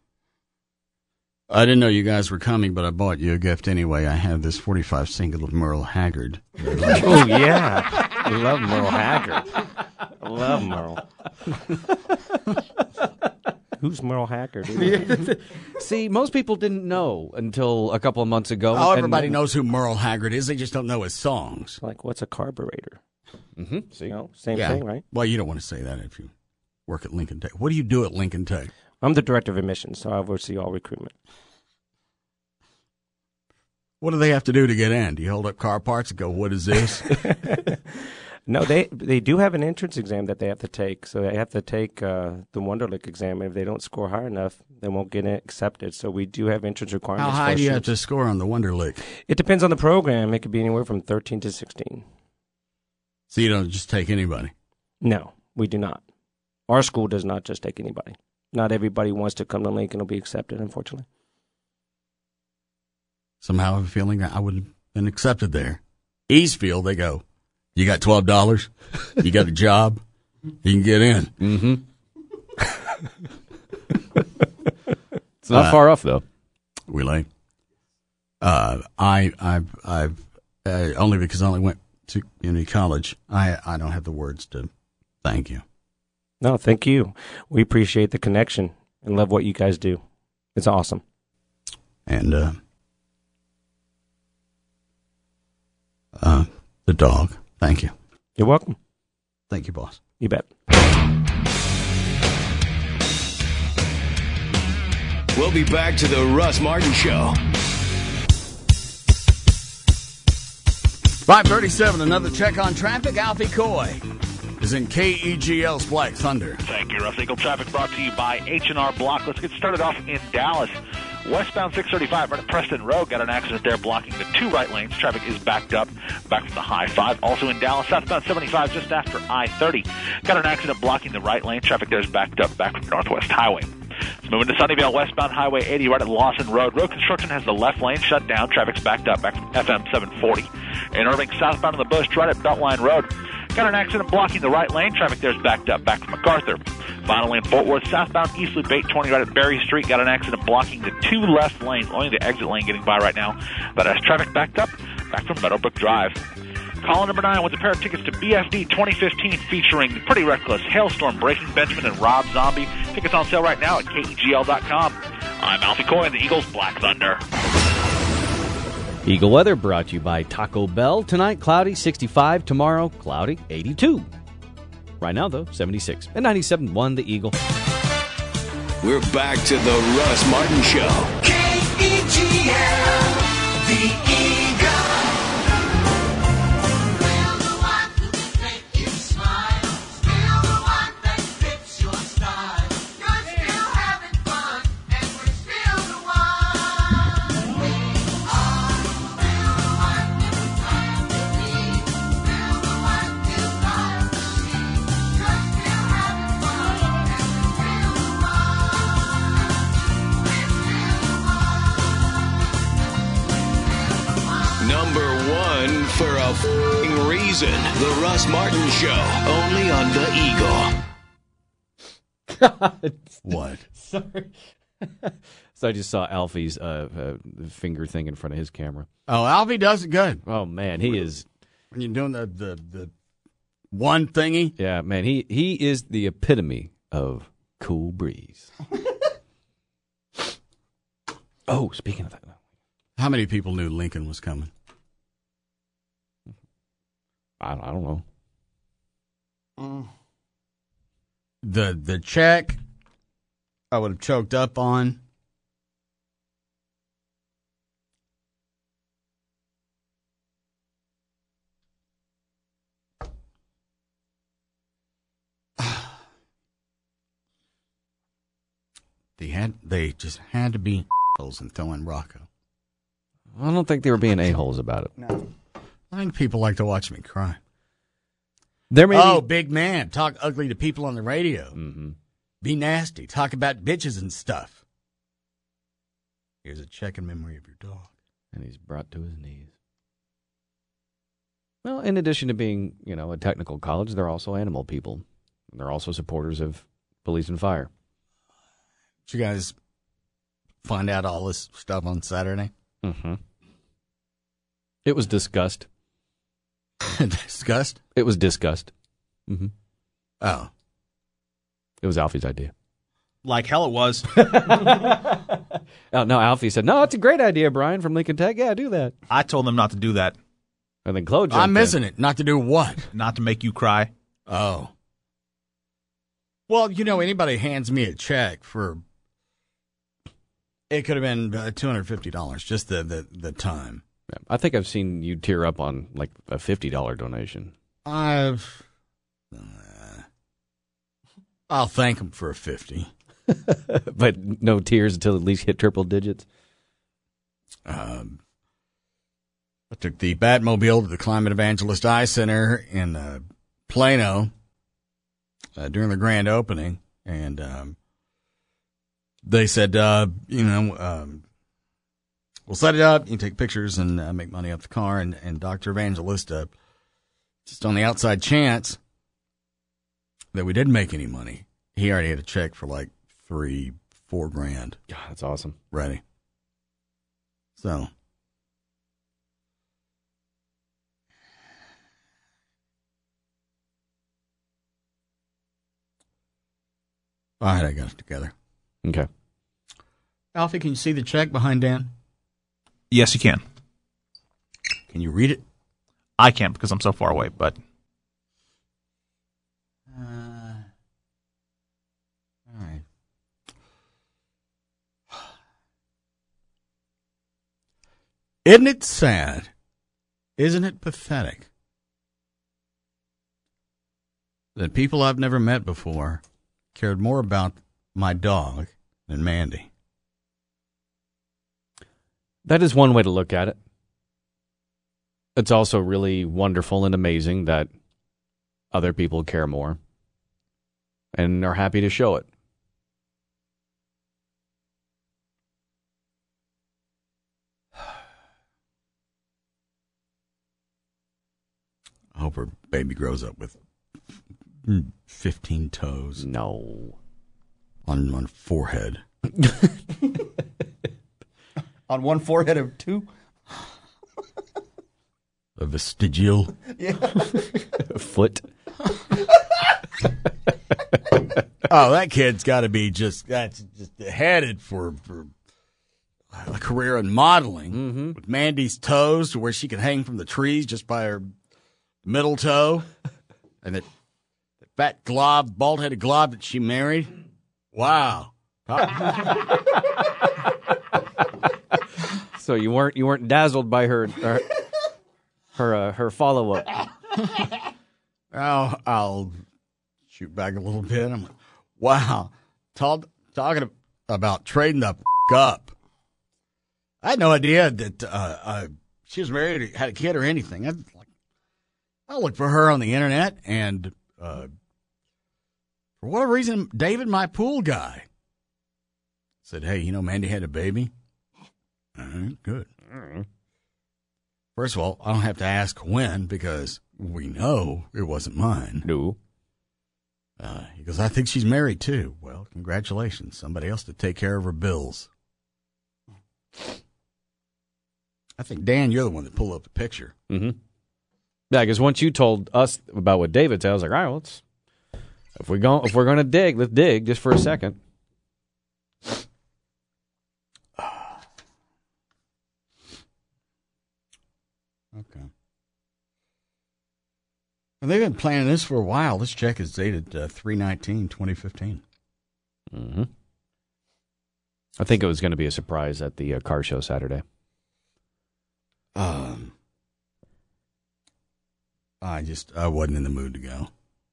I didn't know you guys were coming, but I bought you a gift anyway. I have this forty-five single of Merle Haggard. Oh, yeah. I love Merle Haggard. I love Merle. Who's Merle Haggard? See, most people didn't know until a couple of months ago. Oh, and- everybody knows who Merle Haggard is. They just don't know his songs. Like, what's a carburetor? Mm-hmm. See? You know, same Yeah. thing, right? Well, you don't want to say that if you work at Lincoln Tech. What do you do at Lincoln Tech? I'm the director of admissions, so I oversee all recruitment. What do they have to do to get in? Do you hold up car parts and go, what is this? No, they they do have an entrance exam that they have to take. So they have to take uh, the Wonderlic exam. If they don't score high enough, they won't get accepted. So we do have entrance requirements. How high for do you have students. to score on the Wonderlic? It depends on the program. It could be anywhere from thirteen to sixteen. So you don't just take anybody? No, we do not. Our school does not just take anybody. Not everybody wants to come to Lincoln will be accepted, unfortunately. Somehow I have a feeling I would have been accepted there. Eastfield, they go, you got twelve dollars, you got a job, you can get in. Mm-hmm. It's not Uh, far off, though. Really? Uh, I, I've, I've, uh, only because I only went to community college, I, I don't have the words to thank you. No, thank you. We appreciate the connection and love what you guys do. It's awesome. And, uh, uh, the dog, thank you. You're welcome. Thank you, boss. You bet. We'll be back to the Russ Martin Show. five thirty-seven, another check on traffic. Alfie Coy is in K E G L's Black Thunder. Thank you, Russ. Eagle traffic brought to you by H and R Block. Let's get started off in Dallas. Westbound six thirty-five, right at Preston Road. Got an accident there blocking the two right lanes. Traffic is backed up, back from the high five. Also in Dallas, southbound seventy-five, just after I thirty. Got an accident blocking the right lane. Traffic there is backed up, back from Northwest Highway. Let's move into Sunnyvale, westbound Highway eighty, right at Lawson Road. Road construction has the left lane shut down. Traffic's backed up, back from F M seven forty. In Irving, southbound in the Bush, right at Beltline Road. Got an accident blocking the right lane. Traffic there is backed up, back from MacArthur. Finally, in Fort Worth, southbound East Loop eight twenty, right at Berry Street. Got an accident blocking the two left lanes. Only the exit lane getting by right now. But as traffic backed up, back from Meadowbrook Drive. Caller number nine with a pair of tickets to B F D twenty fifteen featuring Pretty Reckless, Hailstorm, Breaking Benjamin, and Rob Zombie. Tickets on sale right now at K E G L dot com. I'm Alfie Coy and the Eagles Black Thunder. Eagle weather brought to you by Taco Bell. Tonight, cloudy, sixty-five. Tomorrow, cloudy, eighty-two. Right now, though, seventy-six. And ninety-seven point one, the Eagle. We're back to the Russ Martin Show. K E G L, the Eagle. Still the one who can make you smile. Still the one that fits your style. You're still having fun, and we're still the one. We are still the one every time you need. Still the one you dial to see. You're still having fun, and we're still the Number one for a f***ing reason. The Russ Martin Show. Only on the Eagle. What? Sorry. So I just saw Alfie's uh, uh, finger thing in front of his camera. Oh, Alfie does it good. Oh, man, he is. When you're doing the, the, the one thingy. Yeah, man, he, he is the epitome of cool breeze. Oh, speaking of that. How many people knew Lincoln was coming? I, I don't know. Mm. The the check I would have choked up on. They had they just had to be assholes and throw in Rocco. I don't think they were being a-holes about it. No. I think people like to watch me cry. There may oh, be... big man, talk ugly to people on the radio. Mm-hmm. Be nasty, talk about bitches and stuff. Here's a check in memory of your dog. And he's brought to his knees. Well, in addition to being, you know, a technical college, they're also animal people. They're also supporters of police and fire. Did you guys find out all this stuff on Saturday? Mm-hmm. It was discussed. Discussed? It was discussed. Mm-hmm. Oh. It was Alfie's idea. Like hell it was. Oh, no, Alfie said, no, it's a great idea, Brian, from Lincoln Tech. Yeah, do that. I told them not to do that. And then Chloe jumped I'm missing in. it. Not to do what? Not to make you cry. Oh. Well, you know, anybody hands me a check for It could have been uh, two hundred fifty dollars, just the, the, the time. Yeah, I think I've seen you tear up on like a fifty dollars donation. I've. Uh, I'll thank him for a fifty. But no tears until at least hit triple digits. Um, I took the Batmobile to the Climate Evangelist Eye Center in uh, Plano uh, during the grand opening, and um, they said, uh, you know, um, we'll set it up, you can take pictures and uh, make money off the car, and, and Doctor Evangelist, uh, just on the outside chance that we didn't make any money, he already had a check for like three, four grand. God, that's awesome. Ready. So. All right, I got it together. Okay. Alfie, can you see the check behind Dan? Yes, you can. Can you read it? I can't because I'm so far away, but. Uh, all right. Isn't it sad? Isn't it pathetic that people I've never met before cared more about my dog than Mandy? That is one way to look at it. It's also really wonderful and amazing that other people care more and are happy to show it. I hope her baby grows up with fifteen toes. No. On one forehead. On one forehead of two? A vestigial. Yeah. Foot. Oh, that kid's got to be just, that's just headed for, for a career in modeling. Mm-hmm. With Mandy's toes to where she can hang from the trees just by her middle toe. And that, that fat glob, bald-headed glob that she married. Wow. So you weren't you weren't dazzled by her her her, uh, her follow up. I'll, I'll shoot back a little bit. I'm like, wow, Talk, talking about trading the f- up. I had no idea that uh, uh, she was married, or had a kid, or anything. I like, I looked for her on the internet, and uh, for whatever reason, David, my pool guy, said, "Hey, you know, Mandy had a baby." All right, good. Mm-hmm. First of all, I don't have to ask when because we know it wasn't mine. No. Uh, he goes, I think she's married too. Well, congratulations. Somebody else to take care of her bills. I think, Dan, you're the one that pulled up the picture. Mm-hmm. Yeah, because once you told us about what David said, I was like, all right, well, let's, if, we go, if we're going to dig, let's dig just for a second. Okay. And they've been planning this for a while. This check is dated uh, three nineteen twenty fifteen. Mm-hmm. I think it was going to be a surprise at the uh, car show Saturday. Um, I just, I wasn't in the mood to go.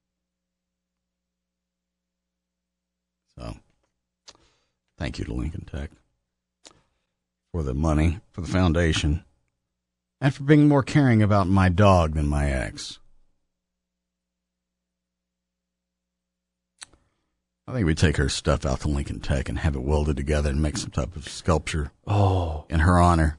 So, thank you to Lincoln Tech for the money, for the foundation, and for being more caring about my dog than my ex. I think we take her stuff out to Lincoln Tech and have it welded together and make some type of sculpture. Oh, in her honor.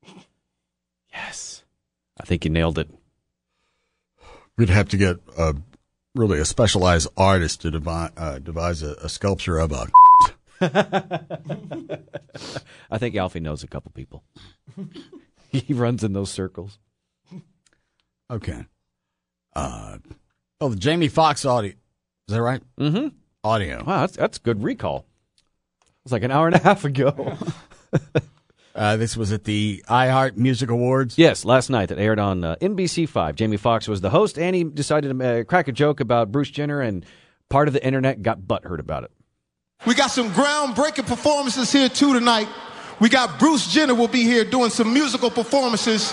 Yes, I think you nailed it. We'd have to get a really a specialized artist to devi- uh, devise a, a sculpture of a. I think Alfie knows a couple people. He runs in those circles. Okay. Uh, oh, the Jamie Foxx audio. Is that right? Mm-hmm. Audio. Wow, that's that's good recall. It was like an hour and a half ago. uh, this was at the iHeart Music Awards? Yes, last night that aired on uh, N B C five. Jamie Foxx was the host, and he decided to uh, crack a joke about Bruce Jenner, and part of the internet got butthurt about it. We got some groundbreaking performances here too tonight. We got Bruce Jenner will be here doing some musical performances.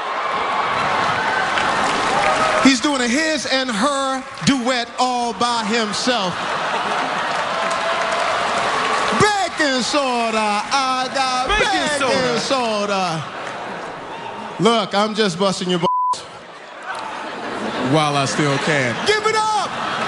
He's doing a his and her duet all by himself. Baking soda, I got baking, baking soda. Look, I'm just busting your balls while I still can. Give it up!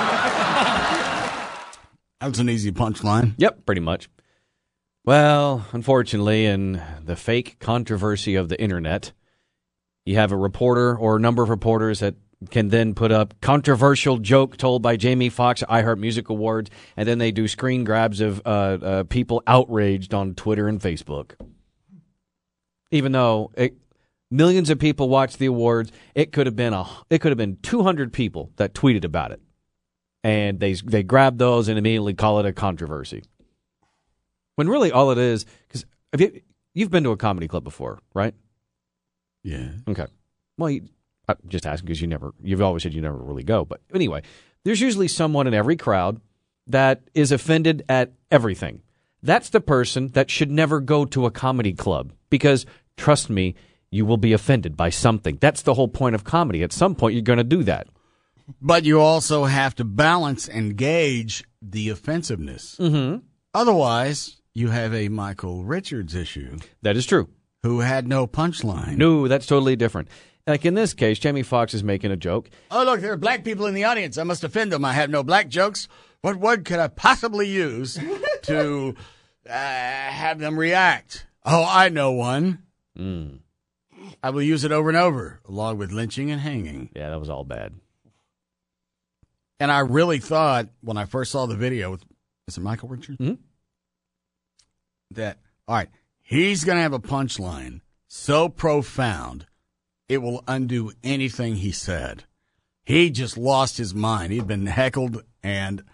That was an easy punchline. Yep, pretty much. Well, unfortunately, in the fake controversy of the internet, you have a reporter or a number of reporters that can then put up controversial joke told by Jamie Foxx at iHeart Music Awards, and then they do screen grabs of uh, uh, people outraged on Twitter and Facebook. Even though it, millions of people watched the awards, it could have been a it could have been two hundred people that tweeted about it, and they they grab those and immediately call it a controversy. When really all it is, because you, you've been to a comedy club before, right? Yeah. Okay. Well, you, I'm just asking because you never, you've always said you never really go. But anyway, there's usually someone in every crowd that is offended at everything. That's the person that should never go to a comedy club because, trust me, you will be offended by something. That's the whole point of comedy. At some point, you're going to do that. But you also have to balance and gauge the offensiveness. Mm-hmm. Otherwise, you have a Michael Richards issue. That is true. Who had no punchline. No, that's totally different. Like in this case, Jamie Foxx is making a joke. Oh, look, there are black people in the audience. I must offend them. I have no black jokes. What word could I possibly use to uh, have them react? Oh, I know one. Mm. I will use it over and over, along with lynching and hanging. Yeah, that was all bad. And I really thought, when I first saw the video, with, is it Michael Richards? Mm-hmm. That, all right, he's going to have a punchline so profound, it will undo anything he said. He just lost his mind. He'd been heckled, and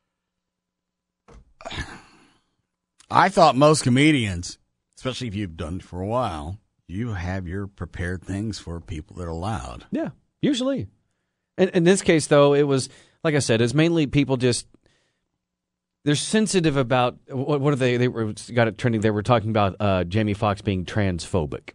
I thought most comedians, especially if you've done it for a while, you have your prepared things for people that are loud. Yeah, usually. In, in this case, though, it was, like I said, it's mainly people just, they're sensitive about, what, what are they, they were, got it trending, they were talking about uh, Jamie Foxx being transphobic.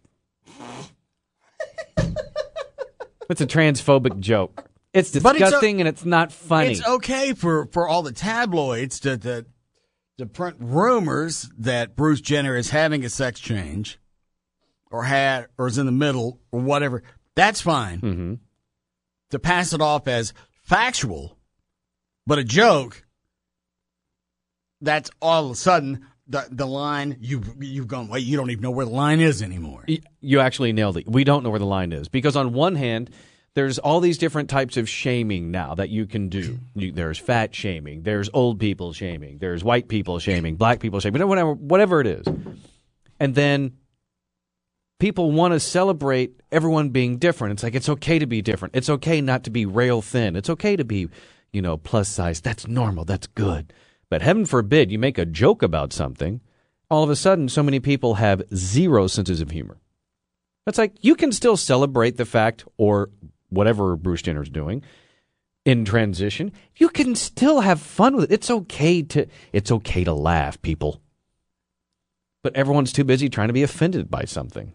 It's a transphobic joke. It's disgusting it's o- and it's not funny. It's okay for, for all the tabloids to, to to print rumors that Bruce Jenner is having a sex change or had or is in the middle or whatever. That's fine. Mm-hmm. To pass it off as factual, but a joke, that's all of a sudden the the line, you, you've gone, wait, you don't even know where the line is anymore. You actually nailed it. We don't know where the line is. Because on one hand, there's all these different types of shaming now that you can do. You, there's fat shaming. There's old people shaming. There's white people shaming. Black people shaming. Whatever, whatever it is. And then people want to celebrate everyone being different. It's like, it's okay to be different. It's okay not to be rail thin. It's okay to be, you know, plus size. That's normal. That's good. But heaven forbid you make a joke about something, all of a sudden so many people have zero senses of humor. It's like you can still celebrate the fact, or whatever Bruce Jenner's doing, in transition. You can still have fun with it. It's okay to it's okay to laugh, people. But everyone's too busy trying to be offended by something.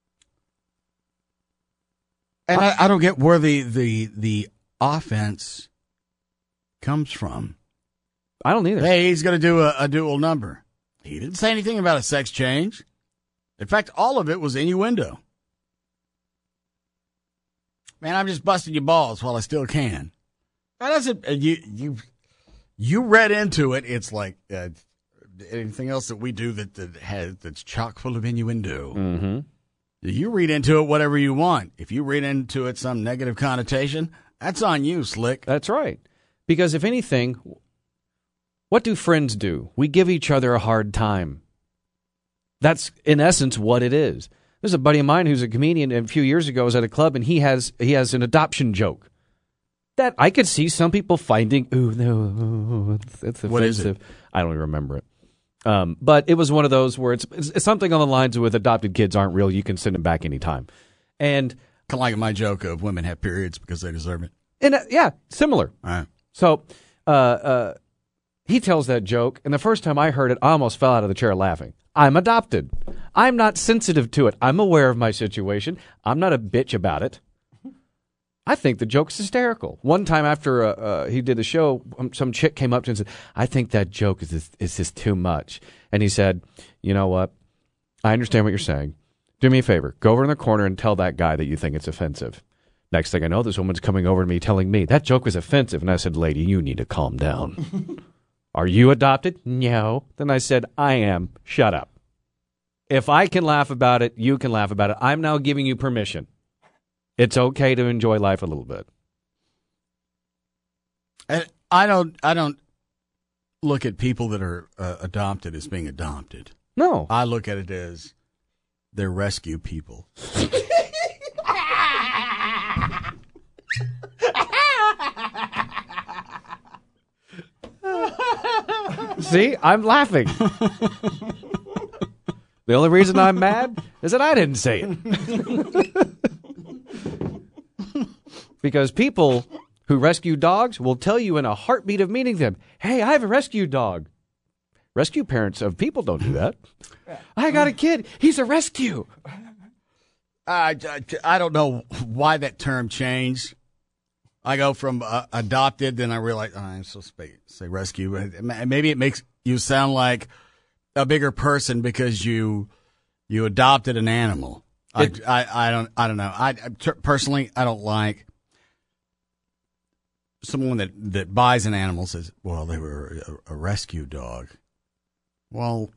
And I, I don't get where the, the the offense comes from. I don't either. Hey, he's going to do a, a dual number. He didn't say anything about a sex change. In fact, all of it was innuendo. Man, I'm just busting your balls while I still can. That doesn't, you, you, you read into it. It's like uh, anything else that we do that, that has, that's chock full of innuendo. Mm-hmm. You read into it whatever you want. If you read into it some negative connotation, that's on you, Slick. That's right. Because if anything, what do friends do? We give each other a hard time. That's, in essence, what it is. There's a buddy of mine who's a comedian, and a few years ago was at a club, and he has he has an adoption joke that I could see some people finding, ooh, no, it's, it's offensive. What is it? I don't even remember it. Um, but it was one of those where it's, it's, it's something on the lines with adopted kids aren't real. You can send them back anytime. And kind of like my joke of women have periods because they deserve it. And uh, yeah, similar. All right. So uh, uh, He tells that joke, and the first time I heard it, I almost fell out of the chair laughing. I'm adopted. I'm not sensitive to it. I'm aware of my situation. I'm not a bitch about it. I think the joke's hysterical. One time after uh, uh, he did the show, um, some chick came up to him and said, I think that joke is just, is just too much. And he said, you know what? I understand what you're saying. Do me a favor. Go over in the corner and tell that guy that you think it's offensive. Next thing I know, this woman's coming over to me telling me, that joke was offensive. And I said, lady, you need to calm down. Are you adopted? No. Then I said, I am. Shut up. If I can laugh about it, you can laugh about it. I'm now giving you permission. It's okay to enjoy life a little bit. And I don't. I don't look at people that are uh, adopted as being adopted. No, I look at it as they're rescue people. See, I'm laughing. The only reason I'm mad is that I didn't say it. Because people who rescue dogs will tell you in a heartbeat of meeting them, hey, I have a rescue dog. Rescue parents of people don't do that. I got a kid. He's a rescue. I, I, I don't know why that term changed. I go from uh, adopted, then I realize oh, I'm supposed to say rescue. Maybe it makes you sound like a bigger person because you you adopted an animal. It, I, I I don't I don't know. I personally I don't like someone that, that buys an animal says, well, they were a, a rescue dog. Well,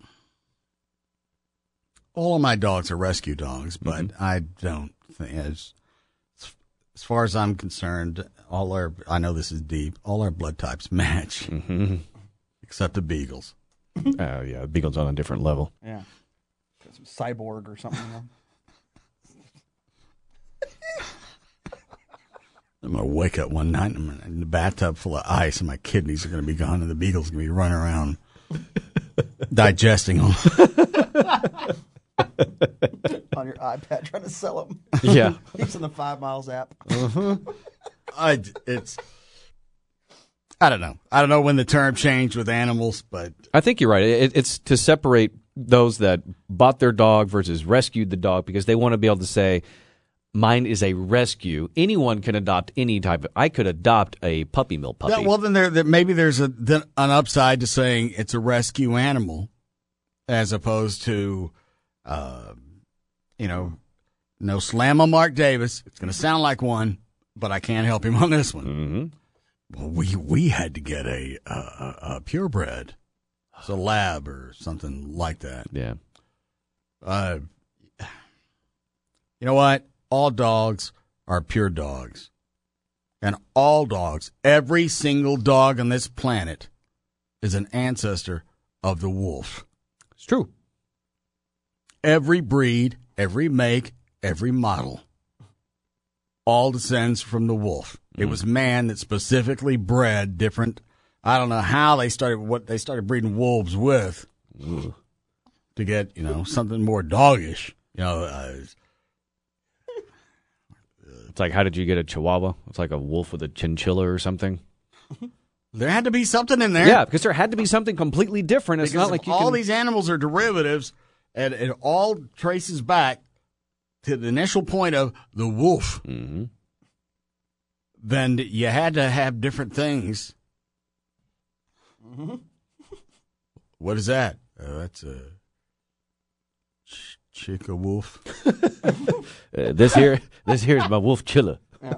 all of my dogs are rescue dogs, but mm-hmm. I don't think, as, as far as I'm concerned, all our, I know this is deep, all our blood types match, mm-hmm. except the beagles. Oh, uh, yeah, the beagle's on a different level. Yeah. Some cyborg or something. You know? I'm going to wake up one night and I'm in the bathtub full of ice and my kidneys are going to be gone and the beagle's going to be running around digesting them. On your iPad trying to sell them. Yeah. Using the Five Miles app. Uh-huh. I, it's, I don't know. I don't know when the term changed with animals, but. I think you're right. It, it's to separate those that bought their dog versus rescued the dog because they want to be able to say, mine is a rescue. Anyone can adopt any type of. I could adopt a puppy mill puppy. Yeah, well, then there, there maybe there's a then an upside to saying it's a rescue animal, as opposed to, uh, you know, no slam on Mark Davis. It's going to sound like one, but I can't help him on this one. Mm-hmm. Well, we we had to get a a, a purebred, it's a lab or something like that. Yeah. Uh, you know what? All dogs are pure dogs. And all dogs, every single dog on this planet is an ancestor of the wolf. It's true. Every breed, every make, every model, all descends from the wolf. Mm. It was man that specifically bred different. I don't know how they started, what they started breeding wolves with Ooh. to get, you know, something more doggish. You know, uh, It's like, how did you get a Chihuahua? It's like a wolf with a chinchilla or something. There had to be something in there. Yeah, because there had to be something completely different. It's because not like you all can... these animals are derivatives, and it all traces back to the initial point of the wolf. Mm-hmm. Then you had to have different things. Mm-hmm. What is that? Uh, that's a ch- chica wolf. uh, this here, this here is my wolf chilla. Yeah.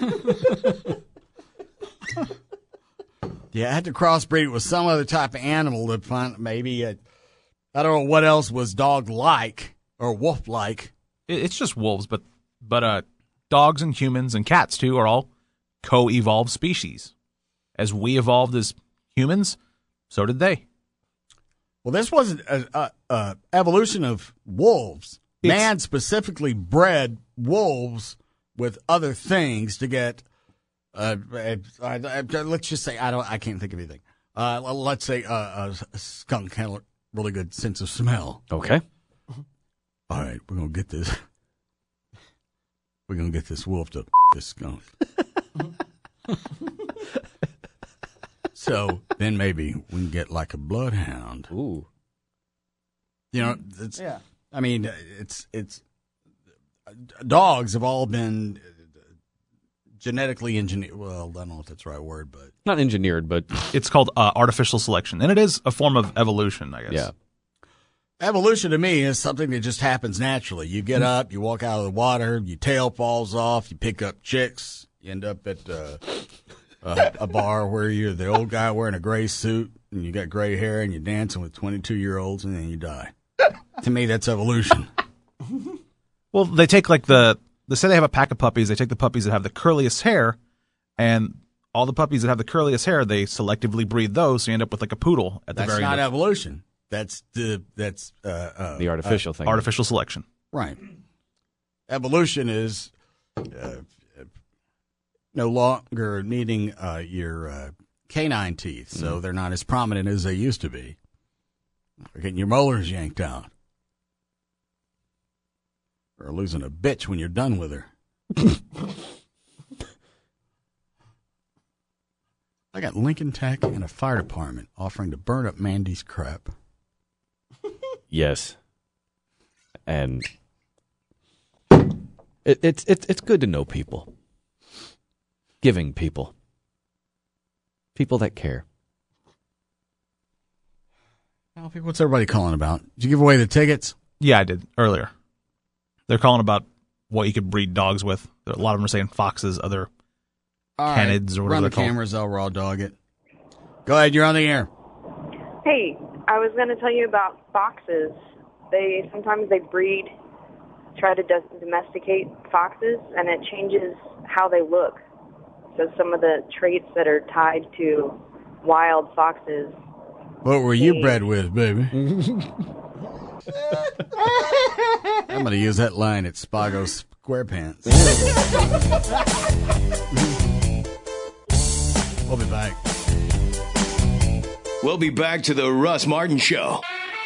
Yeah, I had to crossbreed it with some other type of animal to find maybe a, I don't know what else was dog-like or wolf-like. It's just wolves, but but uh, dogs and humans and cats too are all co-evolved species. As we evolved as humans, so did they. Well, this wasn't a, a, a evolution of wolves. It's, Man specifically bred wolves with other things to get. Uh, uh, uh, let's just say I don't. I can't think of anything. Uh, let's say uh, a skunk had a really good sense of smell. Okay. All right, we're gonna get this. We're gonna get this wolf to this skunk. So then maybe we can get like a bloodhound. Ooh. You know, it's, Yeah. I mean, it's, it's, dogs have all been genetically engineered. Well, I don't know if that's the right word, but. Not engineered, but. It's called uh, artificial selection, and it is a form of evolution, I guess. Yeah. Evolution to me is something that just happens naturally. You get up, you walk out of the water, your tail falls off, you pick up chicks, you end up at uh, a, a bar where you're the old guy wearing a gray suit, and you got gray hair, and you're dancing with twenty-two-year-olds, and then you die. To me, that's evolution. Well, they take like the, they say they have a pack of puppies. They take the puppies that have the curliest hair, and all the puppies that have the curliest hair, they selectively breed those, so you end up with like a poodle at the That's very not end. of- evolution. That's the that's uh, uh, The artificial uh, thing. Artificial selection. Right. Evolution is uh, no longer needing uh, your uh, canine teeth, so Mm. they're not as prominent as they used to be. Or getting your molars yanked out. Or losing a bitch when you're done with her. I got Lincoln Tech and a fire department offering to burn up Mandy's crap. Yes. And it, it's it's it's good to know people. Giving people. People that care. Alfie, what's everybody calling about? Did you give away the tickets? Yeah, I did earlier. They're calling about what you could breed dogs with. A lot of them are saying foxes, other All right, canids, or whatever run they're the called. cameras, I'll raw dog it. Go ahead, you're on the air. Hey, I was going to tell you about foxes. They sometimes they breed, try to do- domesticate foxes, and it changes how they look. So some of the traits that are tied to wild foxes. What were you bred with, baby? I'm going to use that line at Spago SquarePants. We'll be back. We'll be back to the Russ Martin Show.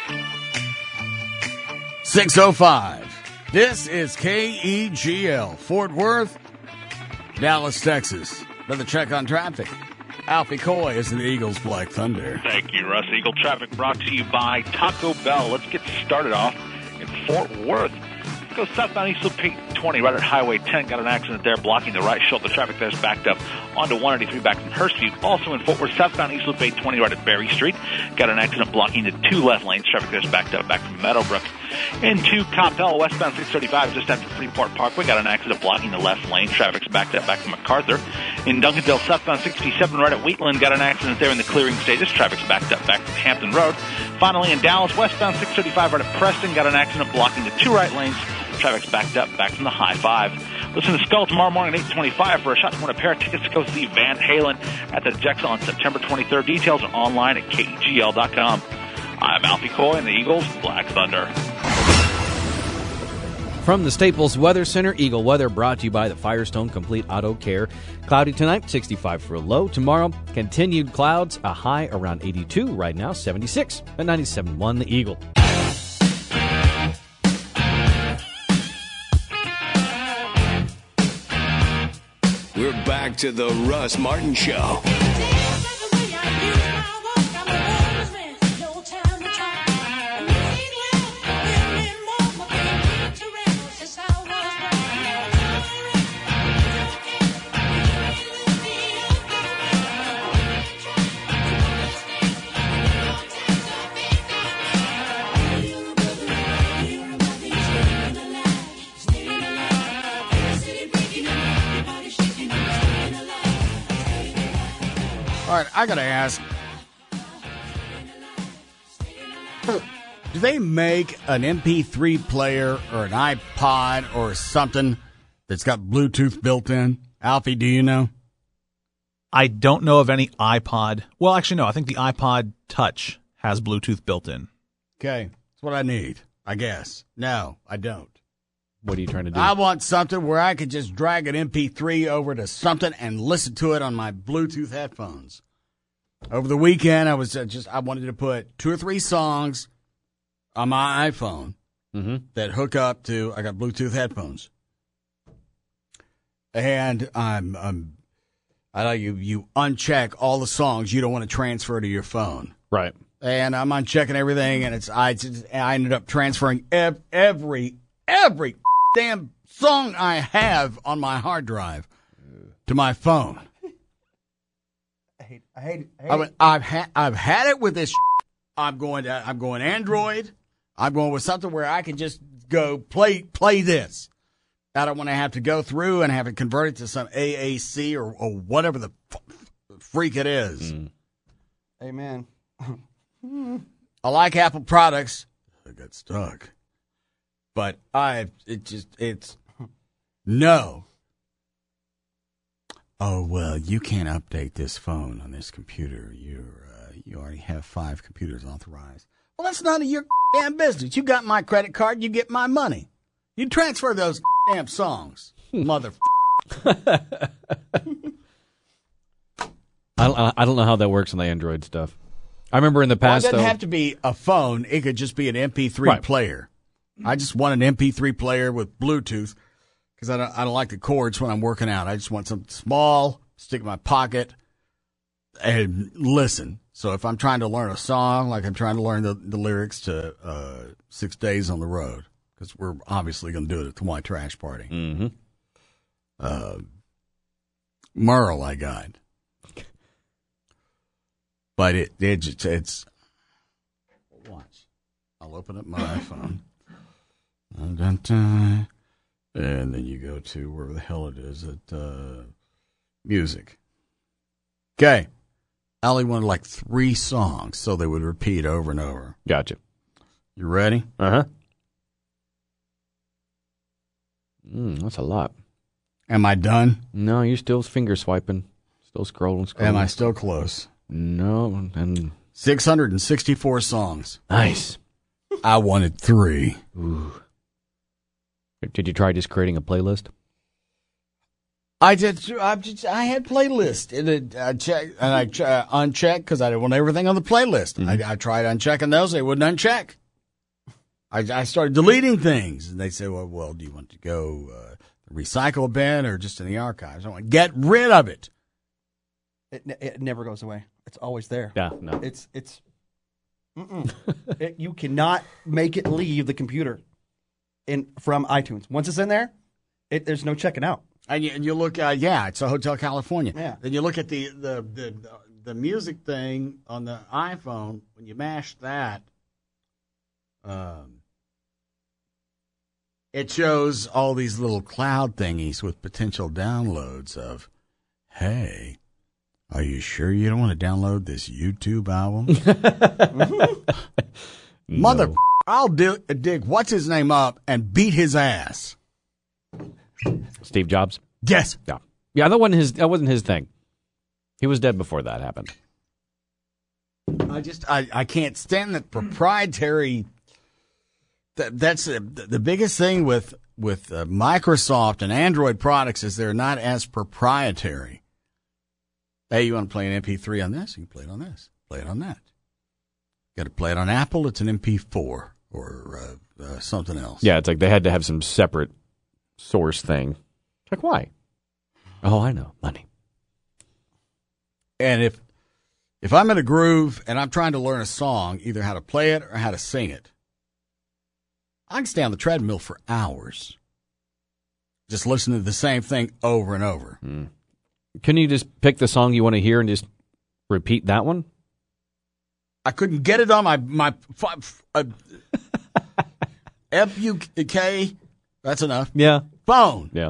six oh five. This is K E G L, Fort Worth, Dallas, Texas. Another check on traffic. Alfie Coy is in the Eagles Black Thunder. Thank you, Russ. Eagle Traffic brought to you by Taco Bell. Let's get started off in Fort Worth. Let's go southbound East Loop twenty, right at Highway ten. Got an accident there blocking the right shoulder. Traffic there's backed up onto one eighty-three back from Hurstview. Also in Fort Worth, southbound East Loop eight twenty, right at Berry Street. Got an accident blocking the two left lanes. Traffic there's backed up back from Meadowbrook. Into Coppell, westbound six thirty-five, just after Freeport Parkway. Got an accident blocking the left lane. Traffic's backed up back from MacArthur. In Duncanville, southbound sixty-seven, right at Wheatland. Got an accident there in the clearing stages. Traffic's backed up back from Hampton Road. Finally, in Dallas, westbound six thirty-five, right at Preston. Got an accident blocking the two right lanes. Traffic's backed up back from the high five. Listen to Skull tomorrow morning at eight twenty-five for a shot to win a pair of tickets to go see Van Halen at the Drexel on September twenty-third. Details are online at K E G L dot com. I'm Alfie Coy in the Eagles Black Thunder. From the Staples Weather Center, Eagle Weather brought to you by the Firestone Complete Auto Care. Cloudy tonight, sixty-five for a low. Tomorrow, continued clouds, a high around eighty-two. Right now, seventy-six at ninety-seven point one The Eagle. We're back to the Russ Martin Show. All right, I got to ask. Do they make an M P three player or an iPod or something that's got Bluetooth built in? Alfie, do you know? I don't know of any iPod. Well, actually, no. I think the iPod Touch has Bluetooth built in. Okay, that's what I need, I guess. No, I don't. What are you trying to do? I want something where I could just drag an M P three over to something and listen to it on my Bluetooth headphones. Over the weekend, I was uh, just I wanted to put two or three songs on my iPhone mm-hmm. that hook up to. I got Bluetooth headphones, and I'm, I'm I know you, you uncheck all the songs you don't want to transfer to your phone. Right. And I'm unchecking everything, and it's I, just, I ended up transferring ev- every, every damn song I have on my hard drive to my phone. I hate, I hate, it. I hate I mean, it. I've had I've had it with this. I'm going to I'm going Android. I'm going with something where I can just go play play this. I don't want to have to go through and have it converted to some A A C or, or whatever the f- freak it is. Mm. Amen. I like Apple products. I got stuck, but I it just it's no. Oh well, you can't update this phone on this computer. You're uh, you already have five computers authorized. Well, that's none of your damn business. You got my credit card. You get my money. You transfer those damn songs, mother. I don't, I don't know how that works on the Android stuff. I remember in the Well, it past, doesn't though, have to be a phone. It could just be an M P three Right. player. I just want an M P three player with Bluetooth because I don't, I don't like the cords when I'm working out. I just want something small, stick in my pocket, and listen. So if I'm trying to learn a song, like I'm trying to learn the, the lyrics to uh, Six Days on the Road, because we're obviously going to do it at the White Trash Party. Mm-hmm. Uh, Merle, I got. But it, it just, it's, watch. I'll open up my iPhone. Dun, dun, dun. And then you go to wherever the hell it is at uh, music. Okay. I only wanted like three songs, so they would repeat over and over. Gotcha. You ready? Uh-huh. Mm, that's a lot. Am I done? No, you're still finger swiping. Still scrolling, scrolling. Am I still close? No. And six hundred sixty-four songs. Nice. I wanted three. Ooh. Did you try just creating a playlist? I did. I just. I had playlist. And it, I checked and I ch- uh, unchecked because I didn't want everything on the playlist. Mm-hmm. I, I tried unchecking those. They wouldn't uncheck. I, I started deleting things, and they said, "Well, well, do you want to go uh, recycle bin or just in the archives?" I went, "Get rid of it." It, ne- it never goes away. It's always there. Yeah, no. It's it's. Mm-mm. it, you cannot make it leave the computer, in from iTunes. Once it's in there, it, there's no checking out. And you, and you look, uh, yeah, it's a Hotel California. Yeah. Then you look at the, the the the music thing on the iPhone. When you mash that, um, it shows all these little cloud thingies with potential downloads of, hey, are you sure you don't want to download this YouTube album? Mother, I'll dig, dig what's his name up and beat his ass. Steve Jobs? Yes. Yeah. Yeah, that wasn't his that wasn't his thing. He was dead before that happened. I just I, I can't stand that proprietary. That that's uh, the biggest thing with with uh, Microsoft and Android products is they're not as proprietary. Hey, you want to play an M P three on this? You can play it on this. Play it on that. Got to play it on Apple. It's an M P four or uh, uh, something else. Yeah, it's like they had to have some separate source thing. Like, why? Oh, I know. Money. And if if I'm in a groove and I'm trying to learn a song, either how to play it or how to sing it, I can stay on the treadmill for hours. Just listening to the same thing over and over. Mm. Can you just pick the song you want to hear and just repeat that one? I couldn't get it on my my uh, F U K. That's enough. Yeah. Phone. Yeah.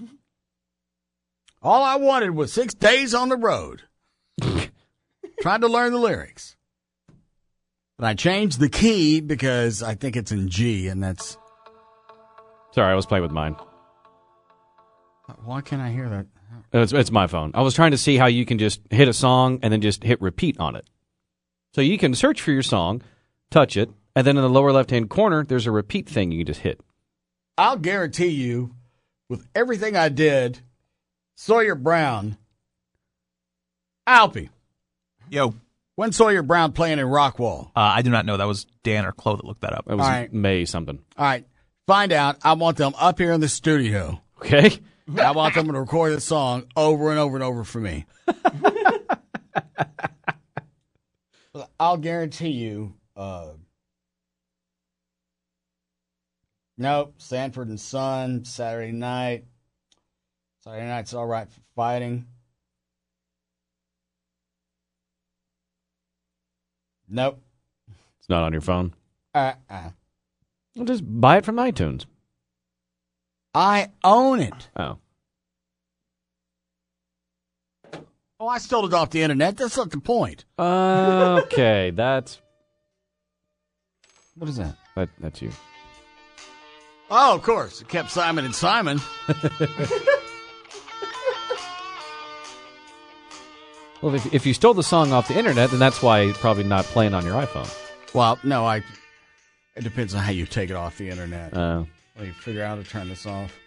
All I wanted was six days on the road. Trying to learn the lyrics. But I changed the key because I think it's in G, and that's... Sorry, I was playing with mine. Why can't I hear that? It's, it's my phone. I was trying to see how you can just hit a song and then just hit repeat on it. So you can search for your song, touch it, and then in the lower left-hand corner, there's a repeat thing you can just hit. I'll guarantee you, with everything I did, Sawyer Brown, Alpie. Yo. When's Sawyer Brown playing in Rockwall? Uh, I do not know. That was Dan or Chloe that looked that up. It was All right. May something. All right. Find out. I want them up here in the studio. Okay. I want them to record the song over and over and over for me. I'll guarantee you. Uh, nope. Sanford and Son, Saturday night. Saturday night's all right for fighting. Nope. It's not on your phone. Uh-uh. Well, just buy it from iTunes. I own it. Oh. Oh, I stole it off the internet. That's not the point. Uh, okay, that's... What is that? that? That's you. Oh, of course. It kept Simon and Simon. Well, if, if you stole the song off the internet, then that's why it's probably not playing on your iPhone. Well, no, I. It depends on how you take it off the internet. Oh. Let me figure out how to turn this off.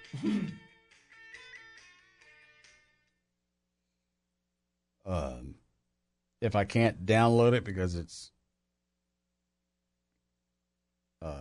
um, if I can't download it because it's uh,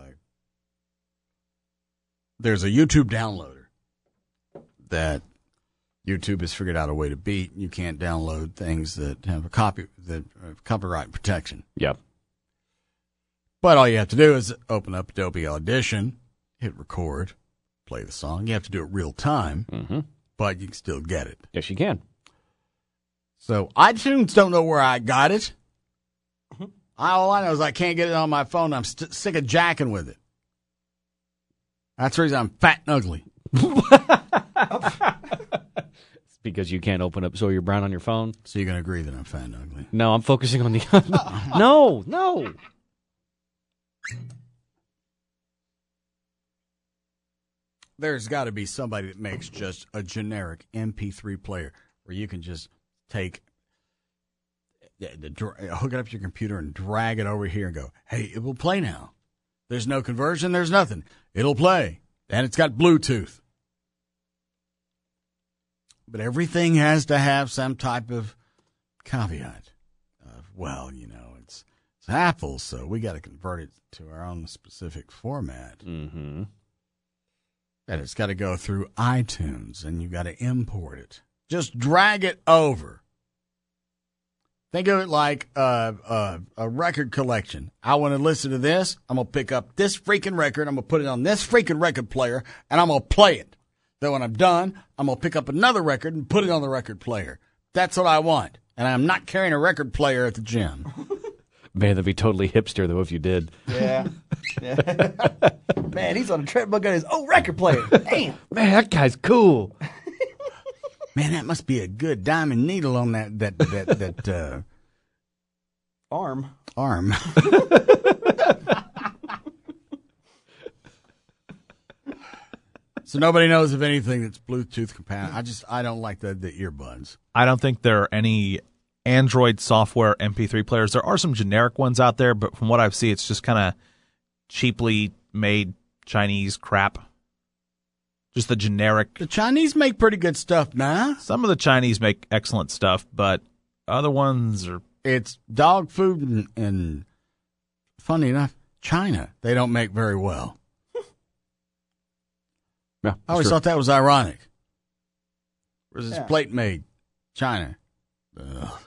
there's a YouTube downloader that YouTube has figured out a way to beat. You can't download things that have a copy that have copyright protection. Yep. But all you have to do is open up Adobe Audition, hit record, play the song. You have to do it real time, mm-hmm. but you can still get it. Yes, you can. So iTunes don't know where I got it. I, all I know is I can't get it on my phone. I'm st- sick of jacking with it. That's the reason I'm fat and ugly. It's because you can't open up So You're Brown on your phone. So you're going to agree that I'm fat and ugly? No, I'm focusing on the... no, no. There's got to be somebody that makes just a generic M P three player where you can just take, the, the, hook it up to your computer and drag it over here and go, hey, it will play now. There's no conversion. There's nothing. It'll play. And it's got Bluetooth. But everything has to have some type of caveat. Of, well, you know, it's, it's Apple, so we got to convert it to our own specific format. Mm-hmm. And it's got to go through iTunes, and you got to import it. Just drag it over. Think of it like a, a, a record collection. I want to listen to this. I'm going to pick up this freaking record. I'm going to put it on this freaking record player, and I'm going to play it. Then when I'm done, I'm going to pick up another record and put it on the record player. That's what I want. And I'm not carrying a record player at the gym. Man, that'd be totally hipster, though, if you did. Yeah. yeah. Man, he's on a treadmill got his own record player. Damn. Man, that guy's cool. Man, that must be a good diamond needle on that that that that uh, arm. Arm. So nobody knows of anything that's Bluetooth compatible. I just I don't like the the earbuds. I don't think there are any Android software M P three players. There are some generic ones out there, but from what I've seen, it's just kind of cheaply made Chinese crap. Just the generic. The Chinese make pretty good stuff now. Some of the Chinese make excellent stuff, but other ones are... It's dog food and, and funny enough, China, they don't make very well. Yeah, I always true. thought that was ironic. Where's this Yeah. plate made? China. Ugh.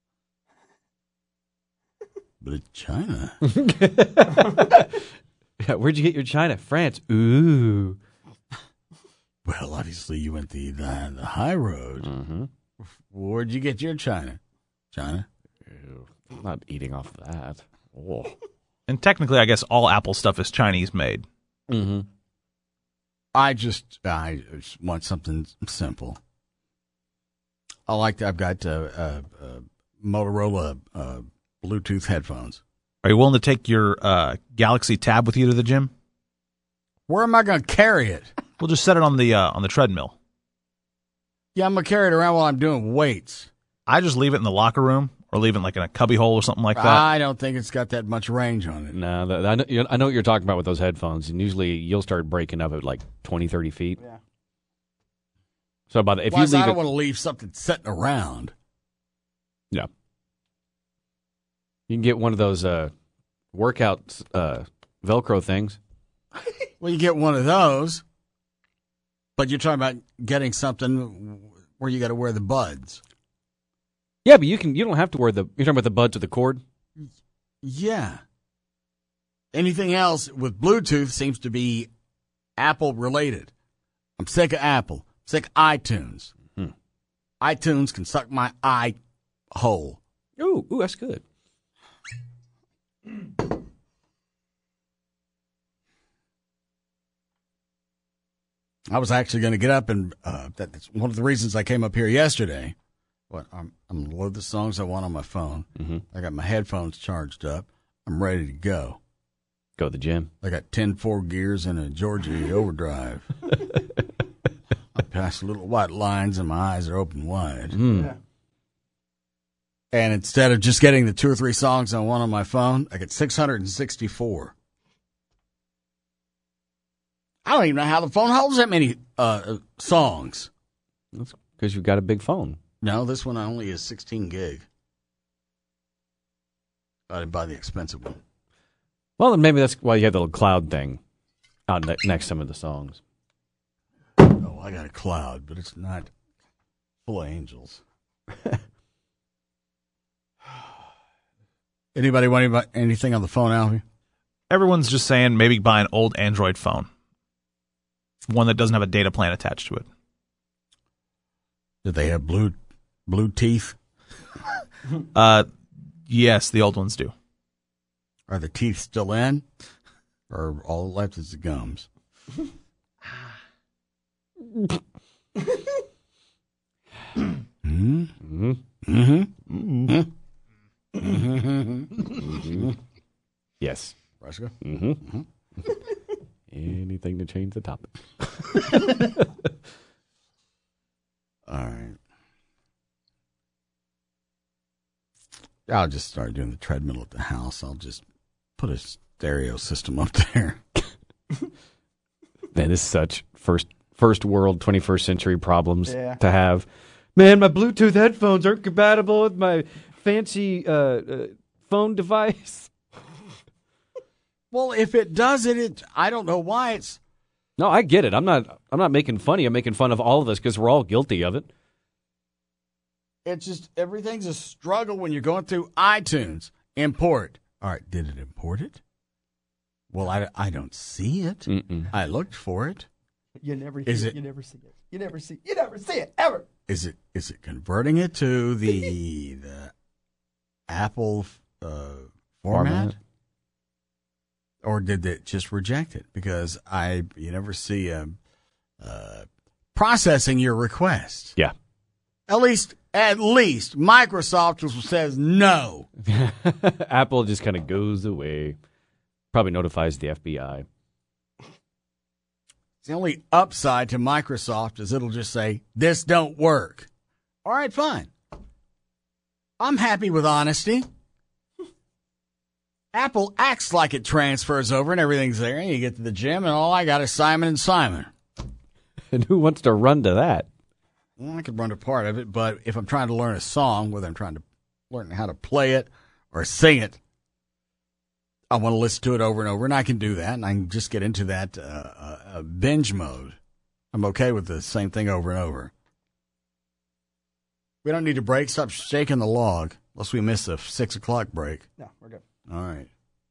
But it's China. Yeah, where'd you get your China? France. Ooh. Well, obviously you went the the, the high road. Mm-hmm. Where'd you get your China? China? Ew, I'm not eating off that. Oh. And technically, I guess all Apple stuff is Chinese made. Mm-hmm. I just I just want something simple. I like that I've got uh, uh, uh, Motorola uh, Bluetooth headphones. Are you willing to take your uh, Galaxy Tab with you to the gym? Where am I going to carry it? We'll just set it on the uh, on the treadmill. Yeah, I'm going to carry it around while I'm doing weights. I just leave it in the locker room or leave it like in a cubby hole or something like that. I don't think it's got that much range on it. No, that, I, know, I know what you're talking about with those headphones, and usually you'll start breaking up at like twenty, thirty feet. Yeah. So by the, if Plus, you leave I don't it, want to leave something sitting around. yeah, you can get one of those uh, workout uh, Velcro things. Well, you get one of those, but you're talking about getting something where you got to wear the buds. Yeah, but you can. You don't have to wear the. You're talking about the buds with the cord. Yeah. Anything else with Bluetooth seems to be Apple related. I'm sick of Apple. Sick of iTunes. Hmm. iTunes can suck my eye hole. Ooh, ooh, that's good. I was actually going to get up and uh, that's one of the reasons I came up here yesterday. What I'm, I'm going to load the songs I want on my phone. Mm-hmm. I got my headphones charged up. I'm ready to go. Go to the gym. I got ten four gears and a Georgia overdrive. I pass little white lines and my eyes are open wide. Mm. Yeah. And instead of just getting the two or three songs I want on my phone, I get six hundred sixty-four. I don't even know how the phone holds that many uh, songs. That's because you've got a big phone. No, this one only is sixteen gig. I didn't buy the expensive one. Well, then maybe that's why you have the little cloud thing out ne- next to some of the songs. Oh, I got a cloud, but it's not full of angels. Anybody want anybody, anything on the phone, Alfie? Everyone's just saying maybe buy an old Android phone. One that doesn't have a data plan attached to it. Did they have blue blue teeth? uh, yes, the old ones do. Are the teeth still in? Or all left is the gums? mm-hmm. Mm-hmm. Mm-hmm. Mm-hmm. Yes. Fresco? Mm-hmm. Mm-hmm. Anything to change the topic. All right. I'll just start doing the treadmill at the house. I'll just put a stereo system up there. Man, this is such first first world, twenty-first century problems Yeah. to have. Man, my Bluetooth headphones aren't compatible with my fancy uh, uh, phone device. Well, if it does it, it, I don't know why it's. No, I get it. I'm not. I'm not making fun of you. I'm making fun of all of us because we're all guilty of it. It's just everything's a struggle when you're going through iTunes. Import. All right, did it import it? Well, I, I don't see it. Mm-mm. I looked for it. You never Is see it- it. You never see it. You never see. You never see it ever. Is it is it converting it to the the Apple uh, format? Format. Or did it just reject it? Because I, you never see um, uh, processing your request. Yeah. At least, at least Microsoft says no. Apple just kind of goes away. Probably notifies the F B I. The only upside to Microsoft is it'll just say, this don't work. All right, fine. I'm happy with honesty. Apple acts like it transfers over and everything's there. And you get to the gym and all I got is Simon and Simon. And who wants to run to that? Well, I could run to part of it, but if I'm trying to learn a song, whether I'm trying to learn how to play it or sing it, I want to listen to it over and over, and I can do that, and I can just get into that uh, uh, uh, binge mode. I'm okay with the same thing over and over. We don't need a break. Stop shaking the log, unless we miss a six o'clock break. No, we're good. All right.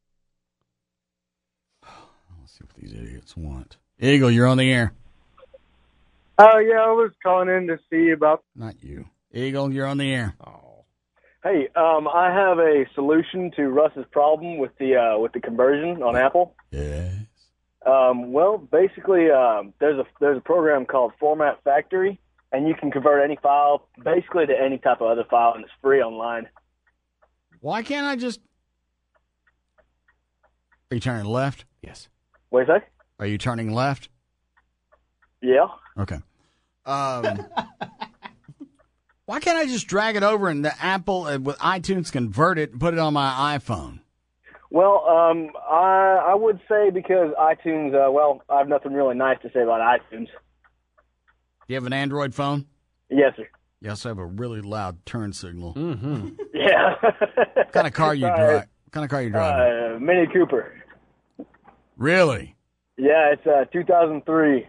Let's see what these idiots want. Eagle, you're on the air. Oh, yeah, I was calling in to see about... Not you. Eagle, you're on the air. Hey, um, I have a solution to Russ's problem with the uh, with the conversion on Apple. Yes. Um, well, basically, um, there's a there's a program called Format Factory, and you can convert any file basically to any type of other file, and it's free online. Why can't I just... Are you turning left? Yes. What do you say? Are you turning left? Yeah. Okay. Um, why can't I just drag it over and the Apple uh, with iTunes convert it and put it on my iPhone? Well, um, I I would say because iTunes. Uh, well, I have nothing really nice to say about iTunes. Do you have an Android phone? Yes, sir. You also have a really loud turn signal. Mm-hmm. Yeah. What kind of car you Uh, drive? What kind of car you driving? Uh, Mini Cooper. Really? Yeah, it's uh, two thousand three.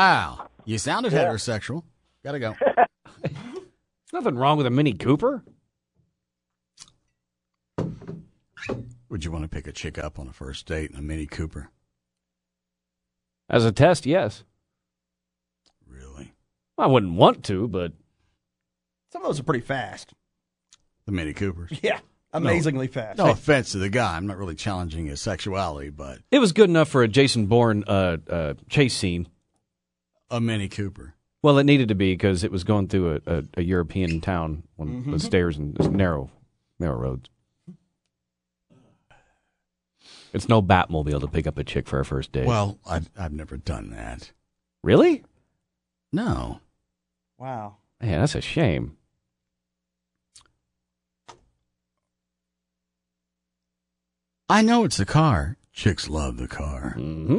Wow. You sounded Yeah. heterosexual. Gotta go. There's nothing wrong with a Mini Cooper. Would you want to pick a chick up on a first date in a Mini Cooper? As a test, yes. Really? I wouldn't want to, but Some of those are pretty fast. The Mini Coopers? Yeah, amazingly no, fast. No offense to the guy. I'm not really challenging his sexuality, but it was good enough for a Jason Bourne uh, uh, chase scene. A Mini Cooper. Well, it needed to be because it was going through a, a, a European town on Mm-hmm. the stairs and narrow, narrow roads. It's no Batmobile to pick up a chick for a first date. Well, I've, I've never done that. Really? No. Wow. Man, that's a shame. I know it's the car. Chicks love the car. Mm-hmm.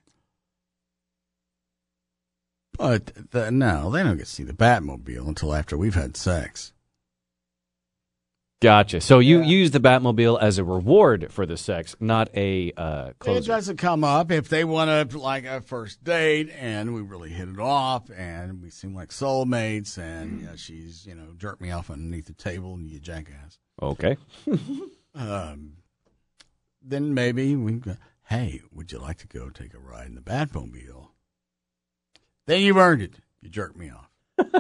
But the, no, they don't get to see the Batmobile until after we've had sex. Gotcha. So you use the Batmobile as a reward for the sex, not a uh, It closer. doesn't come up if they want to, like, a first date and we really hit it off and we seem like soulmates and you know, she's, you know, jerked me off underneath the table and you jackass. Okay. um, then maybe we go, hey, would you like to go take a ride in the Batmobile? Then you've earned it. You jerked me off.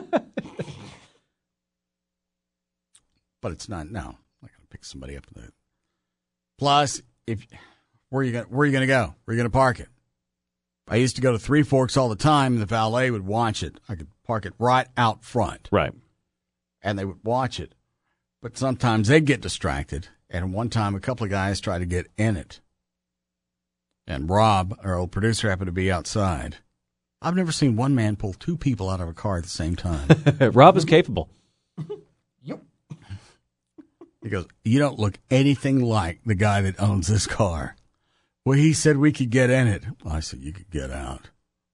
But it's not, no. I'm not going to pick somebody up in the. Plus, if where are you going where are you going to go? Where are you going to park it? I used to go to Three Forks all the time, and the valet would watch it. I could park it right out front. Right. And they would watch it. But sometimes they'd get distracted. And one time, a couple of guys tried to get in it. And Rob, our old producer, happened to be outside. I've never seen one man pull two people out of a car at the same time. Rob is capable. He goes, you don't look anything like the guy that owns this car. Well, he said we could get in it. Well, I said you could get out.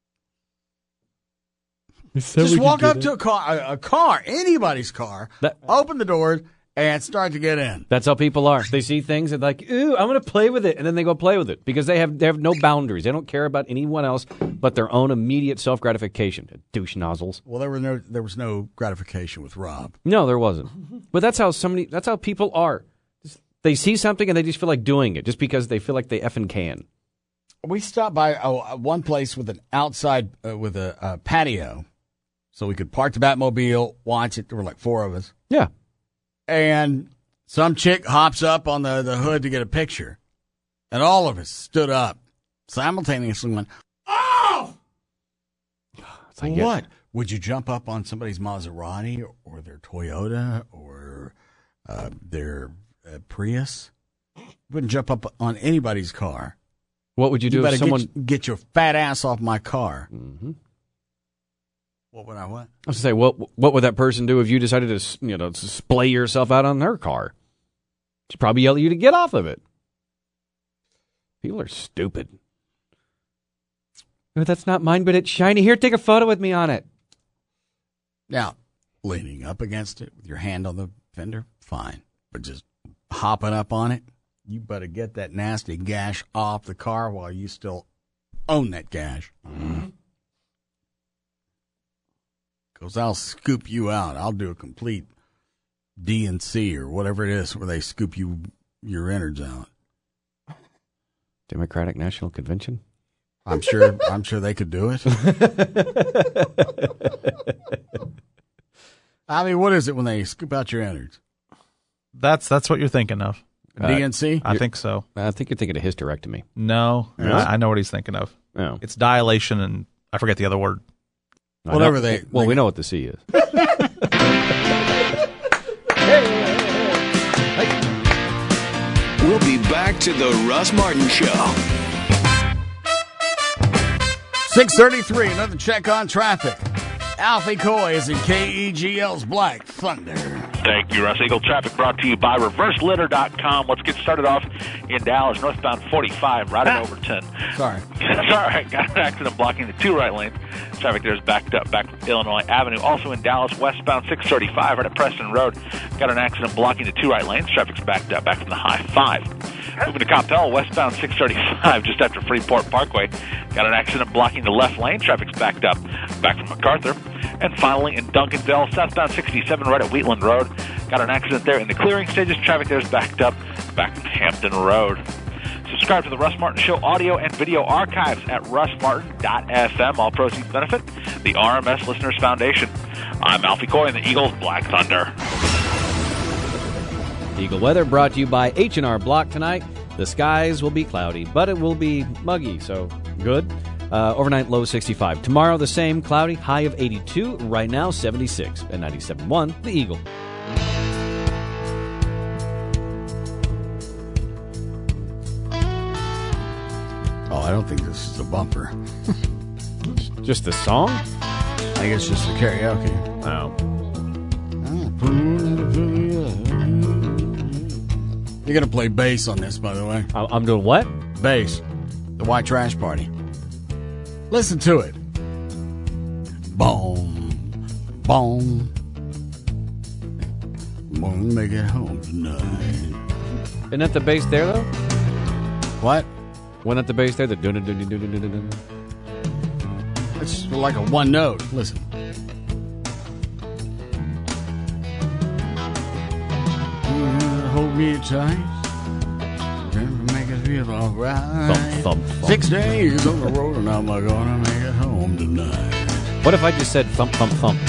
Just walk up to a car, a, a car, anybody's car, That- open the doors, and start to get in. That's how people are. They see things and like, ooh, I'm going to play with it, and then they go play with it because they have they have no boundaries. They don't care about anyone else but their own immediate self gratification. Douche nozzles. Well, there were no, there was no gratification with Rob. No, there wasn't. But that's how so many. That's how people are. Just- They see something and they just feel like doing it just because they feel like they effing can. We stopped by uh, one place with an outside uh, with a uh, patio, so we could park the Batmobile, watch it. There were like four of us. Yeah. And some chick hops up on the, the hood to get a picture. And all of us stood up simultaneously and went, oh! It's like, What? Would you jump up on somebody's Maserati or their Toyota or uh, their uh, Prius? You wouldn't jump up on anybody's car. What would you do better if someone? get, get your fat ass off my car. Mm-hmm. What would I what? I was going to say, what what would that person do if you decided to, you know, to splay yourself out on their car? She'd probably yell at you to get off of it. People are stupid. Oh, that's not mine, but it's shiny. Here, take a photo with me on it. Now, leaning up against it with your hand on the fender, fine. But just hopping up on it, you better get that nasty gash off the car while you still own that gash. Mm-hmm. Because I'll scoop you out. I'll do a complete D and C or whatever it is where they scoop you your innards out. Democratic National Convention? I'm sure I'm sure they could do it. I mean, what is it when they scoop out your innards? That's that's what you're thinking of. A D and C? I think so. I think you're thinking of hysterectomy. No, Yeah. I, I know what he's thinking of. Oh. It's dilation, and I forget the other word. I Whatever know- they- Well, they- we know what the C is. We'll be back to the Russ Martin Show. six thirty-three, another check on traffic. Alfie Coy is in K E G L's Black Thunder. Thank you, Russ. Eagle traffic brought to you by reverse litter dot com. Let's get started off in Dallas, northbound forty-five, right at Overton. Sorry. That's all right. Got an accident blocking the two right lanes. Traffic there is backed up back from Illinois Avenue. Also in Dallas, westbound six thirty-five, right at Preston Road. Got an accident blocking the two right lanes. Traffic's backed up back from the high five. Moving to Coppell, westbound six thirty-five, just after Freeport Parkway. Got an accident blocking the left lane. Traffic's backed up back from MacArthur. And finally, in Duncanville, southbound sixty-seven, right at Wheatland Road. Got an accident there in the clearing stages. Traffic there is backed up back from Hampton Road. Subscribe to the Russ Martin Show audio and video archives at russ martin dot f m. All proceeds benefit the R M S Listeners Foundation. I'm Alfie Coy in the Eagles Black Thunder. Eagle weather brought to you by H and R Block tonight. The skies will be cloudy, but it will be muggy, so good. Uh, overnight low sixty-five. Tomorrow the same, cloudy, high of eighty-two. Right now seventy-six. At ninety-seven point one, the Eagle. Oh, I don't think this is a bumper. Just the song? I think it's just the karaoke. Oh. You're going to play bass on this, by the way. I'm doing what? Bass. The White Trash Party. Listen to it. Boom. Boom. Boom, make it home tonight. Isn't that the bass there, though? What? Wasn't that the bass there? The dun dun dun dun dun dun dun. It's like a one note. Listen. Hold me tight. Make it feel all right. Thump, thump, thump. Six days on the road and I'm gonna make it home tonight. What if I just said thump, thump, thump?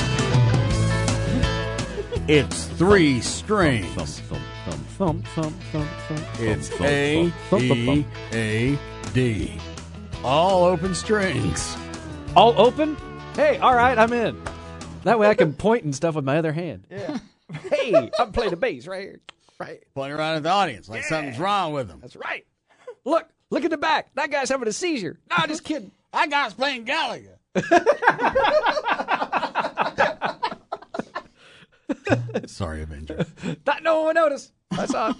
It's three strings. Thump, thump, thump, thump, thump, thump, thump. It's thump, A, thump, thump, E, thump. A, D. All open strings. All open? Hey, all right, I'm in. That way I can point and stuff with my other hand. Yeah. Hey, I'm playing the bass right here. Right. Pointing around at the audience like Yeah. something's wrong with them. That's right. Look, look at the back. That guy's having a seizure. No, just kidding. That guy's playing Gallagher. Sorry, Avenger. Not no one would notice. That's all.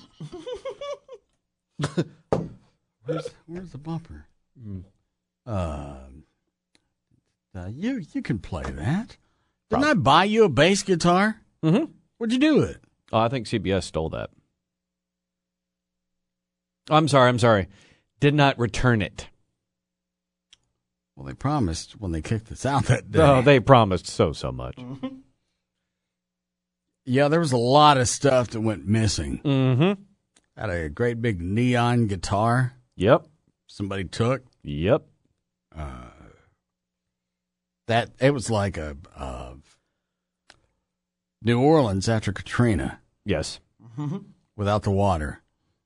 Where's, where's the bumper? Mm. Uh, uh, you you can play that. Didn't I buy you a bass guitar? Mm-hmm. What'd you do with it? Oh, I think C B S stole that. I'm sorry, I'm sorry. Did not return it. Well, they promised when they kicked us out that day. Oh, they promised so, so much. Mm-hmm. Yeah, there was a lot of stuff that went missing. Mm-hmm. Had a great big neon guitar. Yep. Somebody took. Yep. Uh, that it was like a uh, New Orleans after Katrina. Yes. Mm-hmm. Without the water.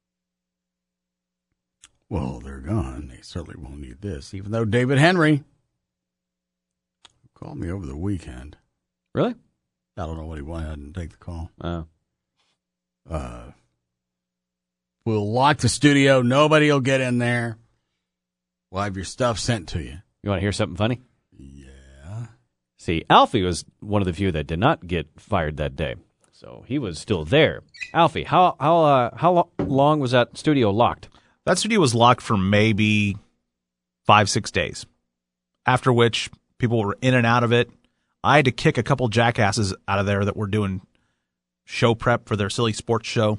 Well, they're gone. They certainly won't need this. Even though David Henry called me over the weekend. Really? I don't know what he wanted. I didn't take the call. Oh. Uh, we'll lock the studio. Nobody will get in there. We'll have your stuff sent to you. You want to hear something funny? Yeah. See, Alfie was one of the few that did not get fired that day. So he was still there. Alfie, how how uh, how lo- long was that studio locked? That studio was locked for maybe five, six days, after which people were in and out of it. I had to kick a couple jackasses out of there that were doing show prep for their silly sports show.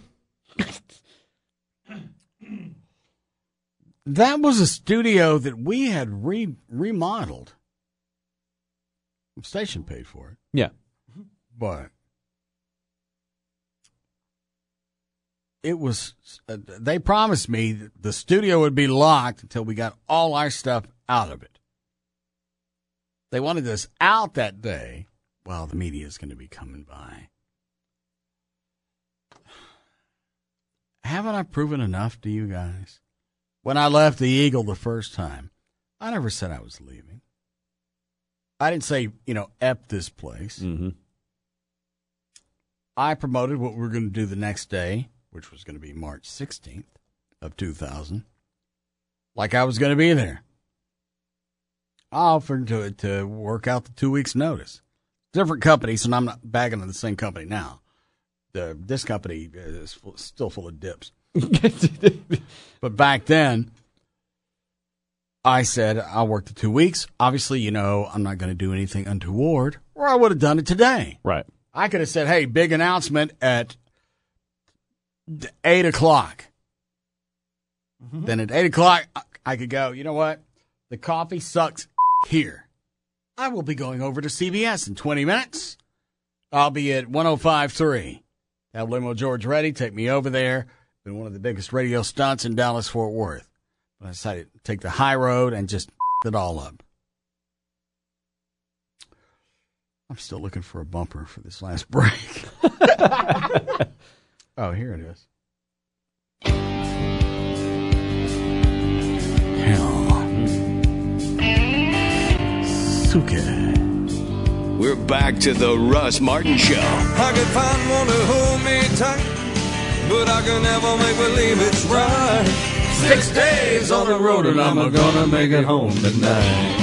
That was a studio that we had re- remodeled. The station paid for it. Yeah. But it was, uh, they promised me that the studio would be locked until we got all our stuff out of it. They wanted us out that day. Well, the media is going to be coming by. Haven't I proven enough to you guys? When I left the Eagle the first time, I never said I was leaving. I didn't say, you know, F this place. Mm-hmm. I promoted what we were going to do the next day, which was going to be March sixteenth of two thousand, like I was going to be there. I offered to to work out the two weeks' notice. Different companies, and I'm not bagging on the same company now. The This company is full, still full of dips. But back then, I said, I'll work the two weeks. Obviously, you know, I'm not going to do anything untoward, or I would have done it today. Right. I could have said, hey, big announcement at eight o'clock. Mm-hmm. Then at eight o'clock, I could go, you know what? The coffee sucks here. I will be going over to C B S in twenty minutes. I'll be at one oh five point three. Have Limo George ready. Take me over there. Been one of the biggest radio stunts in Dallas-Fort Worth. But I decided to take the high road and just it all up. I'm still looking for a bumper for this last break. Oh, here it is. Suke. We're back to the Russ Martin Show. I could find one to hold me tight, but I can never make believe it's right. Six days on the road and I'm gonna make it home tonight.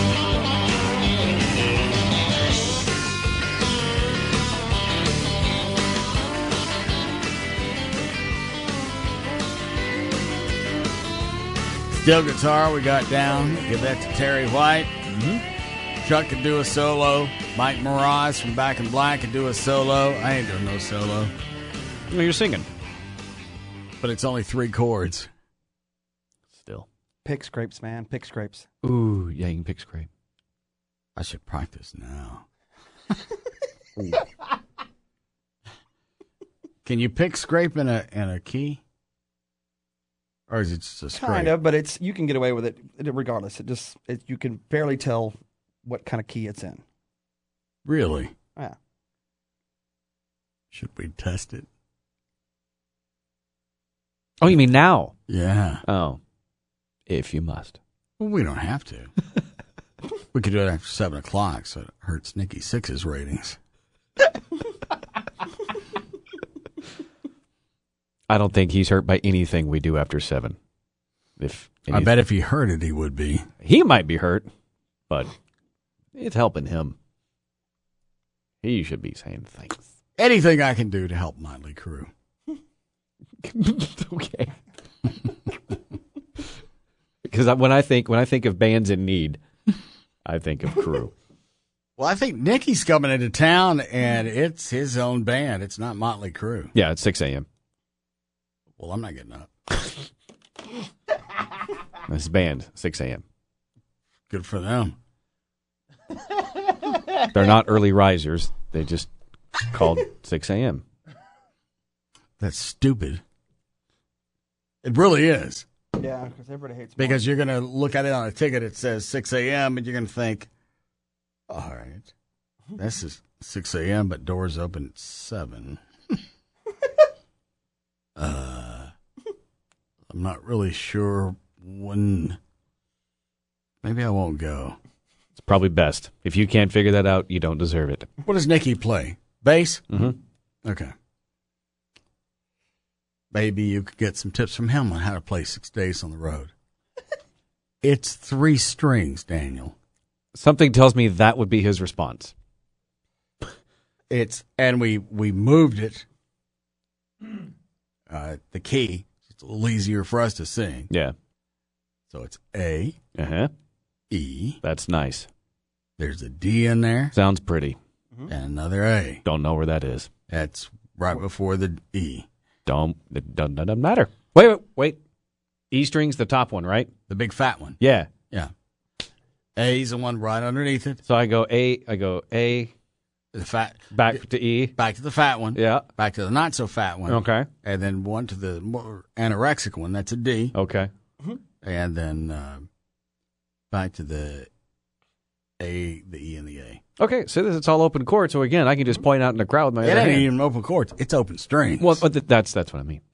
Steel guitar we got down. Give that to Terry White. Mm-hmm. Chuck could do a solo. Mike Mraz from Back in Black could do a solo. I ain't doing no solo. No, you're singing. But it's only three chords. Still. Pick scrapes, man. Pick scrapes. Ooh, yeah, you can pick scrape. I should practice now. Can you pick scrape in a in a key? Or is it just a scrape? Kind of, but it's you can get away with it regardless. It just it, you can barely tell what kind of key it's in. Really? Yeah. Should we test it? Oh, you mean now? Yeah. Oh, if you must. Well, we don't have to. We could do it after seven o'clock, so it hurts Nikki Six's ratings. I don't think he's hurt by anything we do after seven. If I bet if he heard it, he would be. He might be hurt, but it's helping him. He should be saying thanks. Anything I can do to help Motley Crue. Okay. Because when I think when I think of bands in need, I think of Crue. Well, I think Nicky's coming into town, and it's his own band. It's not Motley Crue. Yeah, it's six a.m. Well, I'm not getting up. This band, six a.m. Good for them. They're not early risers. They just called six a.m. That's stupid. It really is. Yeah, because everybody hates Because you're going to look at it on a ticket, it says six a.m., and you're going to think, all right, this is six a.m., but doors open at seven. uh, I'm not really sure when. Maybe I won't go. It's probably best. If you can't figure that out, you don't deserve it. What does Nicky play? Bass? Mm-hmm. Okay. Maybe you could get some tips from him on how to play Six Days on the Road. It's three strings, Daniel. Something tells me that would be his response. It's and we we moved it. Uh, the key. It's a little easier for us to sing. Yeah. So it's A. Uh huh. E. That's nice. There's a D in there. Sounds pretty. And another A. Don't know where that is. That's right before the E. Don't it doesn't, doesn't matter. Wait, wait, wait. E string's the top one, right? The big fat one. Yeah. Yeah. A's the one right underneath it. So I go A. I go A. The fat. Back to E. Back to the fat one. Yeah. Back to the not so fat one. Okay. And then one to the more anorexic one. That's a D. Okay. And then uh, back to the A, the E, and the A. Okay, so this it's all open chord. So again, I can just point out in the crowd with my It other ain't hand. even open chords. It's open strings. Well, but th- that's that's what I mean.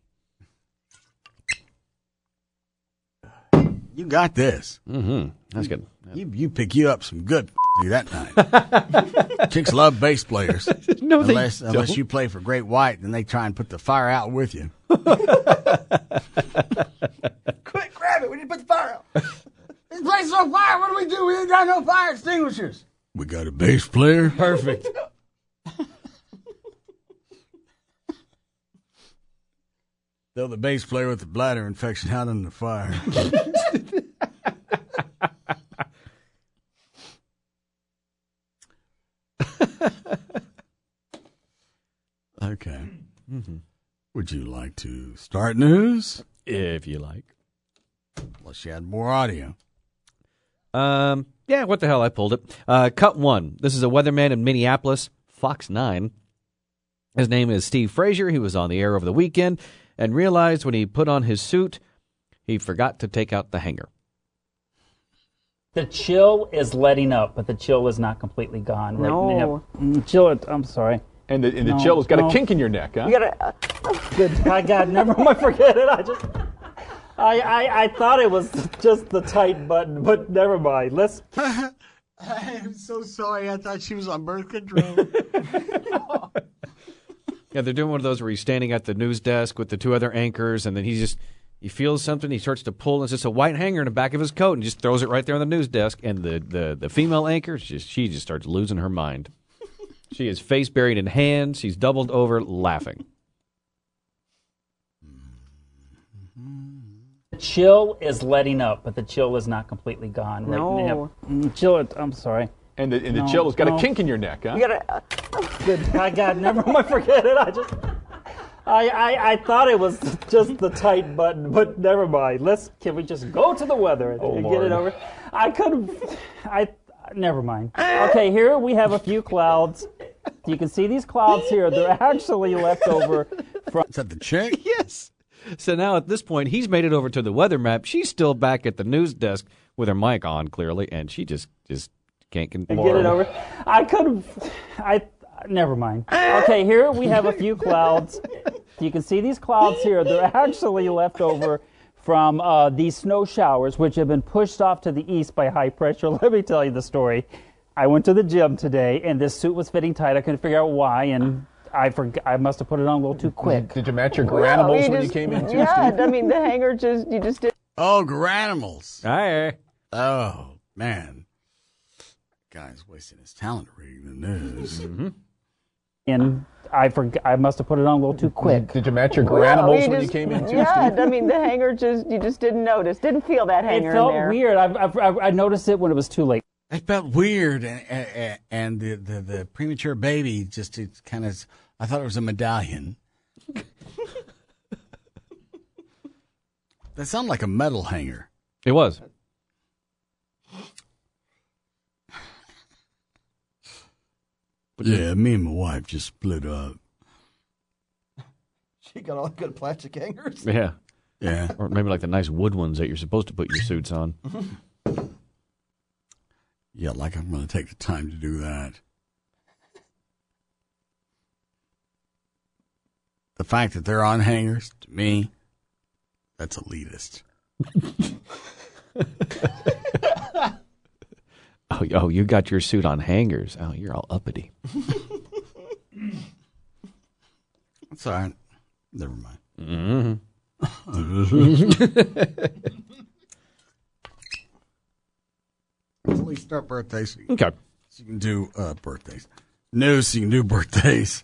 You got this. Mm-hmm. That's good. You you pick you up some good that night. Chicks love bass players. No, they unless don't. unless you play for Great White, then they try and put the fire out with you. Quick, grab it. We need to put the fire out. This place is on fire. What do we do? We ain't got no fire extinguishers. We got a bass player. Perfect. Throw the bass player with the bladder infection out in the fire. Okay. Mm-hmm. Would you like to start news? If you like. Unless you had more audio. Um. Yeah. What the hell? I pulled it. Uh. Cut one. This is a weatherman in Minneapolis. Fox nine. His name is Steve Frazier. He was on the air over the weekend and realized when he put on his suit, he forgot to take out the hanger. The chill is letting up, but the chill is not completely gone. Right No. now. Mm, chill, it- I'm sorry. And the, and the No, chill has got no. a kink in your neck, huh? You gotta. Good. My God, never mind. Forget it. I just, I, I, I thought it was just the tight button, but never mind. Let's. I'm so sorry. I thought she was on birth control. Yeah, they're doing one of those where he's standing at the news desk with the two other anchors, and then he just he feels something. He starts to pull, and it's just a white hanger in the back of his coat, and just throws it right there on the news desk. And the the, the female anchor, just she just starts losing her mind. She is face buried in hands. She's doubled over, laughing. The chill is letting up, but the chill is not completely gone. Right No. now. Mm, chill, it- I'm sorry. And the, and the No, chill has got no. a kink in your neck, huh? You gotta. Good. My God, never mind. Forget it. I just. I, I, I thought it was just the tight button, but never mind. Let's. Can we just go to the weather and, Oh, and Lord. get it over? I could. I. Never mind. Okay, here we have a few clouds. You can see these clouds here. They're actually left over from. Is that the chick? Yes. So now at this point, he's made it over to the weather map. She's still back at the news desk with her mic on, clearly, and she just just can't And control. get it over. I could. I. Never mind. Okay, here we have a few clouds. You can see these clouds here. They're actually left over from uh, these snow showers, which have been pushed off to the east by high pressure. Let me tell you the story. I went to the gym today, and this suit was fitting tight. I couldn't figure out why, and I forgot. I must have put it on a little too quick. Did you match your Well, granimals you when just- you came in, too, Yeah, Steve? I mean, the hanger just. You just did. Oh, Garanimals. Hi. Oh, man. Guy's wasting his talent reading the news. Mm-hmm. And I forgot. I must have put it on a little too quick. Did you match your Well, granimals you when you just- came in, too, Yeah, Steve? I mean, the hanger just. You just didn't notice. Didn't feel that hanger It felt in there. weird. I, I, I noticed it when it was too late. It felt weird, and and, and the, the, the premature baby just kind of, I thought it was a medallion. That sounded like a metal hanger. It was. Yeah, me and my wife just split up. She got all good plastic hangers. Yeah. Yeah. Or maybe like the nice wood ones that you're supposed to put your suits on. Yeah, like I'm going to take the time to do that. The fact that they're on hangers, to me, that's elitist. Oh, oh, you got your suit on hangers. Oh, you're all uppity. That's all right. Never mind. Mm-hmm. At least start birthdays. So you can, Okay. So you can do uh, birthdays. News, so you can do birthdays.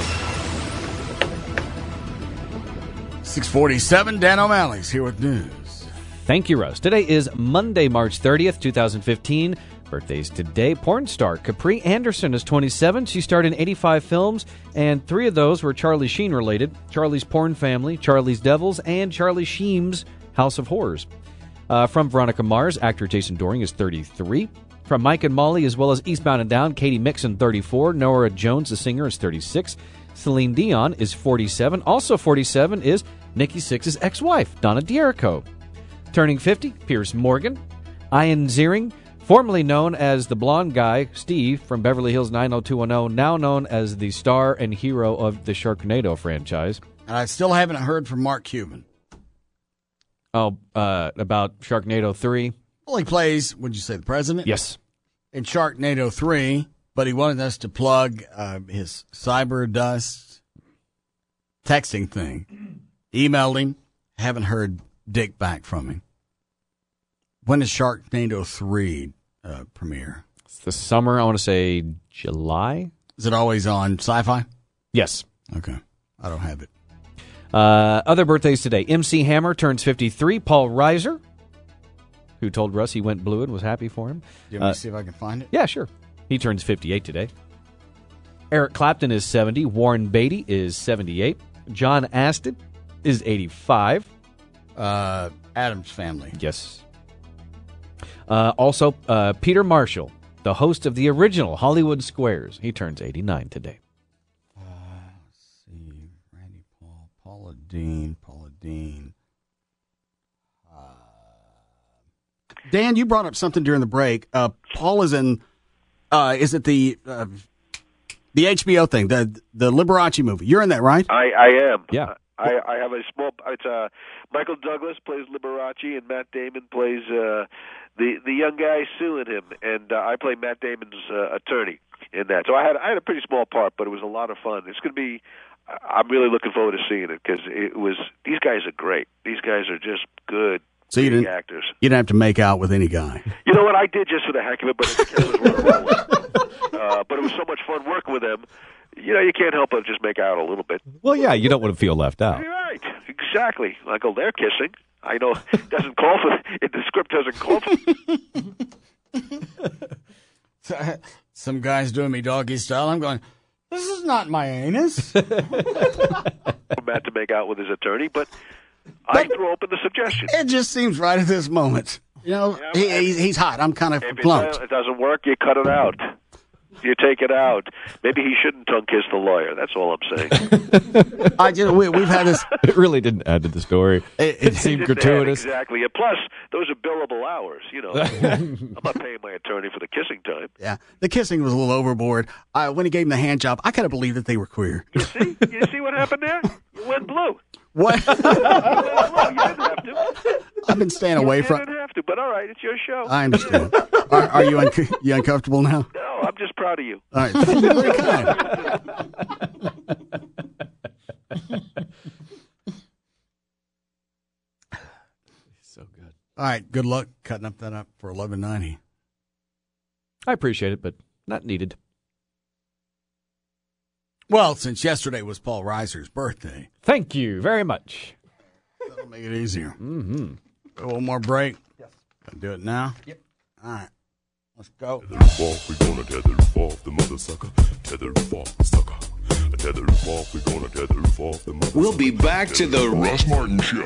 six forty-seven, Dan O'Malley's here with news. Thank you, Russ. Today is Monday, March thirtieth, twenty fifteen. Birthdays today. Porn star Capri Anderson is twenty-seven. She starred in eighty-five films, and three of those were Charlie Sheen related. Charlie's Porn Family, Charlie's Devils, and Charlie Sheen's House of Horrors. Uh, from Veronica Mars, actor Jason Doring is thirty-three. From Mike and Molly, as well as Eastbound and Down, Katie Mixon, thirty-four. Nora Jones, the singer, is thirty-six. Celine Dion is forty-seven. Also forty-seven is Nikki Sixx's ex-wife, Donna D'Errico. Turning fifty, Pierce Morgan. Ian Ziering, formerly known as the blonde guy, Steve, from Beverly Hills nine oh two one oh, now known as the star and hero of the Sharknado franchise. And I still haven't heard from Mark Cuban. Oh, uh, about Sharknado three? Well, he plays, would you say, the president? Yes. In Sharknado three, but he wanted us to plug uh, his cyber dust texting thing. Emailed him, haven't heard dick back from him. When does Sharknado three uh, premiere? It's the summer, I want to say July? Is it always on Sci-Fi? Yes. Okay. I don't have it. Uh, other birthdays today. M C Hammer turns fifty-three. Paul Reiser, who told Russ he went blue and was happy for him. Do you want me Uh, to see if I can find it? Yeah, sure. He turns fifty-eight today. Eric Clapton is seventy. Warren Beatty is seventy-eight. John Astin is eighty-five. Uh, Adam's Family. Yes. Uh, also, uh, Peter Marshall, the host of the original Hollywood Squares. He turns eighty-nine today. Dean, Paula Dean. Uh, Dan, you brought up something during the break. Uh, Paul is in, uh, is it the uh, the H B O thing, the the Liberace movie? You're in that, right? I, I am. Yeah. I, I have a small. It's uh, Michael Douglas plays Liberace, and Matt Damon plays uh, the the young guy suing him, and uh, I play Matt Damon's uh, attorney in that. So I had I had a pretty small part, but it was a lot of fun. It's going to be. I'm really looking forward to seeing it because it was. These guys are great. These guys are just good. So you didn't actors. You didn't have to make out with any guy. You know what? I did just for the heck of it, but it was what I was. uh, but it was so much fun working with them. You know, you can't help but just make out a little bit. Well, yeah, you don't want to feel left out. You're right. Exactly. Like, oh, they're kissing. I know it doesn't call for it. The script doesn't call for Some guy's doing me doggy style. I'm going, this is not my anus. Matt to make out with his attorney, but, I threw open the suggestion. It just seems right at this moment. You know, Yeah, he, and- he's, he's hot. I'm kind of If it, plumped. does- it doesn't work, you cut it out. You take it out. Maybe he shouldn't tongue kiss the lawyer. That's all I'm saying. I just we, we've had this. It really didn't add to the story. It, it seemed Didn't add gratuitous. Exactly. And plus, those are billable hours. You know, I'm not paying my attorney for the kissing time. Yeah, the kissing was a little overboard. Uh, when he gave him the hand job, I kind of believed that they were queer. You see? You see what happened there? You went blue. What? You went blue. You didn't have to. I've been staying away You from. didn't have to, but all right, it's your show. I understand. Are, are you un- you uncomfortable now? No, I'm just proud of you. All right, thank you. Very kind. So good. All right, good luck cutting up that up for eleven ninety. I appreciate it, but not needed. Well, since yesterday was Paul Reiser's birthday, Thank you very much. that'll make it easier. Mm-hmm. One more break. Yes. Do it now. Yep. All right. Let's go. Tether off, we gonna tether off the mother sucker. Tether off the sucker. Tether off, we gonna tether off the mother. We'll be back to the Russ Martin Show.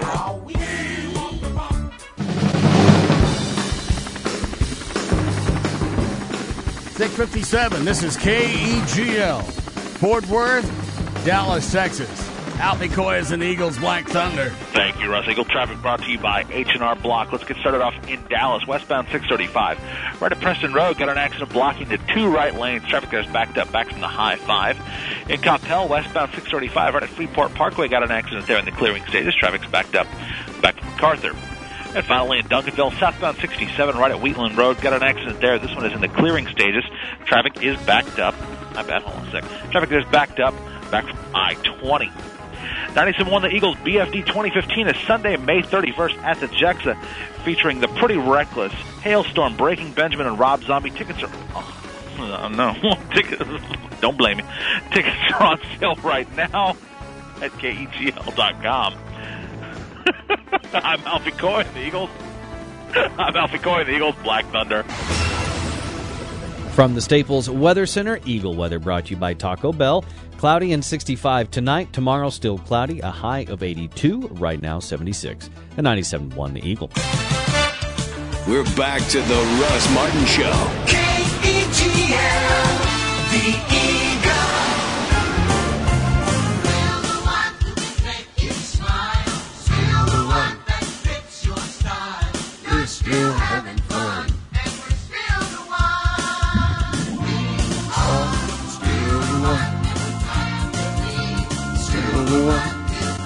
six fifty-seven. This is K E G L. Fort Worth, Dallas, Texas. Alfie Coy is an Eagles Black Thunder. Thank you, Russ. Eagle traffic brought to you by H and R Block. Let's get started off in Dallas, westbound six thirty-five. Right at Preston Road, got an accident blocking the two right lanes. Traffic there's backed up back from the high five. In Coppell, westbound six thirty-five, right at Freeport Parkway, got an accident there in the clearing stages. Traffic's backed up back from MacArthur. And finally in Duncanville, southbound sixty-seven, right at Wheatland Road, got an accident there. This one is in the clearing stages. Traffic is backed up. My bad, hold on a sec. Traffic there's backed up back from I twenty. ninety-seven point one The Eagles B F D twenty fifteen is Sunday, May thirty-first at the Jexa, featuring the Pretty Reckless, Hailstorm, Breaking Benjamin, and Rob Zombie. Tickets are... Oh, no. Tickets, don't blame me. Tickets are on sale right now at K E G L dot com. I'm Alfie Coy, the Eagles. I'm Alfie Coy, the Eagles Black Thunder. From the Staples Weather Center, Eagle Weather brought to you by Taco Bell. Cloudy and sixty-five tonight. Tomorrow still cloudy, a high of eighty-two. Right now seventy-six. And ninety-seven point one The Eagle. We're back to the Russ Martin Show. K E G L, the Eagle. Still the one that make you smile. Still the one that fits your style. You're still having fun. And we're still the one. Oh, still the one. Still the one.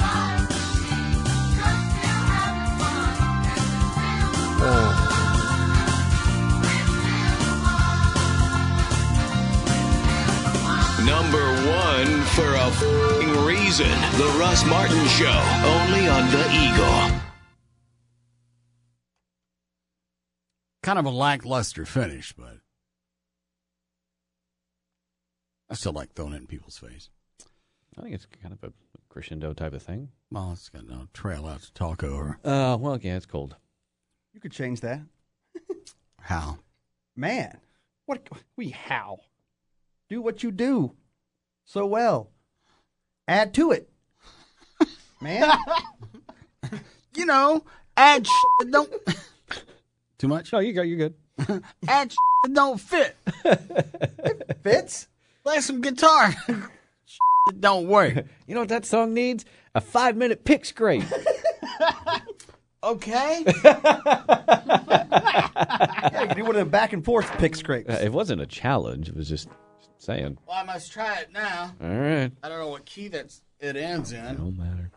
Number one for a f***ing reason. The Russ Martin Show, only on the Eagle. Kind of a lackluster finish, but I still like throwing it in people's face. I think it's kind of a crescendo type of thing. Well, it's got no trail out to talk over. Uh, well, yeah, it's cold. You could change that. How? Man, what we how? Do what you do so well. Add to it, man. You know, add sh- don't. Too much? No, you got. You're good. Add sh- don't fit. It fits. Play some guitar. It don't work. You know what that song needs? A five-minute pick scrape. Okay. Yeah, you can do one of the back and forth pick scrapes. Uh, it wasn't a challenge. It was just saying. Well, I must try it now. All right. I don't know what key that's it ends in. Don't matter.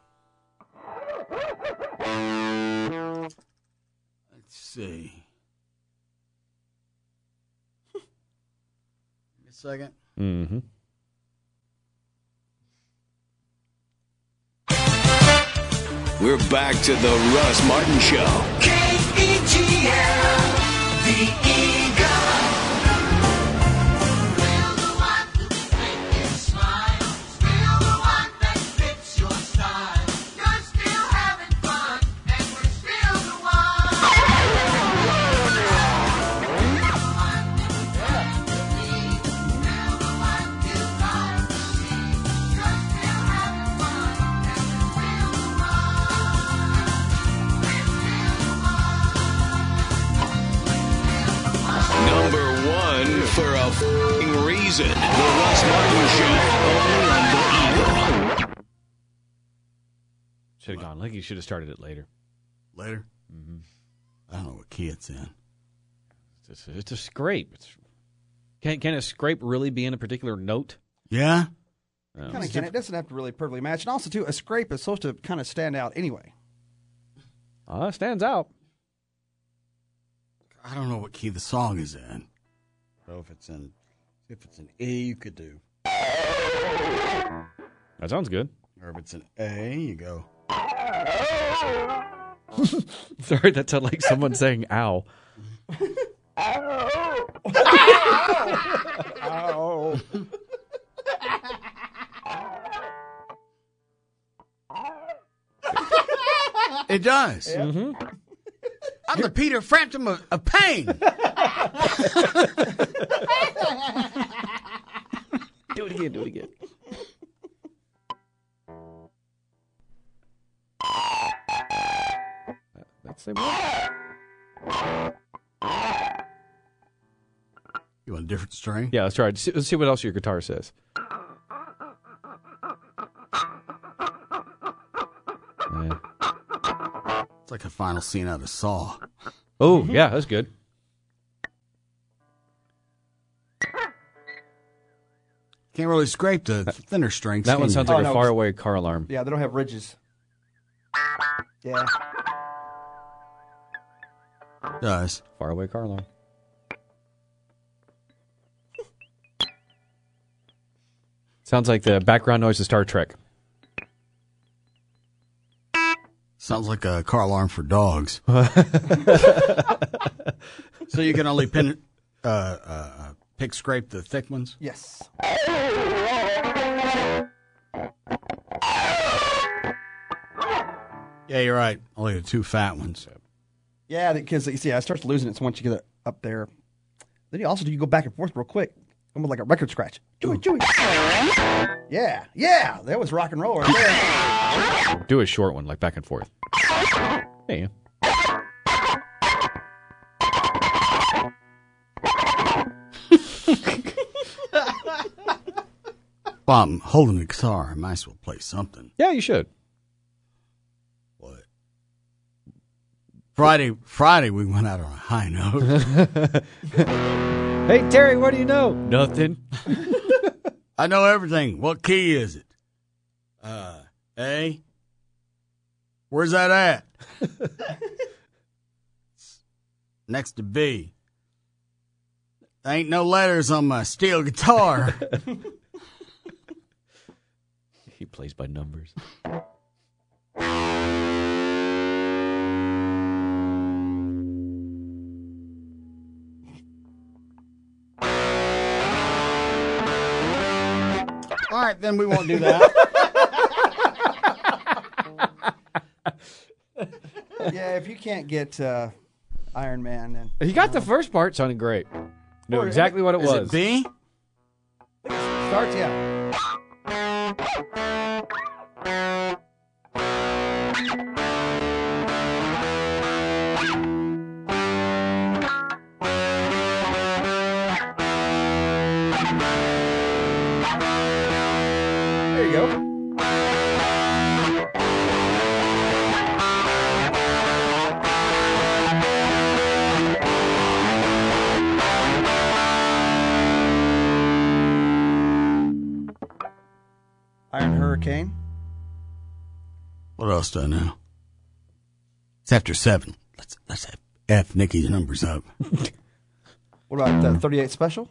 Let's see. Give me a second. Mm-hmm. We're back to the Russ Martin Show. K E G L, the Eagle. Still the one to make you smile. Still the one that fits your style. You're still having fun, and we're still the one. Still the one you love to be. Still the one you love to see. You're still having fun, and we're still the one. Number one for a f***ing reason. The Russ Martin Show. Only on the Eagle. Should have gone. Like you should have started it later. Later? Mm-hmm. I don't know what key it's in. It's a, it's a scrape. It's, can can a scrape really be in a particular note? Yeah. Um, Kind of can. It doesn't have to really perfectly match. And also, too, a scrape is supposed to kind of stand out anyway. Uh, it stands out. I don't know what key the song is in. So if it's in, if it's an E, you could do. That sounds good. Or if it's an A, you go. Sorry, that sounded like someone saying "ow." Ow. It does. Mm-hmm. I'm the Peter Frampton of, of pain. Do it again. Do it again. That's the one. You want a different string? Yeah, let's try it. See- Let's see what else your guitar says. Yeah. It's like a final scene out of Saw. Oh, yeah, that's good. Can't really scrape the thinner strings. That can one you? sounds like Oh, a no, faraway car alarm. Yeah, they don't have ridges. Yeah. Does. Faraway car alarm. Sounds like the background noise of Star Trek. Sounds like a car alarm for dogs. So you can only pin, uh, uh, pick scrape the thick ones? Yes. Yeah, you're right. Only the two fat ones. Yeah, because you see, I start losing it. So once you get it up there, then you also do you go back and forth real quick, almost like a record scratch. Do it, do it. Yeah, yeah, that was rock and roll right there. Do a short one, like back and forth. Hey. Well, I'm holding the guitar. I might as well play something. Yeah, you should. What? Friday, Friday, we went out on a high note. Hey, Terry, what do you know? Nothing. I know everything. What key is it? Uh, A? Where's that at? Next to B. There ain't no letters on my steel guitar. He plays by numbers. All right, then we won't do that. Yeah, if you can't get uh, Iron Man, then He got the first part sounding great. Knew Or- exactly what it Is was. it B? starts yeah. There you go. Iron Hurricane. What else do I know? It's after seven. Let's let's have F Nikki's numbers up. What about the thirty-eight Special?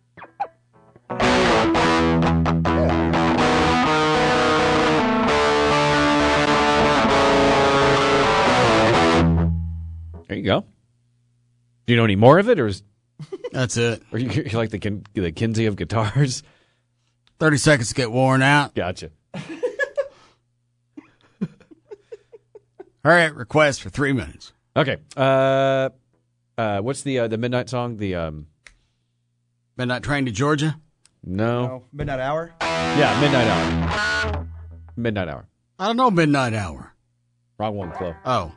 There you go. Do you know any more of it, or is That's it. Are you you're like the Kin- the Kinsey of guitars? Thirty seconds to get worn out. Gotcha. All right, request for three minutes. Okay. Uh, uh, what's the uh, the midnight song? The um, Midnight Train to Georgia? No. No. Midnight Hour? Yeah, Midnight Hour. Midnight Hour. I don't know Midnight Hour. Wrong one, Flo. Oh.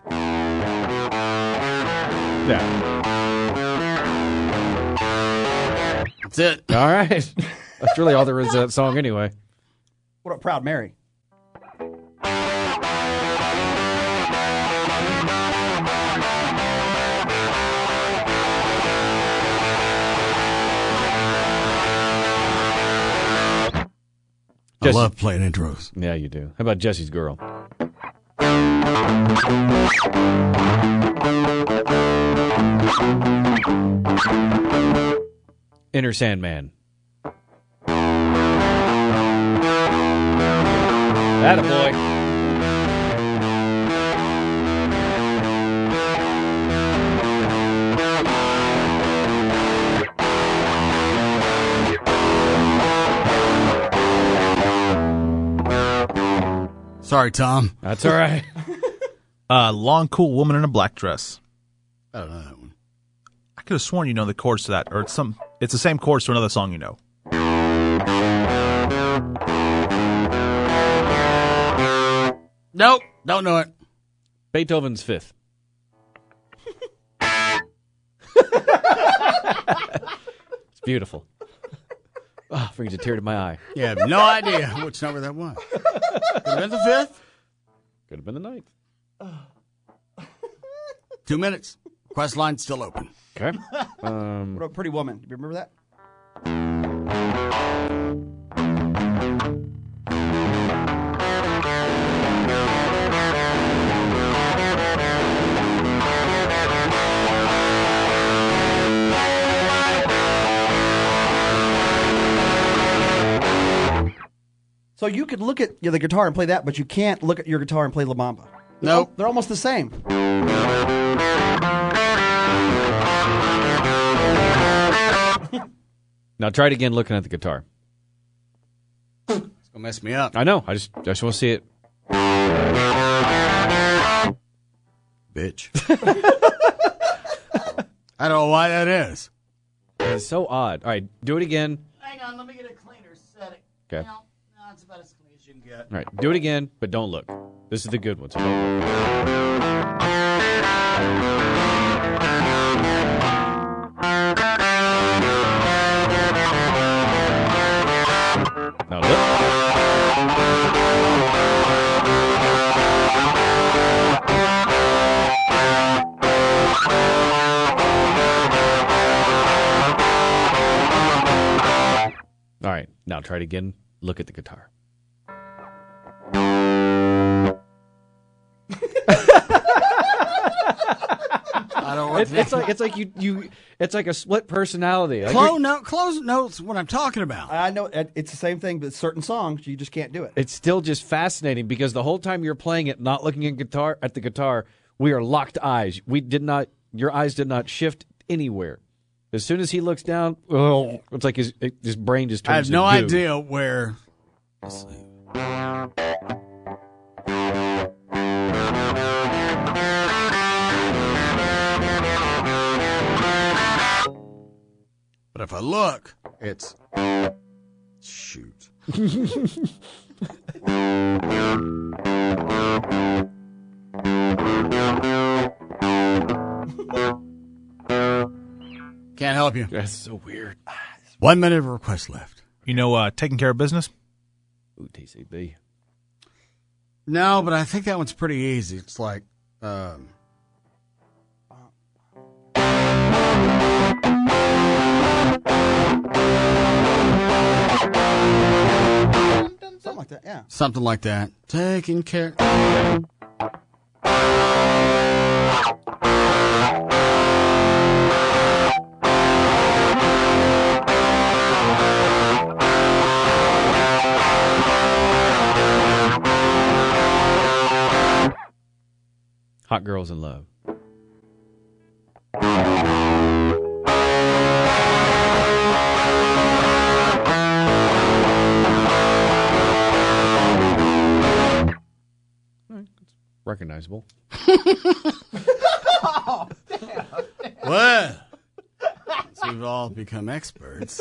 Yeah. That's it. All right. That's really all there is to that song anyway. What about Proud Mary? I love playing intros. Yeah, you do. How about Jesse's Girl? Inner Sandman. Attaboy. Sorry, Tom. That's all right. uh, Long Cool Woman in a Black Dress. I don't know that one. I could have sworn you know the chords to that, or it's some. It's the same chords to another song you know. Nope, don't know it. Beethoven's Fifth. It's beautiful. Oh, brings a tear to my eye. Yeah, I have no idea which number that was. Could have been the fifth. Could have been the ninth. Two minutes. Quest line's still open. Okay. Um, What about Pretty Woman? Do you remember that? So you could look at you know, the guitar and play that, but you can't look at your guitar and play La Bamba. Nope. They're almost the same. now try it again looking at the guitar. It's going to mess me up. I know. I just, I just want to see it. Bitch. I don't know why that is. It's so odd. All right, do it again. Hang on, let me get a cleaner setting. Okay. No, no, it's about as clean as you can get. All right, do it again, but don't look. This is the good one, so don't look. Now look. All right, now try it again. Look at the guitar. I don't know. It's, it's like it's like you you it's like a split personality. Like Close, you're- no, close notes what I'm talking about. I know it- it's the same thing, but certain songs you just can't do it. It's still just fascinating because the whole time you're playing it, not looking at guitar at the guitar, we are locked eyes. We did not. Your eyes did not shift anywhere. As soon as he looks down, oh, it's like his his brain just turns. I have no to goo. idea where. Let's see. But if I look, it's shoot. Can't help you. That's so weird. One minute of request left. You know, uh, Taking Care of Business? Ooh, T C B. No, but I think that one's pretty easy. It's like, um, Something like that, yeah. something like that. Taking care. Hot Girls in Love. Recognizable. Oh, damn. Well, so we've all become experts.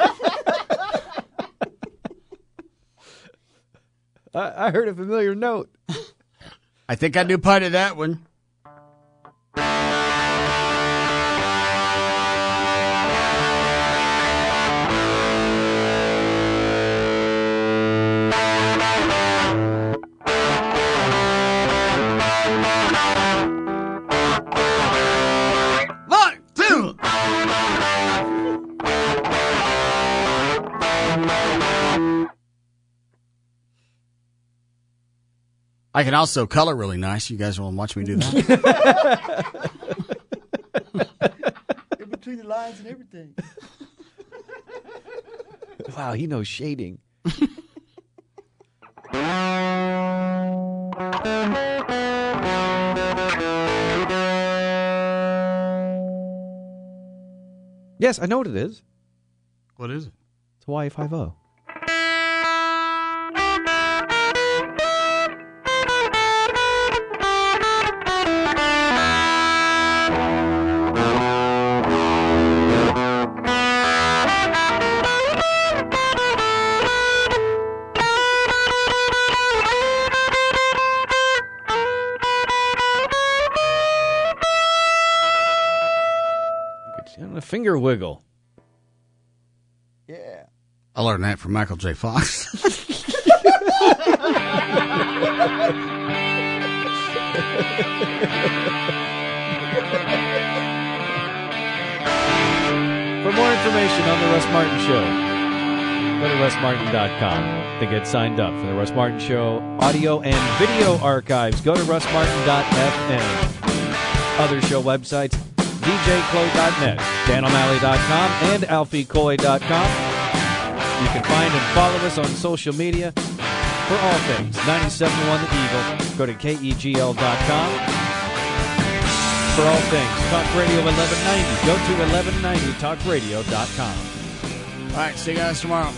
I, I heard a familiar note. I think I knew part of that one. One, two. I can also color really nice. You guys want to watch me do that? In between the lines and everything. Wow, he knows shading. Yes, I know what it is. What is it? It's Hawaii Five-O. A finger wiggle. Yeah. I learned that from Michael J. Fox. For more information on The Russ Martin Show, go to russ martin dot com to get signed up for The Russ Martin Show audio and video archives. Go to russ martin dot f m. Other show websites, d j clo dot net, dan o'malley dot com, and alfie coy dot com. You can find and follow us on social media for all things ninety-seven point one The Eagle. Go to k e g l dot com. For all things Talk Radio eleven ninety, go to eleven ninety talk radio dot com. All right, see you guys tomorrow.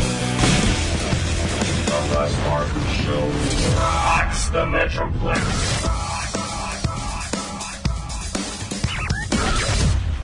The Metroplex.